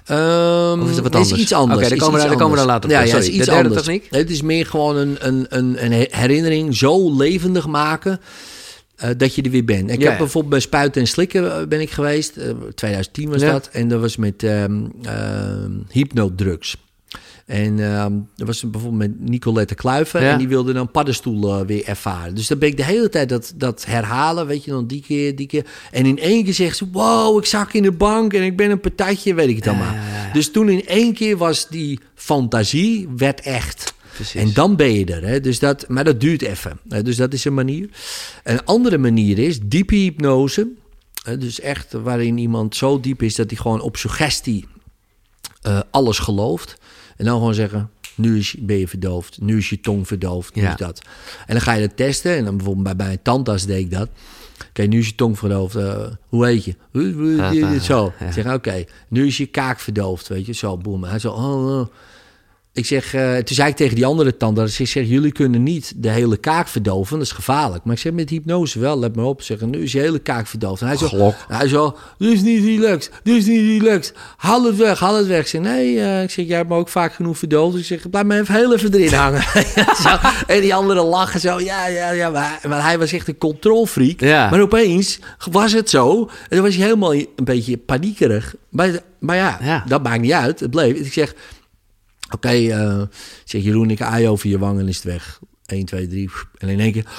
Um, Of is het wat dit anders? is iets anders. Oké, daar Is komen we- iets daar komen we dan anders. later op. Ja, ja, Sorry, is iets de derde anders. techniek? Het is meer gewoon een, een, een, een herinnering zo levendig maken uh, dat je er weer bent. Ik Ja, heb ja. bijvoorbeeld bij Spuiten en Slikken uh, ben ik geweest. Uh, twintig tien was Ja. dat. En dat was met um, uh, hypnodrugs. En um, dat was bijvoorbeeld met Nicolette Kluiver. Ja. En die wilde dan paddenstoelen uh, weer ervaren. Dus dan ben ik de hele tijd dat, dat herhalen. Weet je, dan die keer, die keer. En in één keer zegt ze... Wow, ik zak in de bank en ik ben een partijtje. Weet ik het allemaal. Ja, ja, ja. Dus toen in één keer was die fantasie werd echt. Precies. En dan ben je er. Hè? Dus dat, maar dat duurt even. Hè? Dus dat is een manier. Een andere manier is diepe hypnose. Hè? Dus echt waarin iemand zo diep is... dat hij gewoon op suggestie uh, alles gelooft. En dan gewoon zeggen... nu is, ben je verdoofd. Nu is je tong verdoofd. Nu Ja. is dat. En dan ga je dat testen. En dan bijvoorbeeld bij, bij mijn tandarts deed ik dat. Oké, nu is je tong verdoofd. Uh, hoe heet je? Ja, ja, Zo. ja. Ik zeg, oké. Nu is je kaak verdoofd. Weet je, zo, boem. Hij zo, oh, oh. Ik zeg, uh, toen zei ik tegen die andere tandarts... ik zeg, jullie kunnen niet de hele kaak verdoven. Dat is gevaarlijk. Maar ik zeg, met hypnose wel, let maar op. Zeg, nu is je hele kaak verdoofd. En hij zo, Glok. hij zo, dit is niet relaxed. Dit is niet relaxed. Haal het weg, haal het weg. Ik zeg, nee, uh, ik zeg, jij hebt me ook vaak genoeg verdoofd. Ik zeg, blijf me even heel even erin hangen. Zo. En die anderen lachen zo, ja, ja, ja. Maar, maar hij was echt een controlfreak. Ja. Maar opeens was het zo. En dan was hij helemaal een beetje paniekerig. Maar, maar ja, Ja. dat maakt niet uit. Het bleef. Ik zeg... Oké, okay, uh, zeg Jeroen, ik aai over je wang en is het weg. één, twee, drie. En in één keer...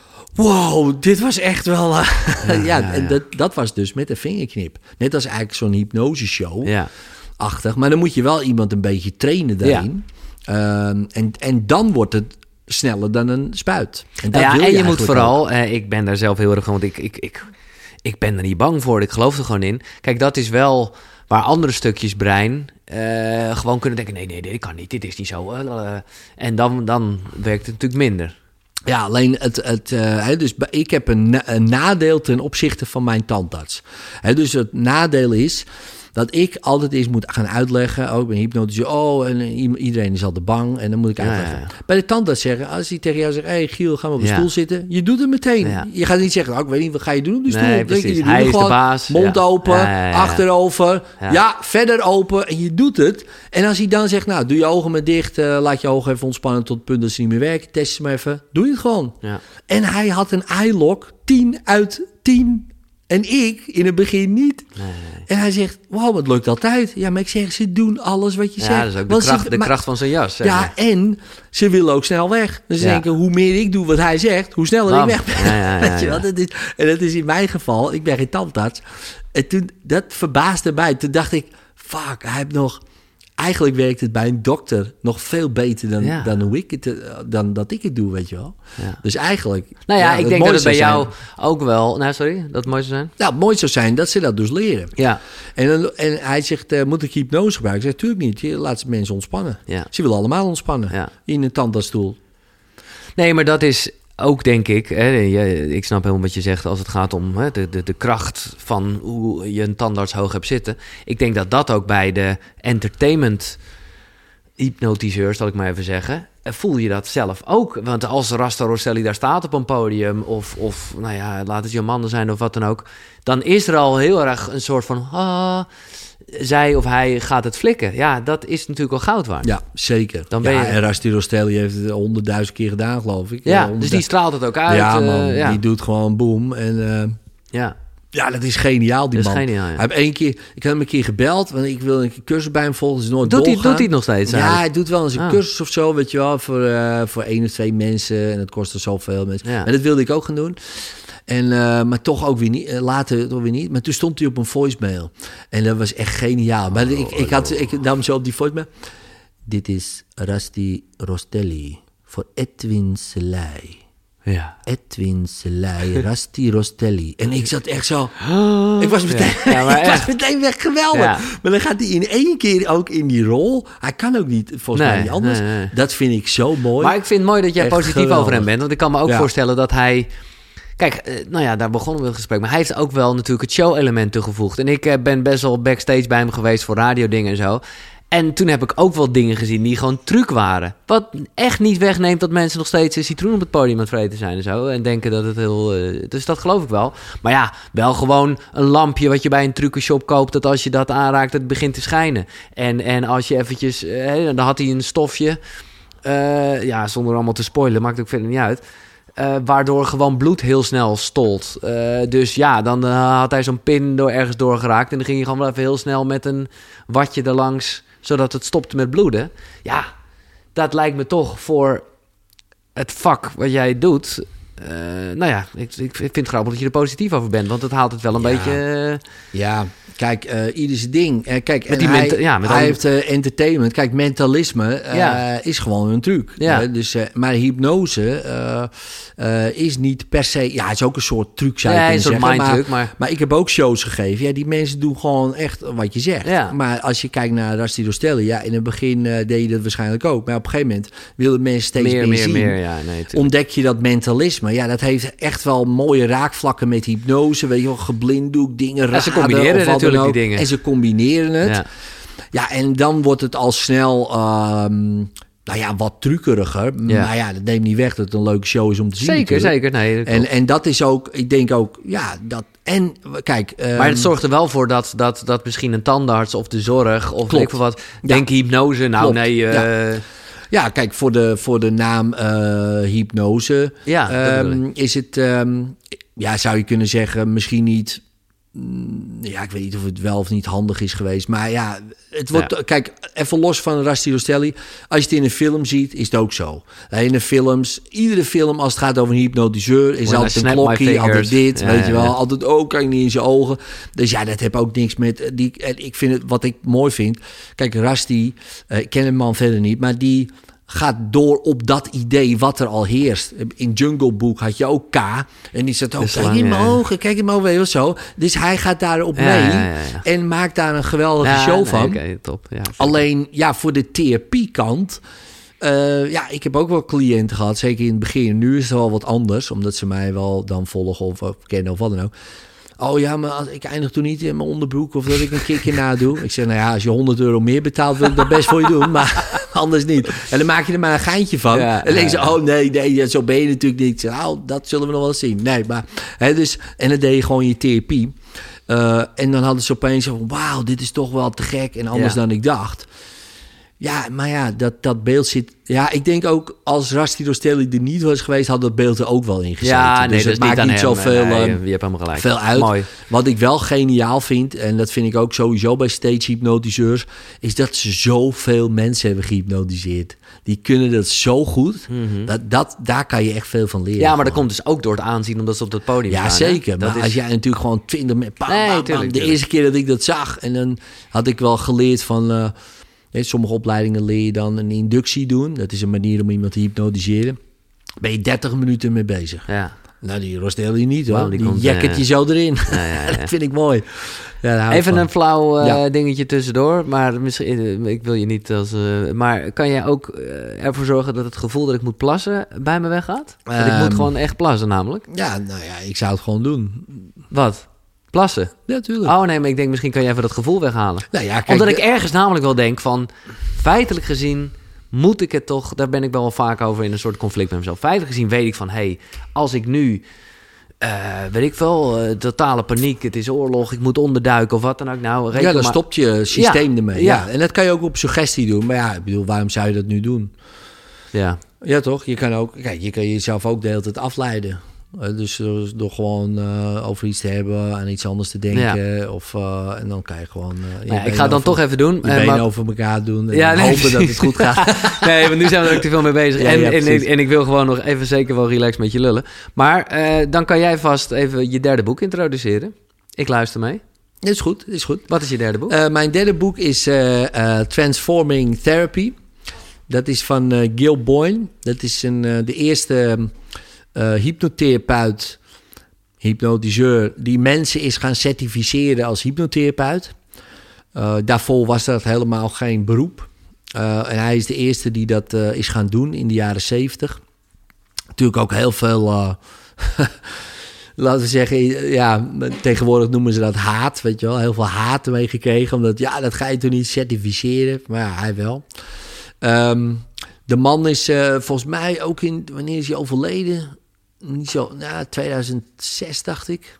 Wow, dit was echt wel... Uh, ja, ja, ja, en dat, dat was dus met een vingerknip. Net als eigenlijk zo'n hypnoseshow. Ja. Achtig. Maar dan moet je wel iemand een beetje trainen daarin. Ja. Um, en, en dan wordt het sneller dan een spuit. En, dat Ja, wil en je, je moet vooral... ook. Uh, ik ben daar zelf heel erg van... Want ik, ik, ik, ik ben er niet bang voor. Ik geloof er gewoon in. Kijk, dat is wel... waar andere stukjes brein uh, gewoon kunnen denken... nee, nee, dit kan niet, dit is niet zo. Uh, uh, en dan, dan werkt het natuurlijk minder. Ja, alleen het... het uh, he, dus ik heb een, na- een nadeel ten opzichte van mijn tandarts. He, dus het nadeel is... dat ik altijd eens moet gaan uitleggen... ook bij hypnotische... oh, en iedereen is altijd bang... en dan moet ik uitleggen. Ja, ja. Bij de tandarts zeggen... als hij tegen jou zegt... hé, hey, Giel, ga maar op de ja. stoel zitten... je doet het meteen. Ja. Je gaat niet zeggen... Oh, ik weet niet, wat ga je doen op de stoel? Nee, Denk je, je hij is gewoon, de baas. Mond ja. open, ja, ja, ja, achterover... Ja. ja, verder open... en je doet het. En als hij dan zegt... nou, doe je ogen maar dicht... Uh, laat je ogen even ontspannen... tot het punt dat ze niet meer werken... test ze maar even... doe je het gewoon. Ja. En hij had een eye-lock... tien uit tien... En ik in het begin niet. Nee, nee. En hij zegt, wow, het lukt altijd. Ja, maar ik zeg, ze doen alles wat je ja, zegt. Ja, dat is ook de, Want kracht, ze, de maar, kracht van zijn jas. Zeg ja, maar. En ze willen ook snel weg. Dus ze ja. denken, hoe meer ik doe wat hij zegt, hoe sneller Bam. ik weg ben. Ja, ja, ja, Weet je wel? Dat is, en dat is in mijn geval, ik ben geen tandarts. En toen, dat verbaasde mij. Toen dacht ik, fuck, hij heeft nog... Eigenlijk werkt het bij een dokter nog veel beter dan, ja. dan, hoe ik het, dan dat ik het doe, weet je wel. Ja. Dus eigenlijk... Nou ja, ja ik denk dat het bij jou zijn. ook wel... Nou, sorry, dat het mooi zou zijn? Nou, het mooi zou zijn dat ze dat dus leren. Ja. En, en hij zegt, uh, moet ik hypnose gebruiken? Ik zeg, tuurlijk niet. Je laat mensen ontspannen. Ja. Ze willen allemaal ontspannen. Ja. In een tandartsstoel. Nee, maar dat is... Ook denk ik, hè, ik snap helemaal wat je zegt als het gaat om hè, de, de, de kracht van hoe je een tandarts hoog hebt zitten. Ik denk dat dat ook bij de entertainment hypnotiseurs, zal ik maar even zeggen, voel je dat zelf ook. Want als Rasta Rostelli daar staat op een podium of, of nou ja, laat het Jomanda zijn of wat dan ook, dan is er al heel erg een soort van... Ah, zij of hij gaat het flikken. Ja, dat is natuurlijk wel goud waard. Ja, zeker. Dan ben ja, je... En Rasti Rostelli heeft het honderdduizend keer gedaan, geloof ik. Ja, dus die straalt het ook uit. Ja, man. Uh, ja. Die doet gewoon boom. En uh, ja. ja, dat is geniaal, die dat man. Is geniaal, ja. Hij heeft één keer, ik heb hem een keer gebeld, want ik wil een cursus bij hem volgen. Is nooit doet, hij, doorgaan. doet hij het nog steeds? Ja, eigenlijk? hij doet wel eens een ah. cursus of zo, weet je wel, voor, uh, voor één of twee mensen. En het kostte zoveel mensen. Ja. En dat wilde ik ook gaan doen. En, uh, maar toch ook weer niet. Uh, later toch weer niet. Maar toen stond hij op een voicemail. En dat was echt geniaal. Maar oh, ik, ik had ik nam zo op die voicemail. Dit is Rasti Rostelli voor Edwin Selei. Ja. Edwin Selei, Rasti Rostelli. En ik zat echt zo... Ik was meteen, ja. Ja, maar ik was meteen weg, geweldig. Ja. Maar dan gaat hij in één keer ook in die rol. Hij kan ook niet, volgens nee, mij niet anders. Nee, nee. Dat vind ik zo mooi. Maar ik vind het mooi dat jij echt positief geweldig. Over hem bent. Want ik kan me ook ja. voorstellen dat hij... Kijk, nou ja, daar begonnen we het gesprek. Maar hij heeft ook wel natuurlijk het show-element toegevoegd. En ik ben best wel backstage bij hem geweest voor radiodingen en zo. En toen heb ik ook wel dingen gezien die gewoon truc waren. Wat echt niet wegneemt dat mensen nog steeds een citroen op het podium aan het vreten zijn en zo. En denken dat het heel... Uh, dus dat geloof ik wel. Maar ja, wel gewoon een lampje wat je bij een trucenshop koopt, dat als je dat aanraakt, het begint te schijnen. En, en als je eventjes... Uh, dan had hij een stofje... Uh, ja, zonder allemaal te spoilen, maakt ook verder niet uit. Uh, waardoor gewoon bloed heel snel stolt. Uh, dus ja, dan uh, had hij zo'n pin door ergens doorgeraakt. En dan ging hij gewoon wel even heel snel met een watje erlangs, zodat het stopte met bloeden. Ja, dat lijkt me toch voor het vak wat jij doet. Uh, nou ja, ik, ik vind het grappig dat je er positief over bent. Want het haalt het wel een ja. beetje... Uh, ja, kijk, uh, ieder zijn ding. Uh, kijk, met die hij, menta- ja, met hij alle... heeft uh, entertainment. Kijk, mentalisme uh, ja. is gewoon een truc. Ja. Uh, dus, uh, maar hypnose uh, uh, is niet per se... Ja, het is ook een soort truc, zou je ja, kunnen een zeggen. Soort Maar, maar... maar ik heb ook shows gegeven. Ja, die mensen doen gewoon echt wat je zegt. Ja. Maar als je kijkt naar Rusty Rostelli... Ja, in het begin uh, deed je dat waarschijnlijk ook. Maar op een gegeven moment wilden mensen steeds meer, meer, meer zien. Meer, ja, nee, ontdek je dat mentalisme. Ja, dat heeft echt wel mooie raakvlakken met hypnose. Weet je wel, geblinddoek, dingen raden. Ja, ze combineren of wat natuurlijk dan ook. die dingen. En ze combineren het. Ja. Ja, en dan wordt het al snel... Um, nou ja, wat truckeriger. Ja. Maar ja, dat neemt niet weg dat het een leuke show is om te zien. Zeker, natuurlijk. zeker. Nee, dat en, en dat is ook, ik denk ook, ja, dat... En kijk... Um, maar het zorgt er wel voor dat, dat, dat misschien een tandarts of de zorg of weet ik veel wat... Denk ja. hypnose, nou Klopt. nee... Uh, ja. Ja, kijk, voor de, voor de naam uh, hypnose ja, um, is het, um, ja, zou je kunnen zeggen, misschien niet, mm, ja, ik weet niet of het wel of niet handig is geweest, maar ja, het wordt, ja. Kijk, even los van Rusty Rostelli, als je het in een film ziet, is het ook zo. In de films, iedere film als het gaat over een hypnotiseur, is When altijd een klokje, altijd dit, ja, weet ja, je wel, ja. altijd, oh, kijk niet in zijn ogen. Dus ja, dat heb ook niks met, die, ik vind het, wat ik mooi vind, kijk, Rusty, uh, ik ken hem man verder niet, maar die gaat door op dat idee wat er al heerst. In Jungle Book had je ook K. En die zat ook, kijk lang, in mijn ja. ogen, kijk in mijn ogen, weet zo. Dus hij gaat daarop ja, mee. Ja, ja, ja. En maakt daar een geweldige ja, show nee, van. Okay, top. Ja, alleen, ja, voor de therapiekant... Uh, ja, ik heb ook wel cliënten gehad, zeker in het begin. Nu is het wel wat anders, omdat ze mij wel dan volgen of, of kennen of wat dan ook. Oh ja, maar als, ik eindig toen niet in mijn onderbroek of dat ik een kickje nadoe. Ik zeg, nou ja, als je honderd euro meer betaalt, wil ik dat best voor je doen, maar anders niet. En dan maak je er maar een geintje van. Ja, en dan denk je, ja, ja. oh nee, nee, zo ben je natuurlijk niet. Ik zeg, nou, dat zullen we nog wel eens zien. Nee, maar, hè, dus, en dan deed je gewoon je therapie. Uh, en dan hadden ze opeens zo van, wauw, dit is toch wel te gek en anders ja. dan ik dacht. Ja, maar ja, dat, dat beeld zit... Ja, ik denk ook als Rusty Rostelli er niet was geweest, had dat beeld er ook wel in gezeten. Ja, nee, dus het maakt niet zoveel nee, um, je hebt helemaal gelijk. veel uit. Mooi. Wat ik wel geniaal vind, en dat vind ik ook sowieso bij stage hypnotiseurs, is dat ze zoveel mensen hebben gehypnotiseerd. Die kunnen dat zo goed. Mm-hmm. Dat, dat, daar kan je echt veel van leren. Ja, maar gewoon. dat komt dus ook door het aanzien omdat ze op dat podium ja, staan. Ja, zeker. Dat maar is... als jij natuurlijk gewoon twintig... Bam, nee, bam, tuurlijk, bam, de tuurlijk. eerste keer dat ik dat zag, en dan had ik wel geleerd van... Uh, in sommige opleidingen leer je dan een inductie doen. Dat is een manier om iemand te hypnotiseren. Ben je dertig minuten mee bezig. Ja. Nou, die Rostelli niet hoor. Wow, die die komt, jacket uh... je zo erin. Ja, ja, ja. Dat vind ik mooi. Ja, even een flauw uh, ja. dingetje tussendoor. Maar misschien, uh, ik wil je niet als... Uh, maar kan jij ook uh, ervoor zorgen dat het gevoel dat ik moet plassen bij me weggaat? Um, Want ik moet gewoon echt plassen namelijk. Ja, nou ja, ik zou het gewoon doen. Wat? Plassen? Ja, natuurlijk. Oh nee, maar ik denk misschien kan je even dat gevoel weghalen. Nou ja, kijk, Omdat ik de... ergens namelijk wel denk van... Feitelijk gezien moet ik het toch... Daar ben ik wel vaak over in een soort conflict met mezelf. Feitelijk gezien weet ik van... Hé, hey, als ik nu... Uh, weet ik wel, uh, totale paniek, het is oorlog, ik moet onderduiken of wat dan ook. Nou, reken ja, dan maar... stopt je systeem ja, ermee. Ja. ja. En dat kan je ook op suggestie doen. Maar ja, ik bedoel, waarom zou je dat nu doen? Ja. Ja, toch? Je kan ook, kijk, je kan jezelf ook de hele tijd afleiden. Uh, dus uh, door gewoon uh, over iets te hebben, aan iets anders te denken. Ja. Of, uh, en dan kan je gewoon... Uh, nou ja, ik ga het dan over, toch even doen. Je benen maar... over elkaar doen en ja, nee, hopen dat het goed gaat. Nee, want nu zijn we er ook te veel mee bezig. Ja, en, ja, en, en, en ik wil gewoon nog even zeker wel relaxed met je lullen. Maar uh, dan kan jij vast even je derde boek introduceren. Ik luister mee. Dat is goed, dat is goed. Wat is je derde boek? Uh, mijn derde boek is uh, uh, Transforming Therapy. Dat is van uh, Gil Boyne. Dat is een, uh, de eerste uh, hypnotherapeut... hypnotiseur die mensen is gaan certificeren als hypnotherapeut. Uh, daarvoor was dat helemaal geen beroep. Uh, en hij is de eerste die dat uh, is gaan doen in de jaren zeventig. Natuurlijk ook heel veel uh, laten we zeggen, ja, tegenwoordig noemen ze dat haat, weet je wel. Heel veel haat ermee gekregen, omdat, ja, dat ga je toch niet certificeren. Maar ja, hij wel. Um, de man is uh, volgens mij ook in, wanneer is hij overleden? Niet zo, nou, tweeduizend zes dacht ik.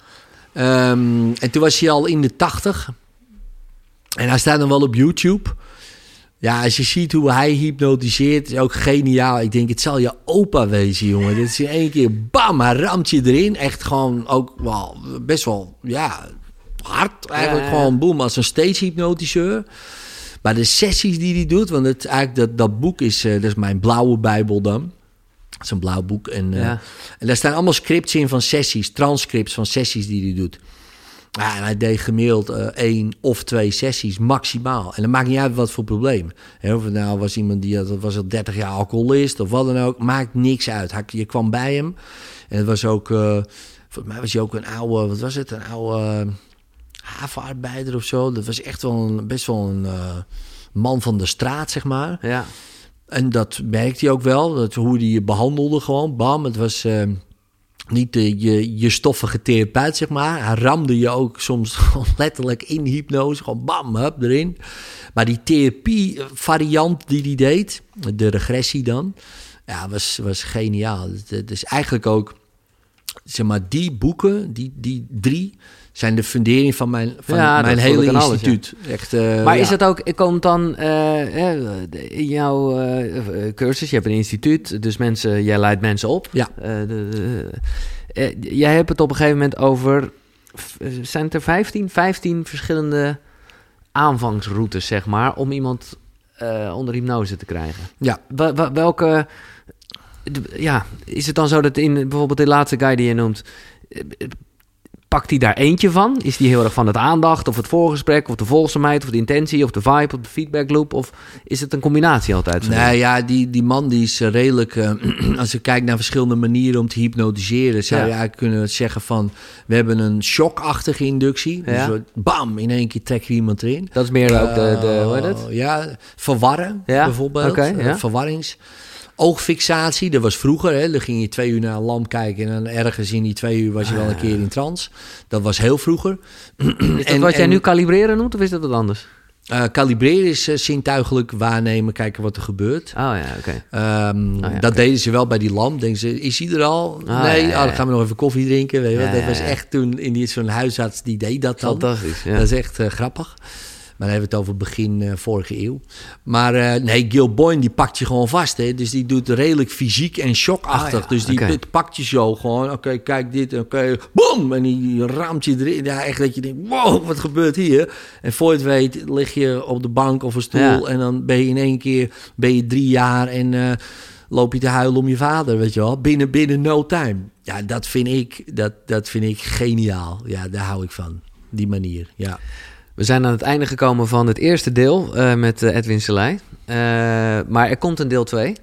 Um, en toen was hij al in de tachtig. En hij staat dan wel op YouTube. Ja, als je ziet hoe hij hypnotiseert, is ook geniaal. Ik denk, het zal je opa wezen, jongen. Dit is in één keer, bam, hij ramt je erin. Echt gewoon ook wel, best wel, ja, hard. Eigenlijk ja, ja. gewoon, boem, als een stage hypnotiseur. Maar de sessies die hij doet, want het, eigenlijk dat, dat boek is, uh, dat is mijn blauwe bijbel dan. Dat is een blauw boek. En, uh, ja. en daar staan allemaal scripts in van sessies, transcripts van sessies die hij doet. Ja, en hij deed gemiddeld uh, één of twee sessies maximaal. En dat maakt niet uit wat voor probleem. He, of het nou was iemand die had, was al dertig jaar alcoholist of wat dan ook. Maakt niks uit. Hij, je kwam bij hem. En het was ook, uh, volgens mij was hij ook een oude, wat was het? Een oude uh, havenarbeider of zo. Dat was echt wel een, best wel een uh, man van de straat, zeg maar. Ja. En dat merkte hij ook wel. Dat, hoe hij je behandelde gewoon. Bam, het was... Uh, Niet de, je, je stoffige therapeut, zeg maar. Hij ramde je ook soms letterlijk in hypnose. Gewoon bam, hup, erin. Maar die therapie-variant die hij deed, de regressie dan, ja, was, was geniaal. Het is eigenlijk ook, zeg maar, die boeken, die, die drie, zijn de fundering van mijn, van ja, mijn hele instituut. Alles, ja. Echt, uh, maar ja. is het ook, komt dan uh, in jouw uh, cursus, je hebt een instituut, dus mensen, jij leidt mensen op. Ja. Uh, de, de, uh, jij hebt het op een gegeven moment over, zijn het er vijftien, vijftien verschillende aanvangsroutes, zeg maar, om iemand uh, onder hypnose te krijgen. Ja. Wel, wel, welke, ja, is het dan zo dat in bijvoorbeeld de laatste guy die je noemt, pakt hij daar eentje van? Is die heel erg van het aandacht of het voorgesprek of de volgzaamheid of de intentie of de vibe of de feedback loop? Of is het een combinatie altijd? Nee, ja, die, die man die is redelijk... Uh, als je kijkt naar verschillende manieren om te hypnotiseren, zou ja. je eigenlijk kunnen zeggen van, we hebben een shockachtige inductie. Ja. Dus bam, in één keer trek je iemand erin. Dat is meer uh, ook de, de, hoe heet het? Ja, verwarren ja. bijvoorbeeld. Okay, ja. uh, verwarrings... Oogfixatie, dat was vroeger. Hè? Dan ging je twee uur naar een lamp kijken en dan ergens in die twee uur was je wel een keer in trance. Dat was heel vroeger. Is dat en, wat jij en, nu kalibreren noemt of is dat wat anders? Uh, kalibreren is uh, zintuigelijk waarnemen, kijken wat er gebeurt. Oh ja, oké. Okay. Um, oh, ja, dat okay. deden ze wel bij die lamp. Denken ze, is hij er al? Oh, nee, ja, ja, ja. Oh, dan gaan we nog even koffie drinken. Weet je ja, dat was ja, ja. echt toen in die, zo'n huisarts die deed dat dan. Fantastisch, ja. Dat is echt uh, grappig. Maar dan hebben we het over begin uh, vorige eeuw. Maar uh, nee, Gil Boyne die pakt je gewoon vast. Hè? Dus die doet redelijk fysiek en shockachtig. Oh, ja. Dus die okay. pakt je zo gewoon. Oké, okay, kijk dit. Oké, okay, boom! En die raamt je erin. Ja, echt dat je denkt, wow, wat gebeurt hier? En voor je het weet lig je op de bank of een stoel. Ja. En dan ben je in één keer ben je drie jaar en uh, loop je te huilen om je vader, weet je wel. Binnen, binnen no time. Ja, dat vind ik, dat, dat vind ik geniaal. Ja, daar hou ik van. Die manier, ja. We zijn aan het einde gekomen van het eerste deel uh, met uh, Edwin Selei. Uh, maar er komt een deel twee.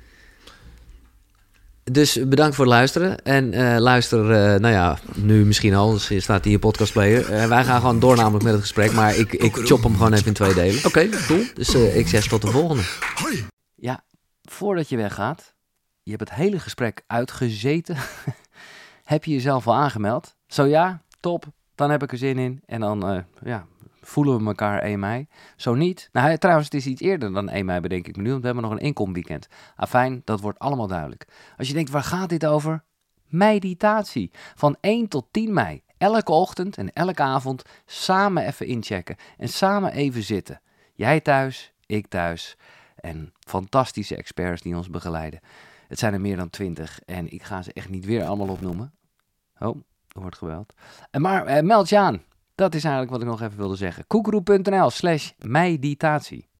Dus bedankt voor het luisteren. En uh, luister, uh, nou ja, nu misschien al, dus staat hier je podcastplayer. Uh, wij gaan gewoon door namelijk met het gesprek, maar ik, ik chop hem gewoon even in twee delen. Oké, okay, cool. Dus uh, ik zeg tot de volgende. Ja, voordat je weggaat, je hebt het hele gesprek uitgezeten. Heb je jezelf al aangemeld? Zo ja, top. Dan heb ik er zin in. En dan uh, ja, voelen we elkaar één mei. Zo niet. Nou, trouwens, het is iets eerder dan één mei, bedenk ik me nu. Want we hebben nog een inkomweekend. Afijn, dat wordt allemaal duidelijk. Als je denkt, waar gaat dit over? Meditatie. Van één tot tien mei. Elke ochtend en elke avond samen even inchecken. En samen even zitten. Jij thuis, ik thuis. En fantastische experts die ons begeleiden. Het zijn er meer dan twintig. En ik ga ze echt niet weer allemaal opnoemen. Oh. Er wordt gebeld. Maar uh, meld je aan. Dat is eigenlijk wat ik nog even wilde zeggen. koekeroe punt n l slash meditatie.